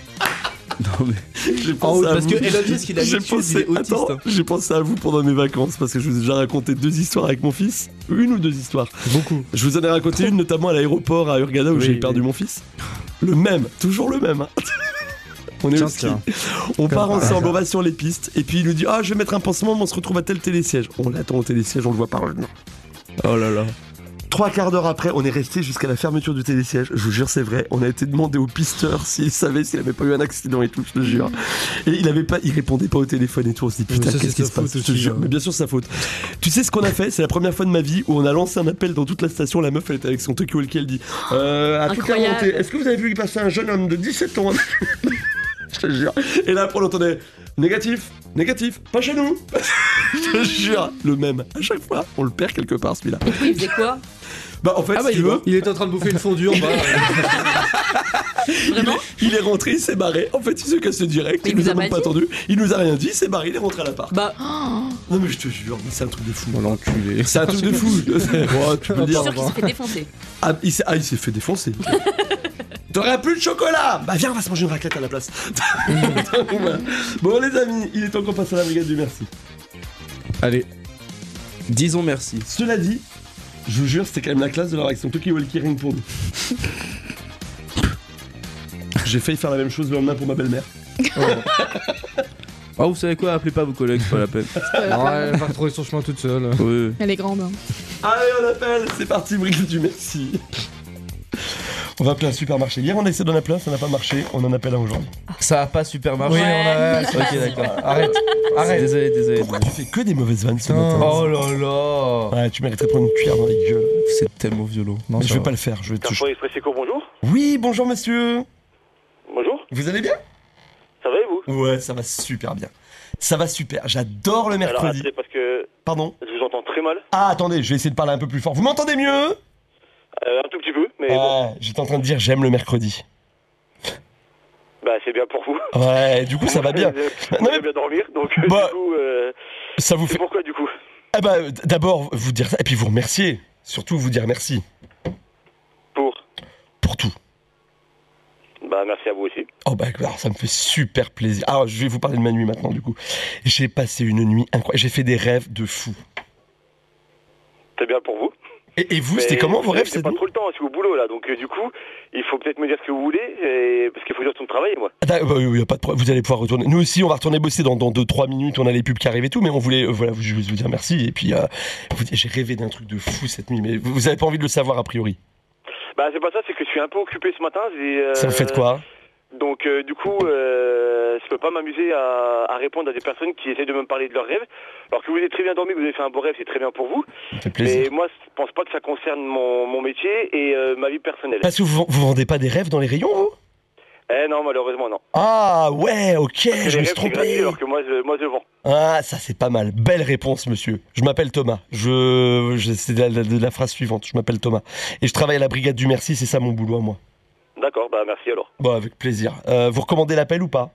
Non mais. J'ai En pensé haut, à parce vous. que Elon Musk, il a J'ai l'habitude, pensé- il est autiste, attends, hein. j'ai pensé à vous pendant mes vacances parce que je vous ai déjà raconté deux histoires avec mon fils. Une ou deux histoires. Beaucoup. Je vous en ai raconté une notamment à l'aéroport à Hurghada où Oui, j'ai oui. perdu mon fils. Le même, toujours le même. hein. On est Tiens, au ski. tiens. On Comme part par ensemble, hasard. on va sur les pistes et puis il nous dit ah je vais mettre un pansement, mais on se retrouve à tel télésiège. On l'attend au télésiège, on le voit pas revenir. Oh là là. Trois quarts d'heure après, on est resté jusqu'à la fermeture du télésiège. Je vous jure, c'est vrai. On a été demandé au pisteur s'il savait s'il avait pas eu un accident et tout, je te jure. Et il avait pas, il répondait pas au téléphone et tout. On se dit Mais putain, ça, qu'est-ce c'est qui sa se passe? faute Je te aussi, jure. hein. Mais bien sûr, c'est sa faute. Tu sais ce qu'on a fait? C'est la première fois de ma vie où on a lancé un appel dans toute la station. La meuf, elle était avec son Tokyo Walkie, elle dit euh, à toute la Incroyable. montée, est-ce que vous avez vu passer un jeune homme de dix-sept ans? Je te jure. Et là, après, on entendait négatif, négatif, pas chez nous. Je te jure, le même. À chaque fois, on le perd quelque part, celui-là. Et du coup, il faisait quoi? Bah, en fait, Ah bah, si tu il, veux, il était en train de bouffer une fondue en bas. il est, il est rentré, il s'est barré. En fait, il s'est cassé direct. Mais Il il nous vous a a même pas pas dit attendu. Il nous a rien dit, il s'est barré, il est rentré à l'appart. Bah, Non, mais je te jure, mais c'est un truc de fou. Oh l'enculé. C'est un truc de fou. Oh, tu peux je suis dire. sûr qu'il s'est fait défoncer. Ah, il s'est, ah, il s'est fait défoncer. T'aurais plus de chocolat? Bah viens, on va se manger une raclette à la place. Voilà. Bon les amis, il est temps qu'on passe à la brigade du merci. Allez. Disons merci. Cela dit, je vous jure, c'était quand même la classe de leur action Tokyo Walkie rien que pour nous. J'ai failli faire la même chose le lendemain pour ma belle-mère. Ah, vous savez quoi? Appelez pas vos collègues, c'est pas la peine. Non, elle va retrouver son chemin toute seule. Oui. Elle est grande. Hein. Allez, on appelle, c'est parti, brigade du merci. On va appeler un supermarché. Hier, on a essayé d'en appeler un, ça n'a pas marché. On en appelle un aujourd'hui. Ça a pas super marché. Oui, on a. Ok, d'accord. Arrête. Arrête. Désolé, désolé. Pourquoi tu fais que des mauvaises vannes ce Putain. matin? Oh là là. Ouais, tu mériterais de prendre une cuillère dans les gueules. C'est tellement violent. Non, Mais ça je vais va. pas le faire, je vais te... Carrefour Express Eco, bonjour. Oui, bonjour monsieur. Bonjour. Vous allez bien? Ça va et vous? Ouais, ça va super bien. Ça va super, j'adore le Alors mercredi. attendez, parce que Pardon? je vous entends très mal. Ah, attendez, je vais essayer de parler un peu plus fort. Vous m'entendez mieux? Euh, un tout petit peu, mais bon. Ah, j'étais en train de dire j'aime le mercredi. Bah c'est bien pour vous. Ouais, du coup ça va bien. Vous allez bien dormir, donc euh, Bah, du coup... Euh, Ça vous c'est fait... pourquoi du coup? Ah bah, d- d'abord, vous dire ça, et puis vous remercier. Surtout vous dire merci. Pour Pour tout. Bah, merci à vous aussi. Oh bah alors ça me fait super plaisir. Alors je vais vous parler de ma nuit maintenant du coup. J'ai passé une nuit incroyable. J'ai fait des rêves de fou. C'est bien pour vous. Et, et vous, Mais c'était comment vos rêves J'ai cette pas nuit? trop le temps, je suis au boulot là, donc euh, du coup, il faut peut-être me dire ce que vous voulez, et... parce qu'il faut que je retourne travailler moi. Ah, bah, oui, y a pas de problème. Vous allez pouvoir retourner. Nous aussi, on va retourner bosser dans deux trois minutes. On a les pubs qui arrivent et tout, mais on voulait, euh, voilà, je veux vous dire merci. Et puis, euh, vous, j'ai rêvé d'un truc de fou cette nuit, mais vous, vous avez pas envie de le savoir a priori. Bah c'est pas ça, c'est que je suis un peu occupé ce matin. j'ai, euh, Ça vous fait de quoi? Donc euh, du coup, euh, je peux pas m'amuser à, à répondre à des personnes qui essaient de me parler de leurs rêves. Alors que vous êtes très bien dormi, que vous avez fait un beau rêve, c'est très bien pour vous. Ça me fait plaisir. Mais moi, je pense pas que ça concerne mon, mon métier et euh, ma vie personnelle. Parce que vous, vous vendez pas des rêves dans les rayons, vous? Eh non, malheureusement non. Ah ouais, ok, Parce que je les me suis rêves, c'est trompé. gratuit, alors que moi, je, moi je vends. Ah, ça c'est pas mal. Belle réponse, monsieur. Je m'appelle Thomas. Je, je c'est de la, de la phrase suivante. Je m'appelle Thomas et je travaille à la brigade du merci. C'est ça mon boulot à moi. D'accord, bah merci alors. Bon, avec plaisir. Euh, vous recommandez l'appel ou pas?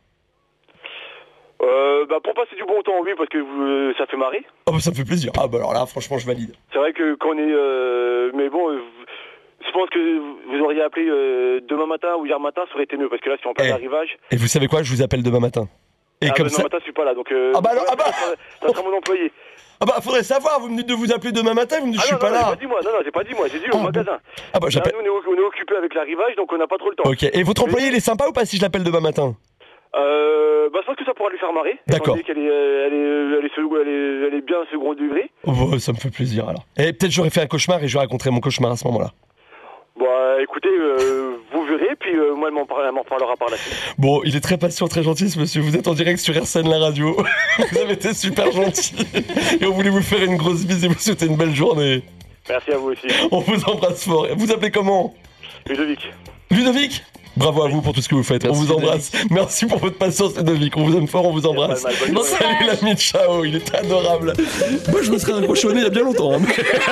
Euh, bah pour passer du bon temps, oui, parce que vous, ça fait marrer. Oh, bah, ça me fait plaisir. Ah bah alors là, franchement, je valide. C'est vrai que quand on est... Euh, mais bon, euh, je pense que vous auriez appelé euh, demain matin ou hier matin, ça aurait été mieux, parce que là, si on parle Eh. d'arrivage... Et vous savez quoi? Je vous appelle demain matin. Et ah, comme bah, ça. demain matin, je suis pas là, donc... Euh, Ah bah alors, ah bah. ça sera, ça sera mon employé. Ah bah faudrait savoir. Vous me dites de vous appeler demain matin. Vous me dites Ah je non, suis non, pas non, là. j'ai pas dit moi, non, non, j'ai pas dit moi, j'ai dit Ah, au bon. magasin. Ah bah Là, j'appelle. nous, on est, on est occupé avec l'arrivage, donc on n'a pas trop le temps. Ok. Et votre employé, il est sympa ou pas si je l'appelle demain matin? Euh, bah je pense que ça pourra lui faire marrer. D'accord. Étant donné qu'elle est, euh, elle est, elle est, second- elle est, elle est bien second degré. Oh, bah, ça me fait plaisir alors. Et peut-être j'aurais fait un cauchemar et je raconterai mon cauchemar à ce moment-là. Bah écoutez, euh, vous verrez, puis euh, moi elle m'en, par- elle m'en parlera par la suite. Bon, il est très patient, très gentil ce monsieur. Vous êtes en direct sur R C N la radio. Vous avez été super gentil. Et on voulait vous faire une grosse bise et vous souhaiter une belle journée. Merci à vous aussi. On vous embrasse fort. Vous appelez comment? Ludovic. Ludovic? Bravo à vous pour tout ce que vous faites. Merci, on vous embrasse. Merci pour votre patience, Ludovic. On vous aime fort, on vous embrasse. Mal, mal, bonne Salut l'ami, ciao. Il était adorable. Moi, je me serais accrochonné il y a bien longtemps. hein.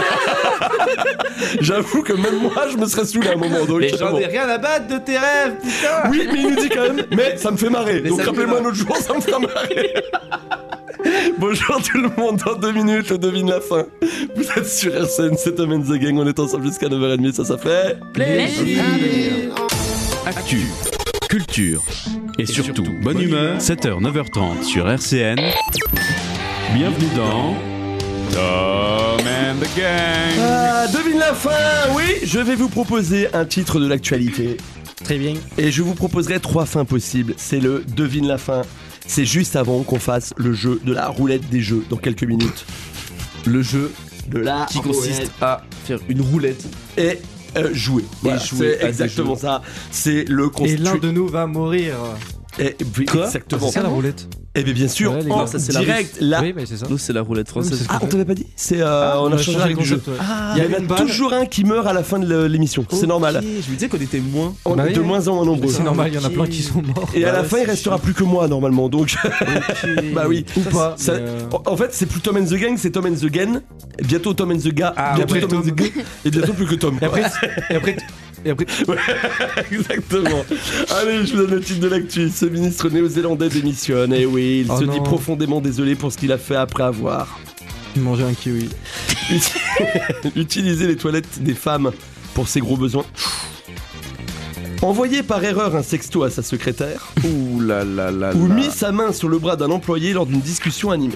J'avoue que même moi, je me serais saoulé à un moment. Donc, Mais j'en bon. ai rien à battre de tes rêves, putain. Oui, mais il nous dit quand même. Mais ça me fait marrer. Mais Donc ça me rappelez-moi fait un autre jour, ça me fera marrer. Bonjour tout le monde, dans deux minutes, je devine la fin. Vous êtes sur R C N, c'est Tom and the Gang, on est ensemble jusqu'à neuf heures trente, ça, ça fait... Plaisir. Actu, culture et surtout bonne humeur. sept heures neuf heures trente sur R C N. Bienvenue dans Tom and the Gang. Ah, devine la fin. Oui, je vais vous proposer un titre de l'actualité. Très bien. Et je vous proposerai trois fins possibles. C'est le devine la fin. C'est juste avant qu'on fasse le jeu de la roulette des jeux dans quelques minutes. Le jeu De la qui consiste roulette. à faire une roulette. Et euh, jouer. Voilà, jouer c'est à des exactement jeux. ça. C'est le Et constitu... l'un de nous va mourir. Et, oui, Quoi exactement. C'est ça la roulette. Eh bien, bien sûr, Ouais, les en gars, ça, c'est la direct, là. Oui, mais c'est ça. Nous, c'est la roulette Oui, mais française. c'est Ah, on t'avait pas dit? C'est, euh, on a changé le avec du jeu. concept, ouais. Il y a en une a balle. toujours un qui meurt à la fin de le- l'émission. C'est Ok, normal. Je me disais qu'on était moins. On Bah est de oui. moins en moins nombreux. C'est normal, il y en a Ok. plein qui sont morts. Et à Bah la ouais, fin, il c'est restera chiant. plus que moi normalement. Donc, bah oui. Ou pas. Ça- mais, euh, En fait, c'est plus Tom and the Gang, c'est Tom and the Gang. Et bientôt Tom and the Ga. Ah, bientôt ouais. Tom and the Ga. Et bientôt plus que Tom. Et quoi. après, et après, et après, Ouais, exactement. Allez, je vous donne le titre de l'actu. Ce ministre néo-zélandais démissionne. Et oui, il Oh se non. dit profondément désolé pour ce qu'il a fait après avoir manger un kiwi. utilisé les toilettes des femmes pour ses gros besoins. Envoyé par erreur un sexto à sa secrétaire. Ouh là là là Ou là. mis sa main sur le bras d'un employé lors d'une discussion animée.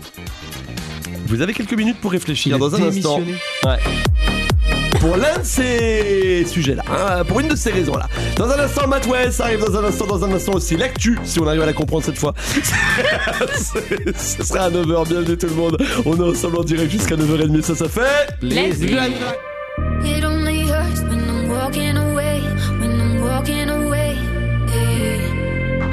Vous avez quelques minutes pour réfléchir Il a dans un instant. démissionné. Ouais. Pour l'un de ces sujets-là, hein, pour une de ces raisons-là. Dans un instant, Matt West arrive dans un instant, dans un instant aussi l'actu, si on arrive à la comprendre cette fois. C'est- Ce sera à neuf heures, bienvenue tout le monde. On est ensemble en direct jusqu'à neuf heures trente, ça, ça fait... Plaisir. It only hurts when I'm walking away, when I'm walking away. Yeah.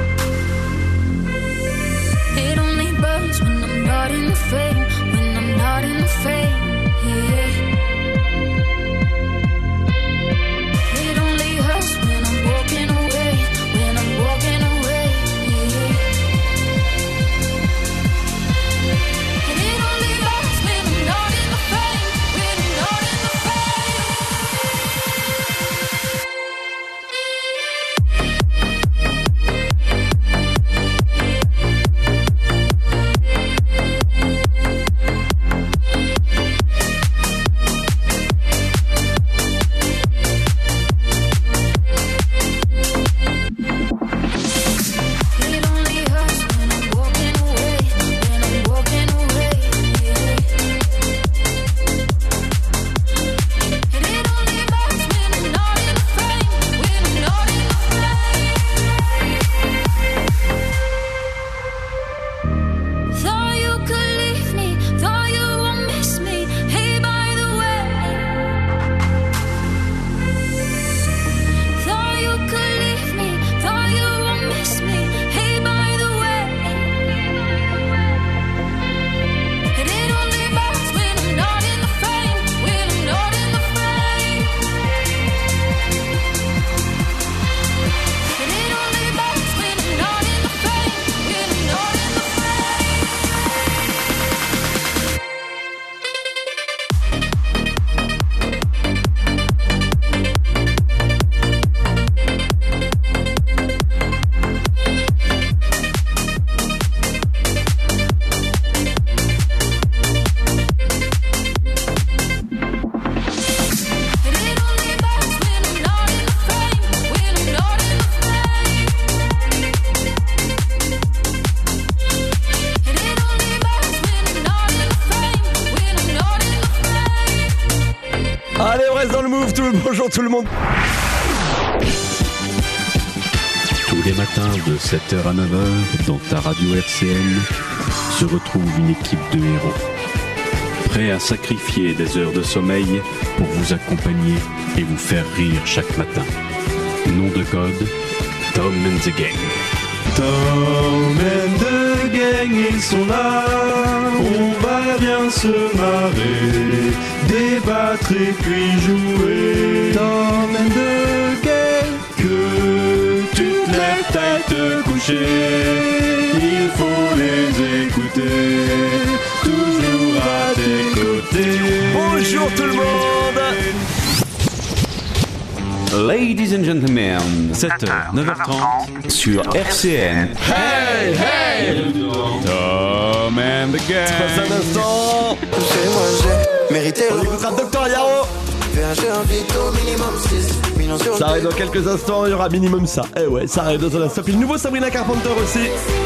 It only burns when I'm not in the fame, when I'm not in the fame. Yeah. It only hurts when I'm walking away, when I'm walking away. Yeah. And it only hurts when I'm not in the fame, when I'm not in the fame. bonjour tout le monde. Tous les matins de sept heures à neuf heures, dans ta radio R C N, se retrouve une équipe de héros. Prêts à sacrifier des heures de sommeil pour vous accompagner et vous faire rire chaque matin. Nom de code, Tom and the Gang. Tom and the Gang, ils sont là. On va bien se marrer, débattre et puis jouer. Tom and the Gang, que tu te lèves tête te coucher. Il faut les écouter, toujours à tes côtés. Bonjour tout le monde. Ladies and gentlemen, sept heures, neuf heures trente sur R C N. Hey, hey. Tom and the Gang. C'est pas un instant. C'est moi j'ai mérité. On écoutera Docteur Yaro. J'ai un au minimum six millions sur le Ça arrive dans quelques instants, il y aura minimum ça. Eh ouais, ça arrive dans un instant. Puis le nouveau Sabrina Carpenter aussi.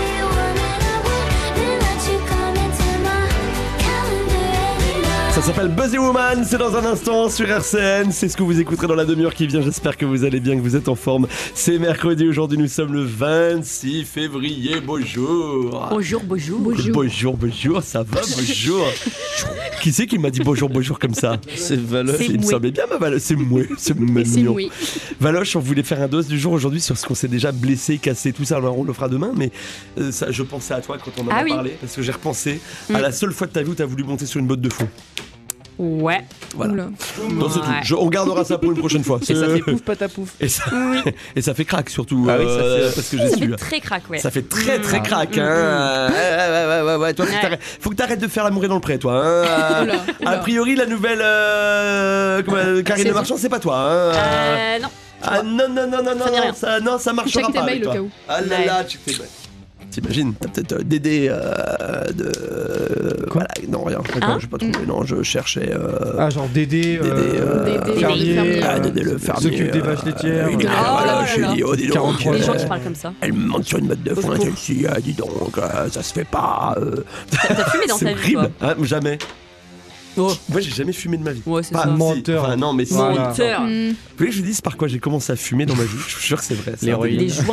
Ça s'appelle Buzzy Woman, c'est dans un instant sur R C N, c'est ce que vous écouterez dans la demi-heure qui vient, j'espère que vous allez bien, que vous êtes en forme. C'est mercredi, aujourd'hui nous sommes le vingt-six février, bonjour. Bonjour, bonjour. Bonjour, bonjour, bonjour, ça va, bonjour. Qui c'est qui m'a dit bonjour, bonjour comme ça? C'est Valoche. Il me semblait bien ma Valoche, c'est moué, c'est mignon. moué. Valoche, on voulait faire un dos du jour aujourd'hui sur ce qu'on s'est déjà blessé, cassé, tout ça, alors on le fera demain, mais euh, ça, je pensais à toi quand on en Ah a oui. parlé, parce que j'ai repensé Mm. à la seule fois de ta vie où t'as voulu monter sur une botte de fond. Ouais. Voilà. Oula. Non, c'est tout. Ouais. Je- on gardera ça pour une prochaine fois. Et ça C'est- fait pouf patapouf. Et ça, Oui. et ça fait crack surtout. Ah oui, ça euh, fait- parce que Ça j'ai fait su. très crack, ouais. Ça fait très très Mm. crack. Mm, Hein. Ouais, ouais, ouais, ouais, ouais. Toi, faut que Ouais. t'arrêtes- faut que t'arrêtes de faire l'amour dans le pré, toi. Hein. Oula, oula. A priori, la nouvelle euh, comment, euh, Karine C'est- Marchand, c'est pas toi. Hein. Euh, non. Ah non, non, non, non, non, Ça dit rien. ça, non, ça marchera Check tes pas. mails avec au toi. cas où. Ah là Ouais. là, check tes mails. T'imagines, t'as peut-être euh, Dédé euh, de. Voilà, non, rien. D'accord, Hein j'ai pas trouvé. Non, je cherchais. Euh, Ah, genre Dédé, Dédé, euh, Dédé, fermier, le fermier. Ah, Dédé le fermier. s'occupe des euh, vaches laitières. une- Oh ah, voilà, là je lui là. dis, oh, dis donc. quarante-trois. Les gens euh, qui parlent comme ça. Elle me monte sur une botte de foin, celle-ci, euh, dis donc, euh, ça se fait pas. euh. T'as fumé dans C'est ta vie, horrible. toi? Hein, jamais. Oh. Moi, j'ai jamais fumé de ma vie. Ouais, c'est Pas- ça. si, Menteur. enfin, non, mais si. Voilà. Menteur. Hmm. Vous voulez que je vous dise par quoi j'ai commencé à fumer dans ma vie? Je suis sûr que c'est vrai. c'est L'héroïne. un Les délire. joints.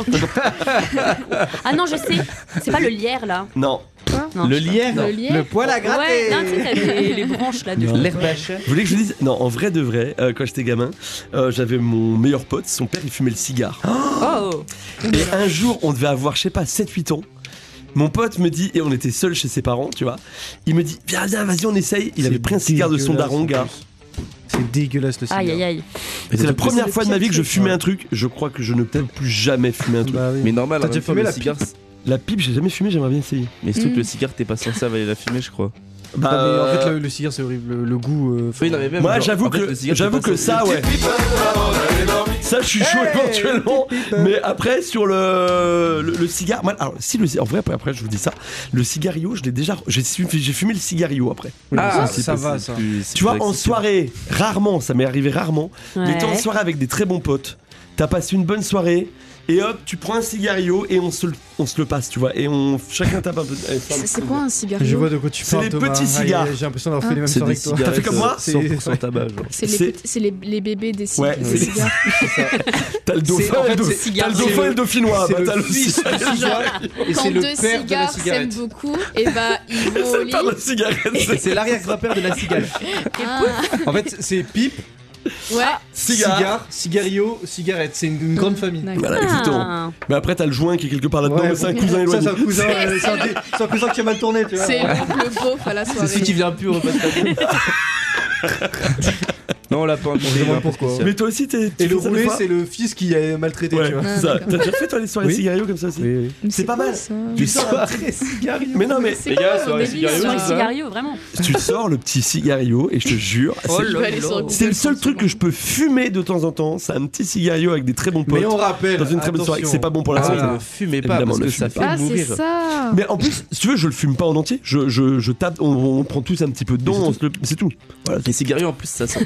Ah non, je sais. C'est pas le lierre, là. Non. Non, Le je sais lierre. Le lierre. Le poil à pas. Ouais, non, tu sais, t'as des- les branches là de. Non. L'herbache. Vous voulez que je vous dise? Non, en vrai de vrai, euh, quand j'étais gamin, euh, j'avais mon meilleur pote, son père, il fumait le cigare. Oh. Et un jour, on devait avoir, je sais pas, sept huit ans. Mon pote me dit, et on était seuls chez ses parents, tu vois. Il me dit, viens, viens, vas-y, on essaye. Il C'est avait pris un cigare de son dégueulasse, daron, en gars. plus. C'est dégueulasse le cigare. Aïe aïe aïe. Et c'est la c'est première le fois de ma pire vie que je truc, fumais ouais. un truc. Je crois que je ne peux plus jamais fumer un truc. Bah oui. Mais normal, T'as en déjà même temps, fumé le la cigare. pipe La pipe, j'ai jamais fumé, j'aimerais bien essayer. Mais surtout Mm. que le cigare, t'es pas censé avaler la fumée, je crois. Bah, Ah, mais en fait, euh, le, le cigare, c'est horrible. Le, le goût. euh, Oui, non, mais même, moi, genre, j'avoue en fait, que, le cigare, t'es j'avoue pas que censé- ça, ouais. Ça, je suis chaud éventuellement. Mais après, sur le, le, le cigare, moi, alors, si le, en vrai, après, après, je vous dis ça, le cigario, je l'ai déjà, j'ai, j'ai fumé le cigario après. Ah, c'est ça pas- va, c'est ça. plus- c'est Tu vois, plus en accessible. soirée, rarement, ça m'est arrivé rarement, mais t'es en Ouais. soirée avec des très bons potes, t'as passé une bonne soirée, et hop, tu prends un cigario et on se le, on se le passe, tu vois, et on, chacun tape un peu. eh, C'est c'est quoi un cigario? Je vois de quoi tu C'est parles. les Thomas. petits Aïe, cigares. aïe, J'ai l'impression d'avoir fait les mêmes C'est soirées des que toi. T'as fait cigarettes comme moi C'est- cent pour cent tabac, genre. C'est les, C'est- petits- c'est les, les bébés des, cig- Ouais, des c'est- cigares. T'as le dauphin, en fait, et le, c'est- t'as le c'est dauphin le- et le dauphinois, C'est bah, t'as le le fils cigare. du cigare et Quand c'est le deux père de la cigares s'aiment cigarette. beaucoup, et bah ils vont au C'est lit. pas la cigarette, c'est C'est l'arrière-grand-père de la cigale. Ah, En fait, c'est pipe, ouais. cigare. cigare, cigario, cigarette. C'est une, une grande famille. D'accord. Voilà, exactement. Ah. Mais après, t'as le joint qui est quelque part là-dedans, Ouais, mais c'est un bon. cousin Ça, éloigné. c'est un cousin, euh, c'est un, dé- c'est un cousin qui a mal tourné, tu vois. C'est l'oncle beauf à la C'est soirée. celui qui vient plus au repas de famille. Non, on l'a pas On se demande pourquoi. Mais toi aussi, t'es. tu Et le fais ça des roulé, fois c'est le fils qui a maltraité, Ouais, tu vois. c'est ça. T'as déjà fait toi les soirées Oui. cigario comme ça aussi? Oui, oui. Mais C'est pas quoi, mal. ça Tu Les sors, soirées cigario. mais non, mais C'est Les quoi, gars, mon soirée délire, cigario, Sur les ça c'est ça cigarios, vraiment. tu sors le petit cigario et je te jure, Oh c'est- Je là vais aller là. sur Google c'est le seul trente truc que je secondes. peux fumer de temps en temps. C'est un petit cigario avec des très bons potes. Mais on rappelle. Dans une très bonne soirée. attention. C'est pas bon pour la Ah, santé. ne fumez pas Évidemment, parce ne que fumez ça fait Ah, c'est mourir. ça. Mais en plus, si tu veux, je le fume pas en entier. Je, je, je tape, on, on prend tous un petit peu dedans, on se le- c'est tout. Voilà. Les cigarios en plus ça sent un peu bon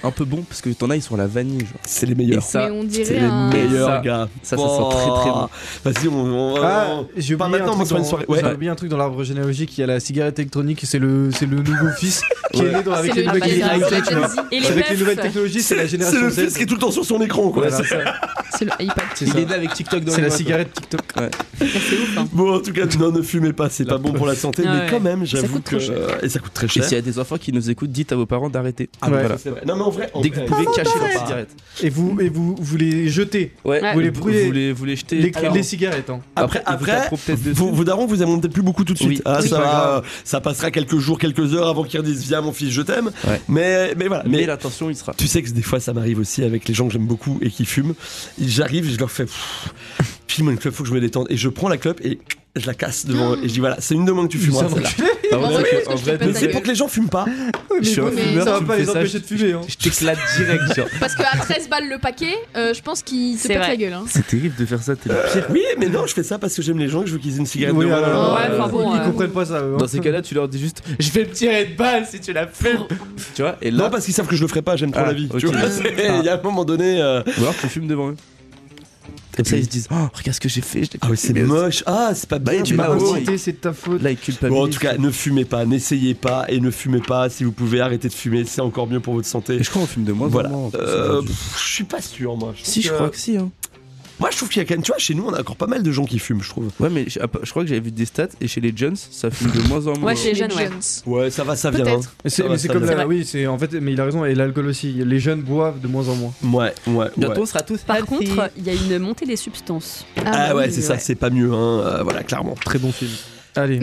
bon parce que t'en as ils sont à la vanille genre. C'est les meilleurs. Et ça, Mais on dirait C'est les un- meilleurs ça, gars. ça, ça sent très, très bon. Vas-y, on, on, Ah, on- j'ai pas oublié, un maintenant, mais truc sur une dans- soirée. j'ai Ouais. oublié un truc dans l'arbre généalogique, il y a la cigarette électronique, c'est le, c'est le nouveau fils qui est né dans, avec C'est les le- nouvelles ah, bah, technologies. c'est tu vois. la- Et les Avec les meufs. nouvelles technologies, c'est la C'est génération le Z. fils qui est tout le temps sur son écran, quoi. Voilà, C'est- C'est le iPad. c'est Il ça. est né avec TikTok dans C'est les la mains, cigarette TikTok. Ouais. C'est ouf. Hein. Bon, en tout cas, non, ne fumez pas, c'est pas bon pour la santé, Ah mais ouais. quand même, Ça j'avoue coûte que. trop cher. Et ça coûte très Et cher. s'il y a des enfants qui nous écoutent, dites à vos parents d'arrêter. Ah ouais, Voilà. ça, c'est vrai. Non, mais en vrai, en Dès que vrai, vous pouvez faut cacher pas. leur cigarette. Et vous, et vous, vous les jetez. Ouais, Ouais. Vous les vous, brûlez. vous les, vous les jetez. Les, Alors, les cigarettes. Hein. Après, Après, ils vous après taperont peut-être dessus. vos, vos darons vous aimeront peut-être plus beaucoup tout de suite. Oui. Ah, Oui. ça, C'est pas va, grave. ça passera quelques jours, quelques heures avant qu'ils redisent viens mon fils, je t'aime. Ouais. Mais, mais voilà. Mais, Mais, l'attention, il sera. tu sais que des fois, ça m'arrive aussi avec les gens que j'aime beaucoup et qui fument. J'arrive, je leur fais pff, file-moi une clope, faut que je me détende. Et je prends la clope et je la casse devant eux. Et je dis voilà, c'est une de moins que tu fumeras. C'est un celle-là. enculé. Ah, En ouais, vrai, que- parce que en je vrai, te pète Mais ta c'est gueule. pour que les gens fument pas. je suis un mais fumeur, ça va tu pas me les fais ça, empêcher je- de fumer. Hein. Je t'éclate direct, genre. Parce qu'à treize balles le paquet, euh, je pense qu'il se C'est pète vrai. la gueule. Hein. C'est terrible de faire ça, t'es le pire. Oui, mais non, je fais ça parce que j'aime les gens, que je veux qu'ils aient une cigarette Oui, de moins. alors, Ouais, enfin bon, ils euh, comprennent pas ça. eux, hein. Dans ces cas-là, tu leur dis juste je vais me tirer de balle si tu la fumes. Tu vois, et là. Non, parce qu'ils savent que je le ferai pas, j'aime trop Ah, la vie. ok. Tu vois, c'est- il y a un moment donné. euh, Ou alors tu fumes devant eux. Comme ça, ils se disent oh, regarde ce que j'ai fait. Je l'ai Ah oui, fait, c'est mais- moche. Ah, c'est pas Bah, bien. tu mais m'as là, incité, ouais. Incité, c'est de ta faute. Là, ils culpabilisent. Bon, en tout cas, ne fumez pas, n'essayez pas et ne fumez pas. Si vous pouvez arrêter de fumer, c'est encore mieux pour votre santé. Et je crois qu'on fume de moins Voilà. en moins. en plus, Euh, aujourd'hui. pff, je suis pas sûr, moi. Je Si, trouve je que- crois que si. Hein. Moi, je trouve qu'il y a quand même. Tu vois, chez nous, on a encore pas mal de gens qui fument, je trouve. Ouais, mais je, je crois que j'avais vu des stats et chez les jeunes, ça fume de moins en moins. Ouais, chez les jeunes, ouais. Ouais, ça va, ça vient. Peut-être. hein. Mais c'est Ça va, mais c'est ça comme vient. la, oui, c'est en fait, mais il a raison, et l'alcool aussi. Les jeunes boivent de moins en moins. Ouais, ouais. Bientôt, ouais. on sera tous. Par healthy. contre, il y a une montée des substances. Ah, bah ouais, oui, c'est ça, c'est pas mieux, hein. euh, voilà, clairement. Très bon film. Allez.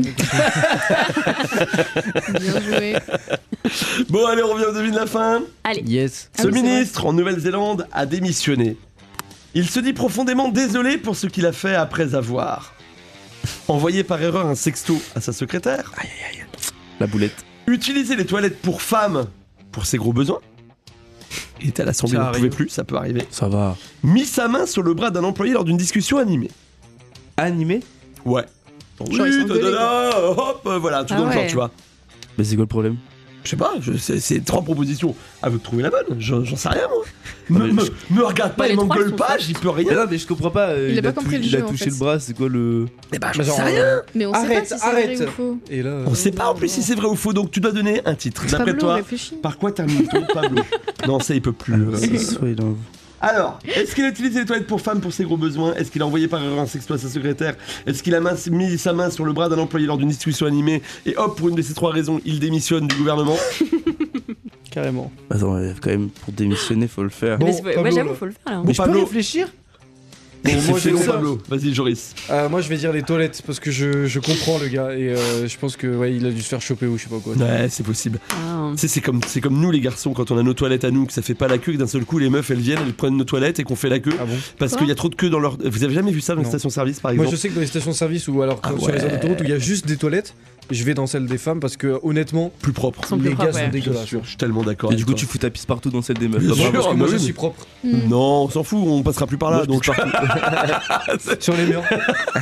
Bien joué. Bon, allez, on revient, on devine la fin. Allez. Yes. Ah Ce oui, c'est ministre en Nouvelle-Zélande a démissionné. Il se dit profondément désolé pour ce qu'il a fait après avoir envoyé par erreur un sexto à sa secrétaire, Aïe, aïe, aïe. La boulette. utilisé les toilettes pour femmes pour ses gros besoins. Il était à l'Assemblée, Ça il ne pouvait arrive. plus, ça peut arriver. Ça va. Mis sa main sur le bras d'un employé lors d'une discussion animée. Animé. Ouais. Genre, ils Oui, s'engueulaient, tadada, hop, euh, voilà, tout Ah dans le genre, ouais. tu vois. Mais c'est quoi le problème? Je sais pas, je- c'est c'est trois propositions. À vous de trouver la bonne, j'en j'en sais rien moi. Non, Me, mais me- je- me regarde pas Bah, et les trois, m'engueule elles sont pas, faites. j'y peux Mais rien. non, mais je comprends pas. euh, Il a pas a compris tou- le Il a jeu, en touché fait. le bras, c'est quoi le. Eh ben, Bah, j'en genre, sais rien. Mais on Arrête, sait pas si c'est arrête. vrai ou faux. Et là. On sait pas en plus si c'est vrai ou faux, donc tu dois donner un titre. D'après Pablo, toi, réfléchis. par quoi termine-t-on Pablo? Non, ça il peut plus. euh. C'est soit il en- Alors, est-ce qu'il a utilisé les toilettes pour femmes pour ses gros besoins? Est-ce qu'il a envoyé par erreur un sexto à sa secrétaire? Est-ce qu'il a main- mis sa main sur le bras d'un employé lors d'une discussion animée? Et hop, pour une de ces trois raisons, il démissionne du gouvernement. Carrément. Attends, euh, quand même, pour démissionner, faut le faire. Bon, Mais c'est- ouais, Pablo, j'avoue, là. faut le faire là. Bon, Mais je peux Pablo. réfléchir. Bon, moi, moi j'ai j'ai long ça. Pablo. Vas-y, Joris. Euh, moi, je vais dire les toilettes parce que je, je comprends le gars et euh, je pense que ouais, il a dû se faire choper ou je sais pas quoi. Ouais, c'est possible. Ah. Tu sais, c'est comme, c'est comme nous les garçons, quand on a nos toilettes à nous, que ça fait pas la queue, que d'un seul coup les meufs elles viennent, elles prennent nos toilettes et qu'on fait la queue. Ah bon? Parce Quoi qu'il y a trop de queue dans leur. Vous avez jamais vu ça dans les Non. stations-service par Moi, exemple? je sais que dans les stations-service ou alors Ah sur les ouais. autoroutes où il y a juste des toilettes, je vais dans celle des femmes parce que honnêtement, Plus propre. Sont plus les propres, gars ouais. sont Je dégueulasses. je suis tellement d'accord. Et du avec coup, toi. tu fous ta pisse partout dans celle des meufs. Bien Bah, sûr. Ouais, parce que bah moi oui, je mais- suis propre Hmm. Non, on s'en fout, on passera plus par là. Moi, je donc. pisse partout. sur les murs.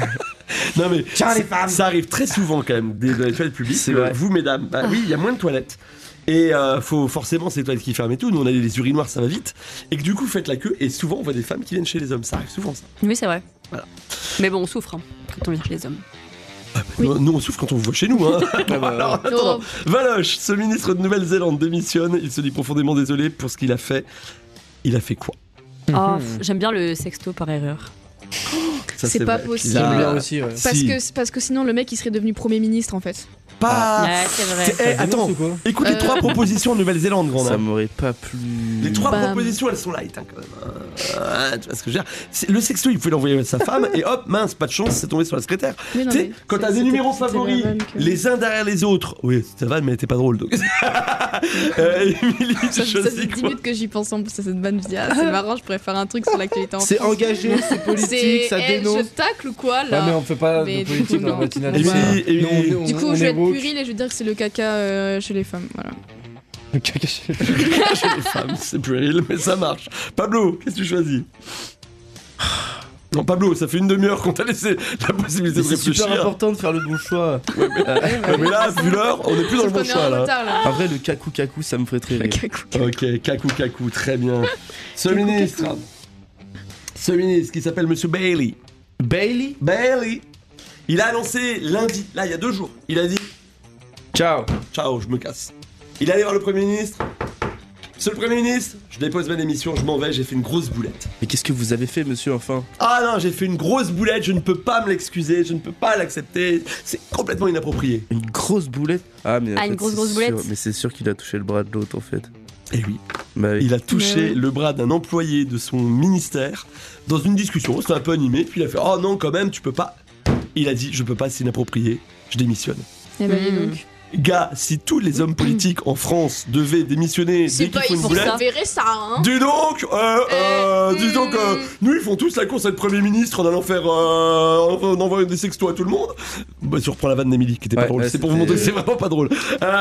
Non mais Tiens, les femmes. ça arrive très souvent quand même des, dans les toilettes publiques. C'est que vrai. Vous mesdames, bah oui, il y a moins de toilettes. Et euh, faut forcément c'est les toilettes qui ferment et tout. Nous on a les urinoirs, ça va vite. Et que du coup faites la queue. Et souvent on voit des femmes qui viennent chez les hommes. Ça arrive souvent ça. Oui, c'est vrai. Voilà. Mais bon, on souffre hein, quand on vient chez les hommes. Oui. Nous, nous, on souffre quand on vous voit chez nous. Hein. bah, Alors, attends, Oh. Valoche, ce ministre de Nouvelle-Zélande démissionne. Il se dit profondément désolé pour ce qu'il a fait. Il a fait quoi? Oh, pff, j'aime bien le sexto par erreur. Ça, C'est pas vrai. possible. Il a- J'aime bien aussi, ouais. Parce Si. que, parce que sinon, le mec, il serait devenu Premier ministre, en fait. Pas. Ouais, c'est vrai. C'est- eh, Ça attends, dénonce ou quoi écoute les Euh. trois propositions en Nouvelle-Zélande, grand. Ça hein. m'aurait pas plu. Les trois Bam. propositions, elles sont light hein, quand même. Euh, tu vois ce que je veux dire? C'est- Le sexto, il pouvait l'envoyer à sa femme et hop, mince, pas de chance, c'est tombé sur la secrétaire. Mais non, Tu sais, mais quand c'est- t'as des c'était- numéros c'était favoris, la vanne que- les uns derrière les autres. Oui, c'était vanne, mais elle était pas drôle donc. euh, Émilie, tu Ça, ça choisis fait dix quoi? minutes que j'y pense en plus à cette vanne. Je dis, ah, c'est marrant, je pourrais faire un truc sur l'actualité en C'est France. engagé, c'est politique, C'est- ça eh, dénonce. Je tacle ou quoi là Ah, mais on fait pas Mais de du politique coup, dans la non. matinale. Bon, Nous, bah, et- nous, on- Du on- coup, on je vais est être woke. puérile et je vais dire que c'est le caca euh, chez les femmes. Voilà. Le caca chez les femmes. Chez les femmes, c'est puéril, mais ça marche. Pablo, qu'est-ce que tu choisis? Non, Pablo, ça fait une demi-heure qu'on t'a laissé la possibilité Mais de c'est réfléchir. super important de faire le bon choix. Ouais, mais, ouais, mais là, vu l'heure, on est plus dans le bon choix là. En vrai, le kakou kakou, ça me ferait très rire. Ok, kakou kakou, très bien. Ce ministre, ce ministre qui s'appelle Monsieur Bailey. Bailey Bailey. Il a annoncé lundi, là il y a deux jours, il a dit ciao, ciao, je me casse. Il est allé voir le Premier ministre. Monsieur le Premier ministre, je dépose ma démission, je m'en vais, j'ai fait une grosse boulette. Mais qu'est-ce que vous avez fait, monsieur, enfin? Ah non, j'ai fait une grosse boulette, je ne peux pas me l'excuser, je ne peux pas l'accepter, c'est complètement inapproprié. Une grosse boulette? Ah, mais en Ah, fait, une grosse, c'est grosse sûr- boulette. Mais c'est sûr qu'il a touché le bras de l'autre, en fait. Eh oui. Bah oui. Il a touché Mais oui. le bras d'un employé de son ministère dans une discussion, c'était un peu animé, puis il a fait « Oh non, quand même, tu peux pas ». Il a dit « Je peux pas, c'est inapproprié, je démissionne ». Eh ben, dis donc. Gars, si tous les hommes politiques en France devaient démissionner C'est dès pas qu'ils font une pour boulette... ça. Verrez ça, hein. Dis donc, euh, euh, dis donc, euh, nous ils font tous la course à être Premier ministre en allant faire, euh, en envoyant des sextos à tout le monde. Bah, tu reprends la vanne d'Emily qui était pas Ouais, drôle. ouais, c'est pour vous c'était- montrer que c'est vraiment pas drôle. Euh...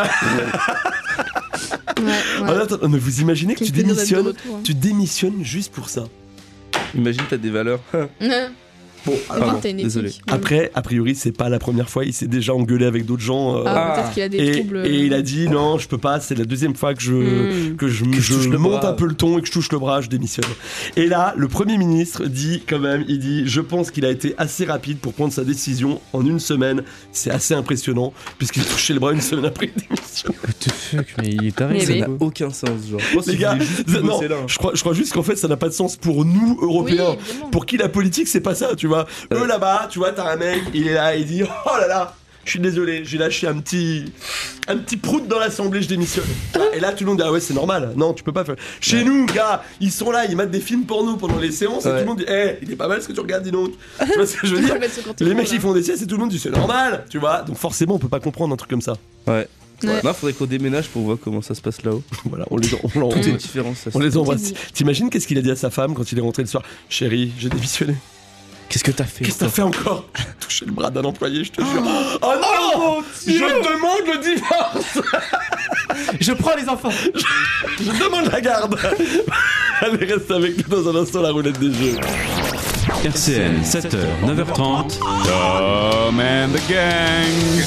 Ah, attends, mais vous imaginez que Quel tu plaisir d'être de démissionnes, retour, hein. tu démissionnes juste pour ça. Imagine, t'as des valeurs. Bon, Pardon, alors, t'as une éthique. désolé. après, a priori, c'est pas la première fois. Il s'est déjà engueulé avec d'autres gens. euh, Ah, peut-être qu'il a des et, troubles. et il a dit non, je peux pas. C'est la deuxième fois que je Mm. que je, Que je je touche le monte bras. un peu le ton et que je touche le bras, je démissionne. Et là, le Premier ministre dit quand même, il dit, je pense qu'il a été assez rapide pour prendre sa décision en une semaine. C'est assez impressionnant puisqu'il a touché le bras une semaine après la démission. What the fuck, mais il est taré. Ça ce n'a gars. aucun sens, genre. Je pense Les qu'il gars, voulait juste plus non, bosser là, hein. je crois, je crois juste qu'en fait ça n'a pas de sens pour nous Européens. Oui, évidemment. Pour qui la politique c'est pas ça, tu vois. Eux là-bas, tu vois, t'as un mec, il est là, il dit oh là là, je suis désolé, j'ai lâché un petit, un petit prout dans l'assemblée, je démissionne. Et là tout le monde dit ah ouais c'est normal, non tu peux pas faire. Chez nous gars, ils sont là, ils mettent des films porno pendant les séances et Ouais. tout le monde dit eh il est pas mal ce que tu regardes dis donc. Tu vois ce que je veux Faut dire? le mettre sur continent, Les mecs là. qui font des siestes et tout le monde dit c'est normal, tu vois. Donc forcément on peut pas comprendre un truc comme ça. Ouais. Ouais. Non, faudrait qu'on déménage pour voir comment ça se passe là-haut. Voilà, on les, on, on- Tout est différent, ça. on les Tout est embrasse. dit. T'imagines qu'est-ce qu'il a dit à sa femme quand il est rentré le soir? Chérie, j'ai démissionné. Qu'est-ce que t'as fait? Qu'est-ce que t'as fait encore? J'ai touché le bras d'un employé, je te jure. Oh non! Je demande le divorce! Je prends les enfants. Je demande la garde! Allez, reste avec nous dans un instant, la roulette des jeux. R C N, sept heures, neuf heures trente. Tom and the Gang.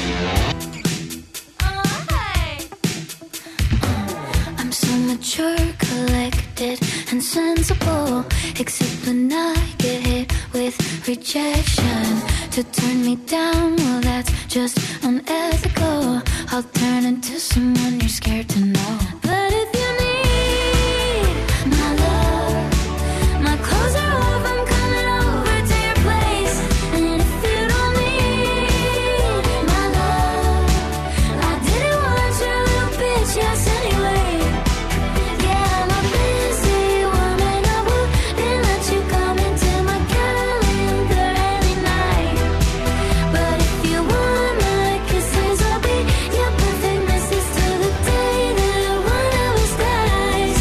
I'm so mature, collected, and sensible. Except when I get hit with rejection. To turn me down, well, that's just unethical. I'll turn into someone you're scared to know. But if you need my love, my clothes are off, I'm coming over to your place. And if you don't need my love, I didn't want your little bitch, yes, anyway. Yeah, I'm a busy woman, I wouldn't let you come into my calendar any night. But if you want my kisses, I'll be your perfect missus till the day that one of us dies.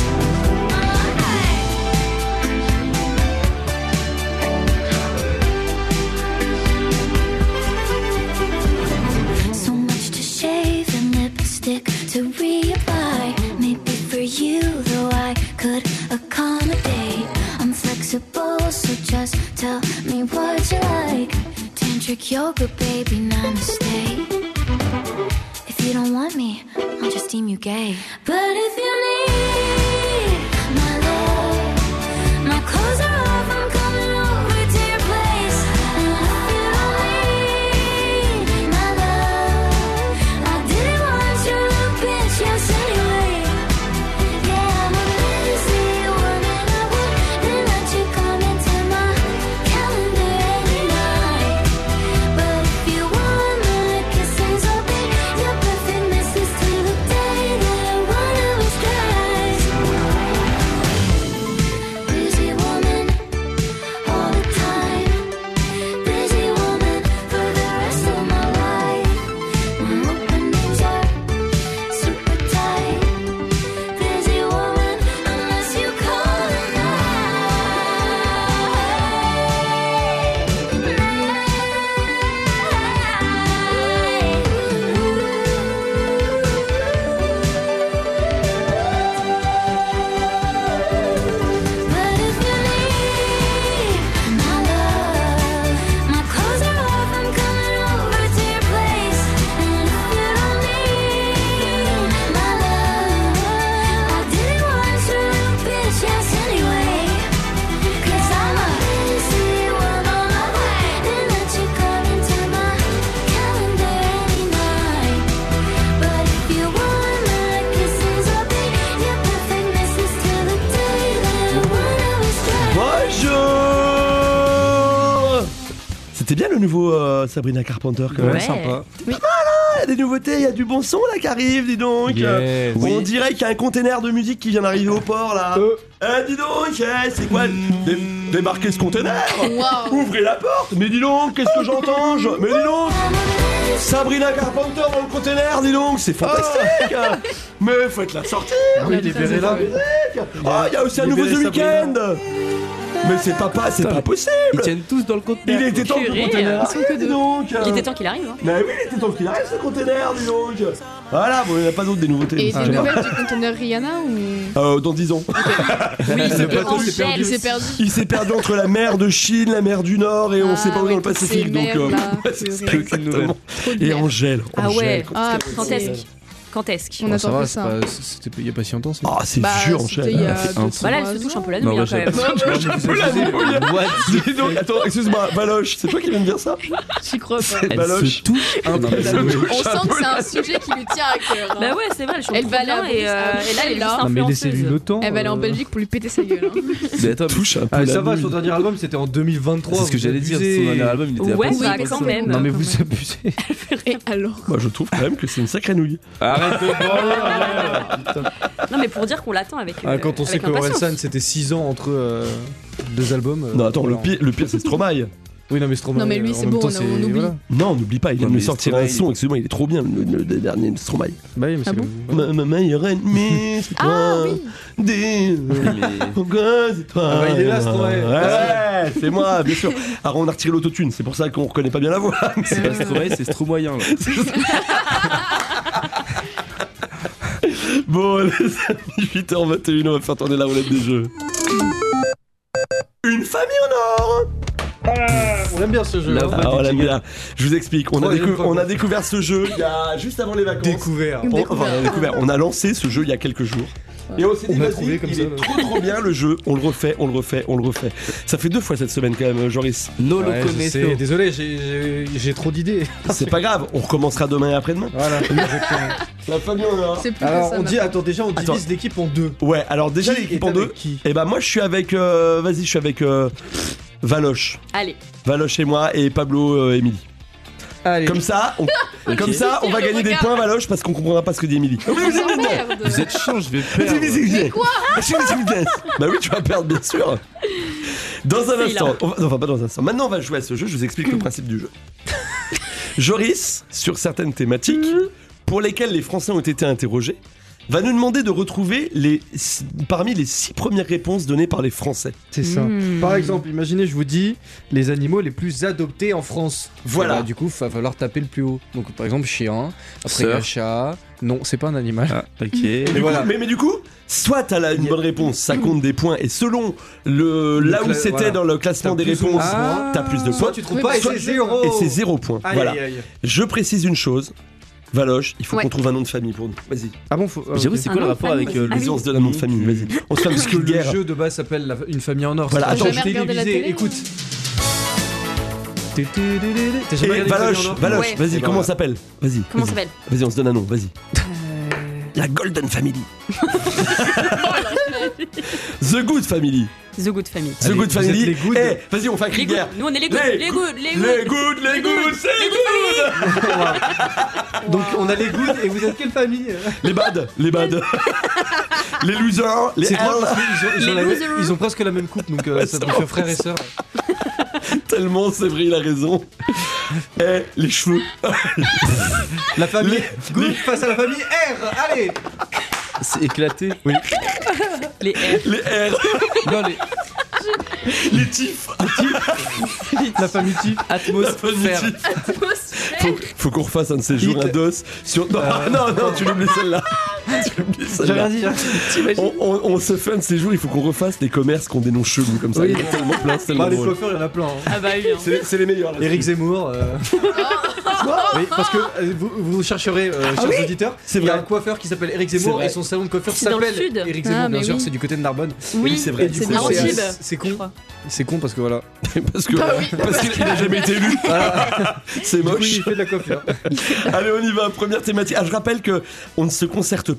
So much to shave and lipstick to reapply. Maybe for you, though, I could accommodate. I'm flexible, so just tell me what you like. Tantric yoga, baby, namaste. If you don't want me, I'll just deem you gay. But if you need my love, my clothes are off, I'm coming over to your place. And if you don't need my love, I didn't want your little bitch, yes, anyway. Yeah, I'm a busy woman, I wouldn't let you come into my calendar any night. But if you want my kisses, I'll be your perfect missus till the day that one of us dies. nouveau euh, Sabrina Carpenter quand même. Ouais. Sympa. Oui. Il y a des nouveautés, il y a du bon son là qui arrive, dis donc. Yes. Euh, On Oui. dirait qu'il y a un container de musique qui vient d'arriver au port là. Euh. Eh, dis donc, eh, c'est quoi Dé- Débarquer ce container Waouh. Ouvrez la porte. Mais dis donc, qu'est-ce que j'entends je... Mais dis donc, Sabrina Carpenter dans le container, dis donc, c'est fantastique. Mais faites-la sortir. Ah oui, libérez-la. Ah, il y a aussi un nouveau The Libérez Sabrina. Weeknd. Mais c'est pas, pas, c'est pas possible. Ils tiennent tous dans le conteneur. Il était temps que le Purée, container ils sont arrive, que dis deux. donc. Il était temps qu'il arrive. Hein. Mais oui, il était temps qu'il arrive ce container, dis donc. Voilà, bon, il n'y a pas d'autres des nouveautés. Et Ah, des j'ai nouvelles du conteneur Rihanna ou. Euh, dans dix ans. Oui, Le c'est bateau en s'est gel. Il s'est perdu. Il s'est perdu entre la mer de Chine, la mer du Nord et on Ah, sait pas où ouais, dans le toutes Pacifique. ces Donc, mers, là, ouais, c'est ça, purée. exactement. Trop de Et mer. en gel. en Ah gel, ouais. quand Ah, c'est- Quand c'est- est-ce Quand est-ce On Bon, ça attend va, que c'est ça. pas- c'était il y a pas si longtemps. ça. Ah, c'est Bah, vieux en c'était gel. il y a fait deux, un- trois Voilà, elle se touche un peu la Non, nouille ouais, hein, quand j'ai- même. Dis donc, attends, excuse-moi, Valoche, c'est toi qui viens de dire ça J'y crois pas. Elle Baloche. se touche un peu la nouille. On sent que c'est un sujet qui lui tient à cœur. hein. Bah ouais, c'est vrai, elle chante Elle trop va aller à bien et, euh, Bruxelles. et là, elle est Là. juste Non, mais laissez-lui influenceuse. le temps. Elle va aller en euh. Belgique pour lui péter sa gueule. hein. Mais attends, Touche un peu Ah, la ça va, nouille. son dernier album c'était en deux mille vingt-trois. c'est ce que vous j'allais dire. abusez. Son dernier album, il était Ouais, à Oui, bah mais quand c'est même. bon. Non, mais Quand vous même. abusez. Et alors Moi, je trouve quand même que c'est une sacrée nouille. Arrête de branler. Non, mais pour dire qu'on l'attend avec. Ah, euh, quand on sait avec que impatience. Orelsan c'était six ans entre euh, deux albums. euh, Non, attends, le voilà. pire, le pire c'est Stromae. Oui, non, mais Stromae. Non, mais lui, en c'est même bon, temps, on- c'est- on oublie. voilà. Non, on n'oublie pas, il vient Non, de mais nous sortir Stromae, un son, excuse-moi, il est trop bien, le, le- le dernier Stromae. Bah oui, mais c'est Ah bon le- voilà. Ma, ma meilleure ennemie, c'est toi. Ah oui. Dis, pourquoi c'est toi. Ah bah, il est là, Stromae. Ouais, c'est moi, bien sûr. Alors, on a retiré l'autotune, c'est pour ça qu'on reconnaît pas bien la voix. C'est pas Stromae, c'est Stromoyen là. Bon, les amis, huit heures vingt et une, on va faire tourner la roulette des jeux. Une famille en or. On aime bien ce jeu. La hein. voix Ah, on du l'a jingle. mis là. Je vous explique, on a, Troisième décou- fois, on a quoi. découvert ce jeu il y a juste avant les vacances. Découvert. On, enfin, on a découvert. On a lancé ce jeu il y a quelques jours. Et on s'est dit, On a vas-y, trouvé comme il ça, est là. trop trop bien le jeu. On le refait, on le refait, on le refait. Ça fait deux fois cette semaine quand même, Joris. No Ouais, lo je connais. sais, désolé, j'ai- j'ai j'ai trop d'idées. C'est pas grave, on recommencera demain et après-demain. Voilà, exactement. La famille en or. C'est plus Alors, que ça. on dit, maintenant. attends, déjà, on Attends. divise l'équipe en deux. Ouais, alors déjà Qui l'équipe est en deux. avec qui Et bah moi je suis avec, euh, vas-y, je suis avec euh, Valoche. Allez. Valoche et moi et Pablo, euh, Émilie. Allez. Comme ça, on, comme ça, on va Le gagner des regard. points Valoche parce qu'on comprendra pas ce que dit Émilie. Oh, merde. Vous êtes chiant, je vais perdre. Mais quoi Bah oui, tu vas perdre, bien sûr. Dans un C'est instant, hilarant. on va- enfin pas dans un instant. Maintenant, on va jouer à ce jeu. Je vous explique le principe du jeu. Joris, sur certaines thématiques pour lesquelles les Français ont été interrogés, va nous demander de retrouver les parmi les six premières réponses données par les Français. C'est ça. Hmm. Par exemple, imaginez, je vous dis les animaux les plus adoptés en France. Voilà. Et bah, du coup, il va falloir taper le plus haut. Donc, par exemple, chien. Après, il y a Sœur. chat. Non, c'est pas un animal. Ah, ok. Et du voilà. coup- mais, mais du coup, soit t'as la, une bonne réponse, ça compte des points, et selon le, Le là où cla- c'était voilà. dans le classement T'as des plus ou réponses, moins de points. t'as plus de Soit points. tu trouves Oui, pas et soit- c'est zéro. Et c'est zéro point. Aïe, Voilà. aïe, aïe. Je précise une chose. Valoche, il faut Ouais. qu'on trouve un nom de famille pour nous. Vas-y. Ah bon, faut. ah, J'avoue, ok. c'est Un quoi le nom de rapport famille. avec euh, Ah Vas-y, oui. on se donne un nom de famille, vas-y. On se fait un Parce petit que coup de le guerre. jeu de base s'appelle la- Une famille en or. Voilà, C'est attends, un jamais jeu regardé la télévisé. télé, Écoute. T'as jamais Et regardé Une famille en Valoche, or Valoche, Ouais. vas-y, Et bah comment voilà. ça s'appelle Vas-y. Comment vas-y. ça s'appelle Vas-y, on se donne un nom, vas-y. Euh, La Golden Family. The Good Family. The Good Family. The Allez, Good vous Family. êtes les good. Eh, vas-y, on fait un cri Les de good. guerre. Nous, on est les good. Les Les good. Les Les good. good, les good, c'est good. Donc, on a les good et vous êtes quelle famille Les bad, les bad. Les losers, les C'est drôle L. parce qu'ils ont, ils ont Les la- losers. ils ont presque la même coupe, donc euh, Ouais, ça c'est peut faire frère et sœur. Tellement, c'est vrai, il a raison. Eh, les cheveux. La famille Les- good les- face à la famille R. Allez. C'est éclaté. Oui. Les R. Les R. Non, les, Les tifs. la famille T. La famille Atmosphère. tifs. Faut, faut qu'on refasse un de ces jours, un Hit. dos sur. Non, Euh. non, non, tu l'oublies celle-là. Tu oublies J'ai celle-là. rien dit. hein. On, on- on se fait un de ces jours, il faut qu'on refasse les commerces qui ont des noms chelous comme ça. Oui. Il y en a tellement plein, c'est tellement Bah, les drôle. coiffeurs, il y en a plein. hein. Ah bah oui. hein. C'est c'est les meilleurs. là. Éric Zemmour. euh. Oui, parce que euh, vous, vous chercherez, euh, chers oui, auditeurs, c'est il y a vrai. un coiffeur qui s'appelle Éric C'est Zemmour vrai. et son salon de coiffure C'est dans le s'appelle sud. Éric Ah, Zemmour, bien mais sûr, oui. c'est du côté de Narbonne. Oui, c'est vrai. Et du C'est coup, bien c'est Antibes. c'est con. je crois. C'est con parce que voilà. Parce que Bah oui. parce qu'il a jamais été élu. C'est Du coup, moche. il fait de la coiffure. Allez, on y va. Première thématique. Ah, je rappelle que on ne se concerte pas.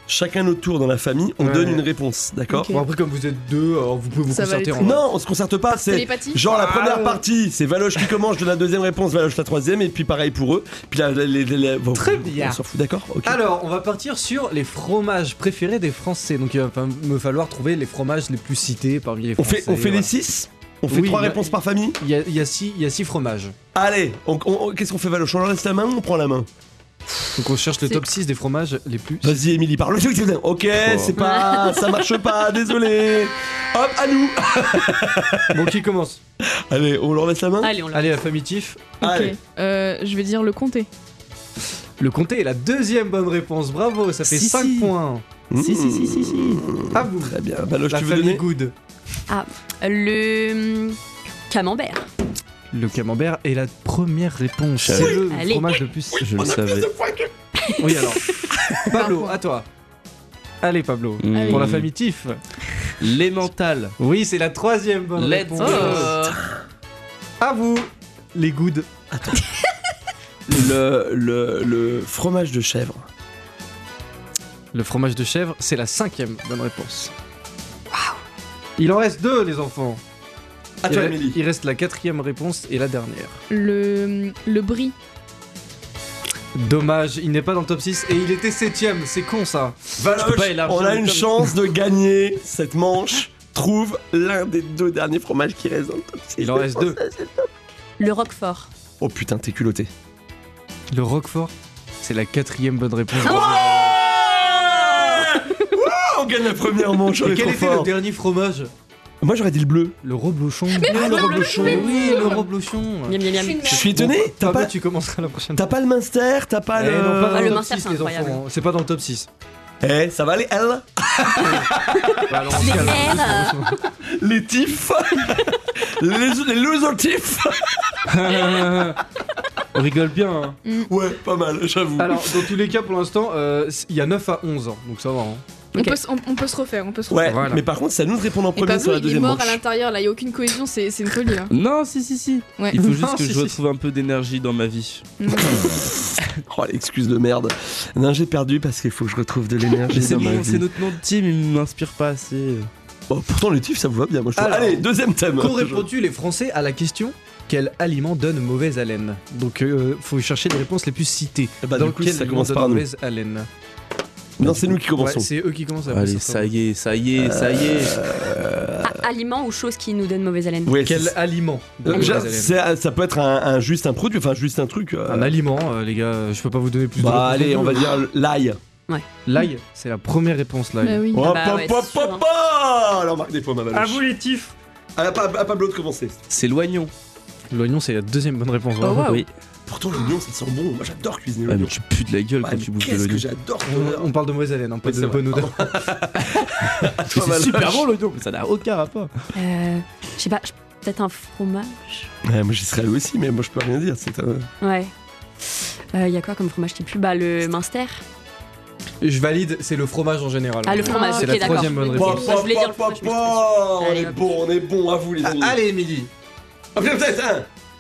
chacun notre tour dans la famille, on Ouais. donne une réponse, d'accord? Ok. Bon, après, comme vous êtes deux, alors vous pouvez vous Ça va concerter aller en. très Non, on se concerte pas, c'est Télépathie. genre la Ah, première ouais. partie, c'est Valoche qui commence, je donne la deuxième réponse, Valoche la troisième, et puis pareil pour eux. Puis là, les, les, les- bon, Très bien. On s'en fout, d'accord? Ok. Alors, on va partir sur les fromages préférés des Français. Donc, il va fa- me falloir trouver les fromages les plus cités parmi les on Français. fait, on fait voilà. les six? On fait Oui, trois il y a- réponses par famille? Il y a, il y a six, il y a six fromages. Allez, on- on- qu'est-ce qu'on fait, Valoche? On leur laisse la main ou on prend la main? Donc, on cherche le C'est- top six des fromages les plus. Vas-y, Émilie, parle. Ok, Oh. c'est pas. Ça marche pas, désolé. Hop, à nous. Bon, qui commence? Allez, on leur laisse la main? Allez, on l'a. Allez, la famille Tiff. Ok. Allez. Euh, je vais dire le comté. Le comté est la deuxième bonne réponse. Bravo, ça fait Si, cinq si. points. Si, si, si, si, si. À vous. Très bien. Valoche, La tu veux famille donner? Good. Ah, le hum, camembert. Le camembert est la première réponse. Oui. C'est le Allez. fromage le plus. Je le savais. Oui, alors. Pablo, à toi. Allez, Pablo. Mmh. Pour la famille Tiff. L'emmental. Oui, c'est la troisième bonne Let's réponse. go. À vous, les good. Le, le, le fromage de chèvre. Le fromage de chèvre, c'est la cinquième bonne réponse. Waouh. Il en reste deux, les enfants. À toi, il, Émilie. il reste la quatrième réponse et la dernière. Le, le brie. Dommage, il n'est pas dans le top six et il était septième. C'est con ça. Valoche, Je peux pas élargir on a le une top. chance de gagner cette manche. Trouve l'un des deux derniers fromages qui restent dans le top six. Il en reste deux. Le roquefort. Oh putain, t'es culotté. Le Roquefort, c'est la quatrième bonne réponse. Oh, on gagne la première manche, on Et est quel trop était fort. le dernier fromage? Moi j'aurais dit le bleu. Le reblochon. Ah, le reblochon. Oui, le reblochon. Miam, miam, miam. Je suis étonné, t'as Pablo, pas, tu commenceras la prochaine. t'as pas le Munster, t'as pas Eh le... non, pas dans Ah, le le top Munster, six, c'est les incroyable. enfants. C'est pas dans le top six. Eh, ça va les L? Bah, alors, on se calme. R. Les tifs? les, les loser tifs? On rigole bien. Hein. Ouais, pas mal, j'avoue. Alors, dans tous les cas, pour l'instant, euh, il y a neuf à onze ans, donc ça va. Hein. On, Ok. peut, s- on, on peut se refaire, on peut se Ouais, refaire. Voilà. mais par contre, c'est à nous de répondre en Et premier pas sur la vous, il est deuxième mort manche. à l'intérieur, là, il y a aucune cohésion, c'est c'est une folie là. Non, si, si, si. Ouais. Il faut juste Non, que si, je si. retrouve un peu d'énergie dans ma vie. Oh, l'excuse de merde. Non, j'ai perdu parce qu'il faut que je retrouve de l'énergie Mais c'est dans ma mon- c'est vie. notre nom de team, il m'inspire pas assez. Oh, pourtant, les tifs, ça vous va bien. Moi, je trouve. Alors, Allez, deuxième thème. Qu'ont répondu les Français à la question quel aliment donne mauvaise haleine? Donc, euh, faut chercher les réponses les plus citées. Eh bah, Dans du coup, quel ça aliment commence donne par nous. mauvaise haleine? Non, c'est nous qui Ouais, commençons. c'est eux qui commencent. après, Allez, ça ça sera- y est, ça y est, ça y est. Ah, aliment ou chose qui nous donne mauvaise haleine. Ouais, Quel c'est- aliment Euh, donne déjà, mauvaise haleine? c'est- ça peut être un, un- juste un produit, enfin juste un truc. euh, Un aliment, euh, les gars, je peux pas vous donner plus de Bah réponses allez, non on va plus. dire l'ail. L'ail, c'est la première réponse, l'ail. Bah oui. Hop, bah hop, ouais, hop, c'est sûr, hop, hop. Alors, marque des points, ma À Valoche. vous les tifs. À, Pa- à Pablo de commencer. C'est l'oignon. L'oignon, c'est la deuxième bonne réponse. Oh, bravo. wow. Oui. Pourtant, l'oignon, ça sent bon. Moi, j'adore cuisiner Ouais, mais l'oignon. tu pues de la gueule Ouais, quand mais tu bouffes de qu'est-ce que l'oignon. j'adore ton On, odeur. on parle de mauvaise haleine, hein, pas Oui, de c'est bonne vrai, odeur. À Mais toi, c'est super Valoche. bon l'oignon, mais ça n'a aucun rapport. Euh, je sais pas, je- peut-être un fromage. Ouais, moi, j'y serais allé aussi, mais moi, je peux rien dire. C'est un... Ouais. Il y a quoi comme fromage qui pue? Bah, le Munster. Je valide, c'est le fromage en général. Ah, le fromage, C'est ok, la d'accord. troisième bonne Pop, réponse. Moi, je voulais dire le pop, fromage, pop, mais je suis pas sûre. pop. On Allez, est hop. bon, on est bon à vous, les Ah, amis. allez, Émilie. Ah, putain, putain, putain.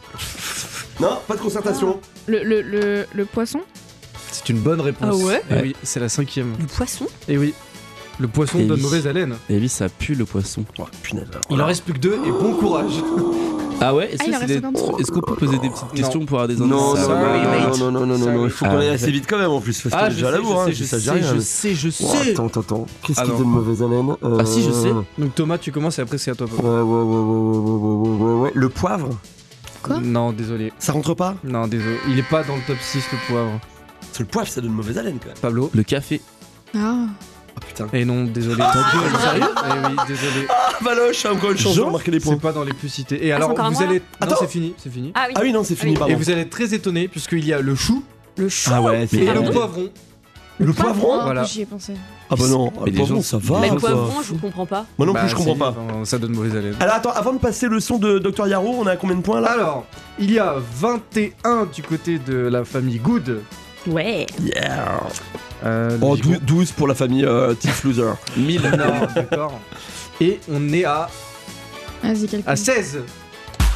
Non, pas de concertation. Le, le, le, le poisson. C'est une bonne réponse. Ah ouais Eh oui, c'est la cinquième. Le poisson. Et oui, le poisson Et donne oui. mauvaise haleine. Et oui, ça pue le poisson. Oh, punaise. alors. Il en reste plus que deux et bon courage. Ah ouais, est-ce Ah, il que en c'est reste des cinquante. tru- est-ce qu'on peut poser des petites Non. questions pour avoir des indices? Non, Ça non, va, non, mate. non, non, non, non, Ça non, va. il faut qu'on Ah, aille assez ouais. vite quand même en plus, parce Ah, qu'on est je déjà à sais, la bourre, hein, je sais, ça je gère sais, rien. je sais, je Oh, sais. attends, attends, attends. Qu'est-ce qui Alors. donne mauvaise haleine Euh, Ah si, je sais. Donc Thomas, tu commences et après c'est à toi. Papa. Ouais, ouais, ouais, ouais, ouais, ouais, ouais, ouais, ouais. Le poivre, Quoi? Non, désolé. ça rentre pas? Non, désolé. Il est pas dans le top six, le poivre. Parce que le poivre, ça donne mauvaise haleine quand même. Pablo. Le café. Ah. Ah putain. Et non, désolé. Sérieux? Eh oui, désolé. Ah, Valoche, encore une chance de Jean, marquer les points. C'est pas dans les plus cités. Et Ah, alors, c'est encore à vous moi, allez. là Non, Attends. c'est fini, c'est fini. Ah oui. Ah oui, non, c'est fini, oui. pardon. Et vous allez être très étonné puisqu'il y a le chou Le chou. Ah ouais, c'est et Ah le bon poivron. Le poivron? Ah, Voilà. J'y ai pensé. Ah bah non, Mais le les poivron, gens- ça va. Mais le quoi. poivron, je vous comprends pas. Moi non Bah, plus, je comprends si, pas. enfin, ça donne mauvaise haleine. Alors attends, avant de passer le son de docteur Yarrow, on a combien de points là? Alors, il y a vingt et un du côté de la famille Good. Ouais. Yeah. Euh, Oh, logiquement- dou- douze pour la famille euh, Tiff Loser. mille. Non, d'accord. Et on est à, Vas-y, calcule. à seize.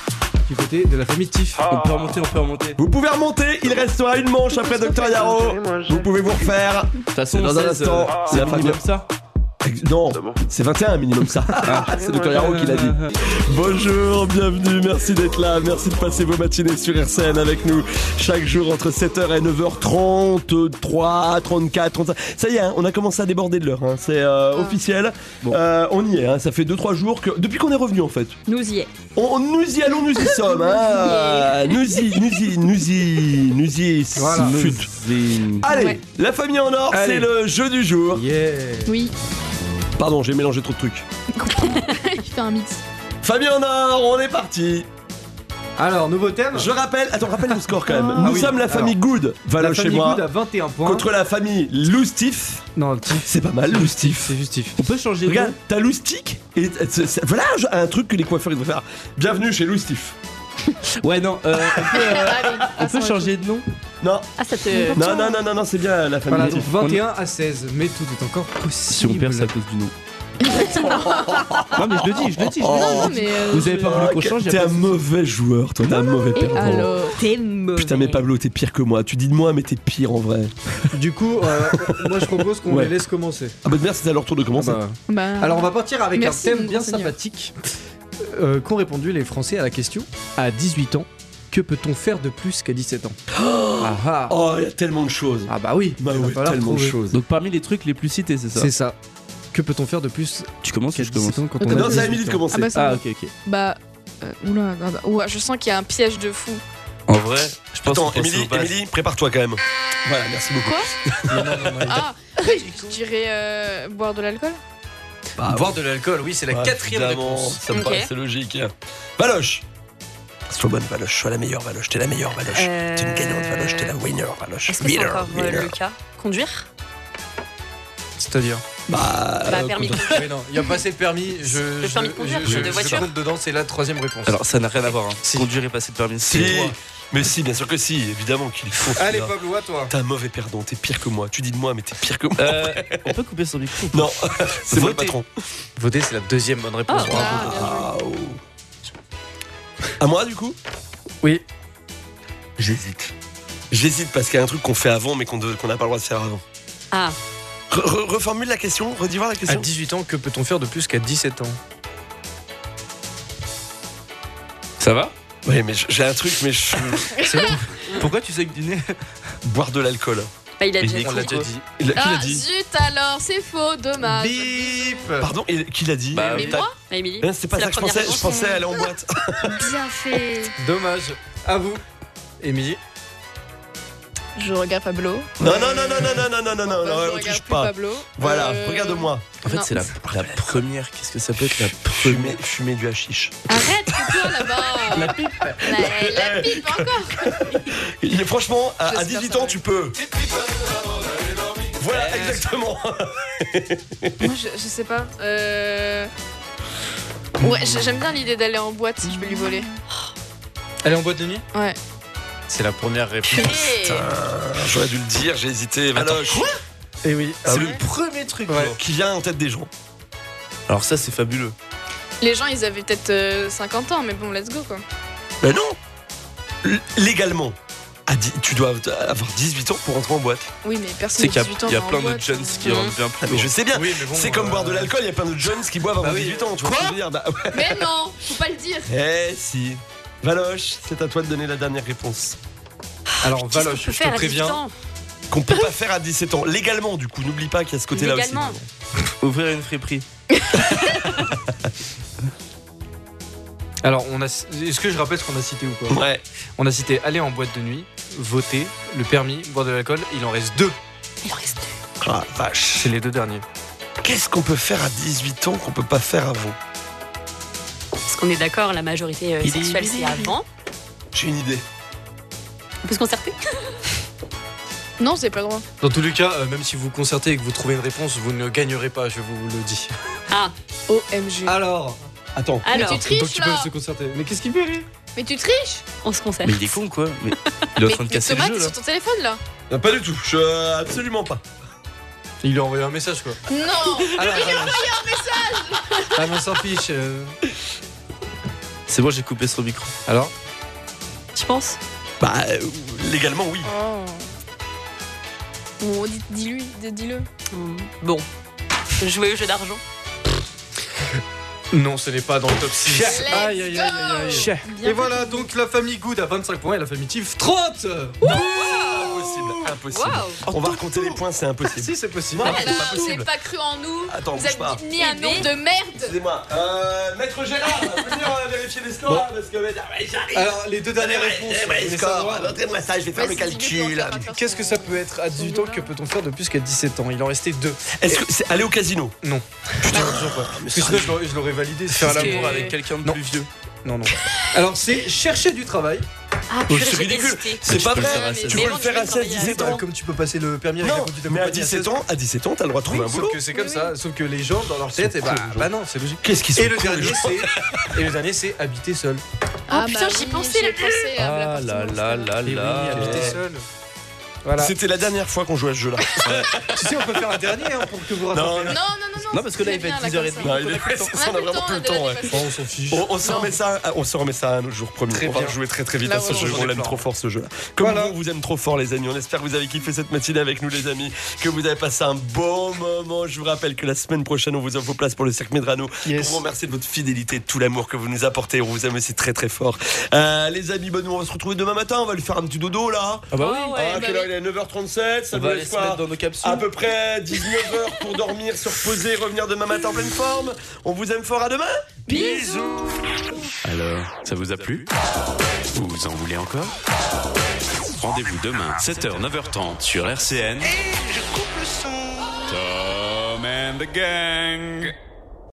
du côté de la famille Tiff. On peut remonter, on peut remonter. Vous pouvez remonter, il restera une manche après Docteur Yaro. Vous pouvez vous refaire. De toute façon, dans un seize, instant, euh, c'est la famille. minimum ça. Non, c'est vingt et un minimum ça. C'est Docteur Yaro qui l'a dit. Bonjour, bienvenue, merci d'être là, merci de passer vos matinées sur R C N avec nous. Chaque jour entre sept heures et neuf heures trente-trois, trente-quatre, trente-cinq. Ça y est, hein, on a commencé à déborder de l'heure, hein. C'est euh, ah. officiel. Bon. Euh, on y est, hein. Ça fait deux trois jours que. Depuis qu'on est revenu en fait. Nous y est. On, nous y allons, nous y sommes. Hein. Nous y, nous y, nous y, nous y. Voilà. Fut. Allez, Ouais. la famille en or, Allez. c'est le jeu du jour. Yeah. Oui, Pardon, j'ai mélangé trop de trucs. il fait un mix. Famille en or, on est parti. Alors, nouveau thème. Je rappelle, attends, rappelle le score quand même. Ah Nous oui. sommes la famille Alors, Good, La Valoche et famille moi, Good a vingt et un points. contre la famille Loustif. Non, Tiff. C'est pas mal, Loustif. C'est juste Tiff. On peut changer de Regarde, nom. t'as Loustic et c'est- c'est- voilà un truc que les coiffeurs ils devraient faire. Bienvenue chez Loustif. Ouais, non, euh, on peut, euh, Allez, on peut passons à changer de nom. Non, Ah, ça te. non, non, non, non, non, c'est bien la famille Voilà, donc Loustif. vingt et un à seize, mais tout est encore Si possible. on perd, c'est à cause du nom. Non, mais je le dis, je le dis. Je le dis. Non, non, mais. euh, Vous avez pas voulu qu'on Ah, change, y a T'es pas un de- mauvais joueur, toi, t'es un mauvais Et perdant. alors T'es mauvais. Putain, mais Pablo, t'es pire que moi. Tu dis de moi, mais t'es pire en vrai. Du coup, euh, moi je propose qu'on Ouais. les laisse commencer. Ah bah merci, c'est à leur tour de commencer. Bah, Bah, Alors on va partir avec Merci, un mon thème bien grand seigneur. sympathique euh, qu'ont répondu les Français à la question à dix-huit ans, que peut-on faire de plus qu'à dix-sept ans? Ah ah. Oh, il y a tellement de choses. Ah bah oui, Bah il va oui, falloir tellement de trouver. choses. Donc parmi les trucs les plus cités, c'est ça. C'est ça. Que peut-on faire de plus Tu commences ou qu'à je commence? dix-sept ans quand Euh, on a Non, c'est à dix-huit Émilie de ans? commencer. Ah bah ça Ah, va. ok, ok. Bah. euh, oula, non, non. Ouah, je sens qu'il y a un piège de fou. En vrai, je pense Attends, qu'on pense Émilie, aux bases. Émilie, prépare-toi quand même. Voilà, merci beaucoup. Quoi Ah, je dirais euh, boire de l'alcool. Bah, Boire de l'alcool, oui, c'est la ouais, quatrième évidemment, réponse. Ça me Ok. paraissait logique. Valoche. Sois bonne, Valoche. Sois la meilleure, Valoche. T'es la meilleure, Valoche. Euh, T'es une gagnante, Valoche. T'es la winner, Valoche. Est-ce que c'est Winner, encore euh, winner. le cas? Conduire? C'est-à-dire Bah, Bah, euh, permis de quand- conduire. Oui, non, il y a passé le permis. Je, Le je, permis de conduire, je, de je, voiture. je compte dedans, c'est la troisième réponse. Alors ça n'a rien à voir. Hein. Si. Conduire et passer le permis. Si. c'est droit. Mais si, bien sûr que si, évidemment qu'il faut. Allez, celui-là. Pablo, à toi. T'es un mauvais perdant, t'es pire que moi. Tu dis de moi, mais t'es pire que moi. Euh, on peut couper son micro. Non, c'est moi le Votez. patron. Voter, c'est la deuxième bonne réponse. Ah, Bravo. ah, bien joué. Waouh. À moi, du coup? Oui. J'hésite. J'hésite parce qu'il y a un truc qu'on fait avant, mais qu'on de- qu'on n'a pas le droit de faire avant. Ah, Re- re- reformule la question, redis voir la À question. dix-huit ans, que peut-on faire de plus qu'à dix-sept ans? Ça va? Oui, mais j- j'ai un truc, mais je... C'est bon. Pourquoi tu sais que du nez? boire de l'alcool. bah, il a Mais déjà il est On l'a dit. déjà dit. Il a- Qui l'a Ah, dit? zut alors, c'est faux, dommage. Bip. Pardon, et qui l'a dit? Bah, Mais t'as- moi Ah, Émilie? Hein, c'est pas C'est ça la que je première pensais, je réponse. pensais aller en boîte. Bien fait. Dommage. À vous. Émilie. Je regarde Pablo. Non, non, non, non, non, non, non, non, non, non, Bah, non, je on regarde touche plus pas. Pablo. Voilà, Euh, regarde-moi. En fait, non. c'est la, la première. Qu'est-ce que ça peut être la Fumer, première? fumer du hashish. Arrête, toi là-bas. La pipe. La, la pipe encore. Et franchement, à, à J'espère dix-huit ça, ans, ouais. tu peux. Voilà, exactement. Moi, je, je sais pas. Euh... Ouais, j'ai- j'aime bien l'idée d'aller en boîte si je peux lui voler. Allez en boîte de nuit. Ouais. C'est la première réponse. Purée. J'aurais dû le dire, j'ai hésité. Valoche. Quoi Et oui, Ah c'est oui. le premier truc Ouais. ouais, qui vient en tête des gens. Alors ça, c'est fabuleux. Les gens, ils avaient peut-être euh, cinquante ans, mais bon, let's go quoi. Ben non. L- légalement, à dix tu dois avoir dix-huit ans pour rentrer en boîte. Oui, mais personne C'est n'a qu'il y a, dix-huit ans. il y a va en plein de boîte. jeunes qui Mmh. rentrent bien plus Ah, mais tôt. je sais bien. Oui, mais bon, c'est comme euh, boire de l'alcool, il y a plein de jeunes qui boivent avant Bah oui. dix-huit ans. Tu vois ce que je veux dire? Bah, ouais. Mais non, faut pas le dire. Eh si. Valoche, c'est à toi de donner la dernière réponse. Alors, Qu'est-ce qu'on Valoche, peut je faire te à dix-huit préviens. ans? Qu'on peut pas faire à dix-sept ans. Légalement, du coup, n'oublie pas qu'il y a ce côté-là aussi. Légalement. Ouvrir une friperie. Alors, on a. Est-ce que je rappelle ce qu'on a cité ou pas? Ouais. On a cité aller en boîte de nuit, voter, le permis, boire de l'alcool. Il en reste deux. Il en reste deux. Ah, vache. C'est les deux derniers. Qu'est-ce qu'on peut faire à dix-huit ans qu'on peut pas faire avant? Parce qu'on est d'accord, la majorité euh, sexuelle, c'est avant. J'ai une idée. On peut se concerter? Non, c'est pas le droit. Dans tous les cas, euh, même si vous vous concertez et que vous trouvez une réponse, vous ne gagnerez pas, je vous le dis. Ah, O M G. Alors, Attends. alors, Mais tu triches donc tu peux là. se concerter. Mais qu'est-ce qui fait rire? Mais tu triches. on se concerte. Mais il est con quoi. Mais il est en train de Mais casser le Thomas, jeu t'es là. sur ton téléphone là. Non, pas du tout. Je... Absolument pas. Il lui a envoyé un message quoi. Non. Alors, Il a Valoche. envoyé un message. Ah, mais on s'en fiche. euh. C'est C'est bon, j'ai coupé son micro. Alors Je pense. Bah, euh, légalement, oui. Oh. Bon, dis- dis-lui, dis- dis-le. Bon. Jouer au jeu d'argent. Non, ce n'est pas dans le top six. Aïe aïe aïe aïe aïe. Chien. Et voilà donc la famille Good à vingt-cinq points et la famille Tiff trente. Impossible, impossible. Wow. On va raconter les points, c'est impossible. Si, c'est possible. Non, Ah c'est là, pas vous n'avez possible. pas cru en nous. Attends, vous bouge pas. avez mis un nom de merde. Excusez-moi. Euh, Maître Gérard, venir vérifier les scores Bon. là, parce que ouais, j'arrive. Alors les deux dernières Ouais, réponses. ouais, vous voulez les scores. savoir Montrez-moi ça, je vais faire le Vas-y, dis-lui calcul. pour faire Qu'est-ce que ça peut être à dix-huit ans? Que peut-on faire de plus qu'à dix-sept ans? Il en restait deux. Est-ce que c'est aller au casino? Non. Putain, toujours pas. Parce que sinon, je l'aurais- je l'aurais validé. Faire C'est- l'amour avec quelqu'un de Non. plus vieux. Non, non. Alors c'est chercher du travail. Ah, Oh, purée, c'est j'ai ridicule. hésité. C'est pas peux le vrai. faire à Tu seize peux ans. le faire à seize, dix-sept Bah, ans. comme tu peux passer le permis avec la Non, conduite de mais à compagnie dix-sept ans, à dix-sept ans, t'as le droit de trouver Oui, un sauf boulot. que c'est comme Oui, ça, sauf que les gens dans leur tête, et bah, cons, les gens. bah non, c'est logique. Qu'est-ce qu'ils sont Et le cons, dernier, les gens. c'est et le dernier, c'est habiter seul. Ah, putain, bah j'y oui, pensais, j'y ai là. pensé à Ah l'appartement, là là là Et oui, là. habiter seul. Voilà. C'était la dernière fois qu'on jouait à ce jeu-là. Tu sais, on peut faire un dernier hein, pour que vous Non, rattrapiez. Non, non, non, non. Non, parce que là, il va c'est être bien, dix heures là, trente. comme ça. Non, il est- c'est- On on a a vraiment plus plus le le temps temps. de ouais. la dépasser. Oh, on s'en fiche. On, on se remet ça, on se remet ça un jour promis. Très on va bien. jouer très très vite Là, à ce ouais, jeu. j'en ai On l'aime plein. trop fort ce jeu-là. Comme Voilà. vous, on vous aime trop fort les amis. On espère que vous avez kiffé cette matinée avec nous les amis, que vous avez passé un bon moment. Je vous rappelle que la semaine prochaine, on vous offre vos places pour le Cirque Medrano. Yes. Pour vous remercier de votre fidélité, de tout l'amour que vous nous apportez. On vous aime aussi très très fort. Euh, les amis, bah, nous on va se retrouver demain matin. On va lui faire un petit dodo là. Ah bah oui. Ah ouais, Ah, bah quelle heure oui. il est neuf heures trente-sept. Ça On vous va laisse aller se quoi mettre dans nos capsules. À peu près dix-neuf heures pour dormir, se reposer, revenir demain matin en pleine forme. On vous aime fort, à demain. Bisous. Alors, ça vous a plu? Vous en voulez encore? Rendez-vous demain, sept heures, neuf heures trente sur R C N. Et je coupe le son. Tom and the Gang.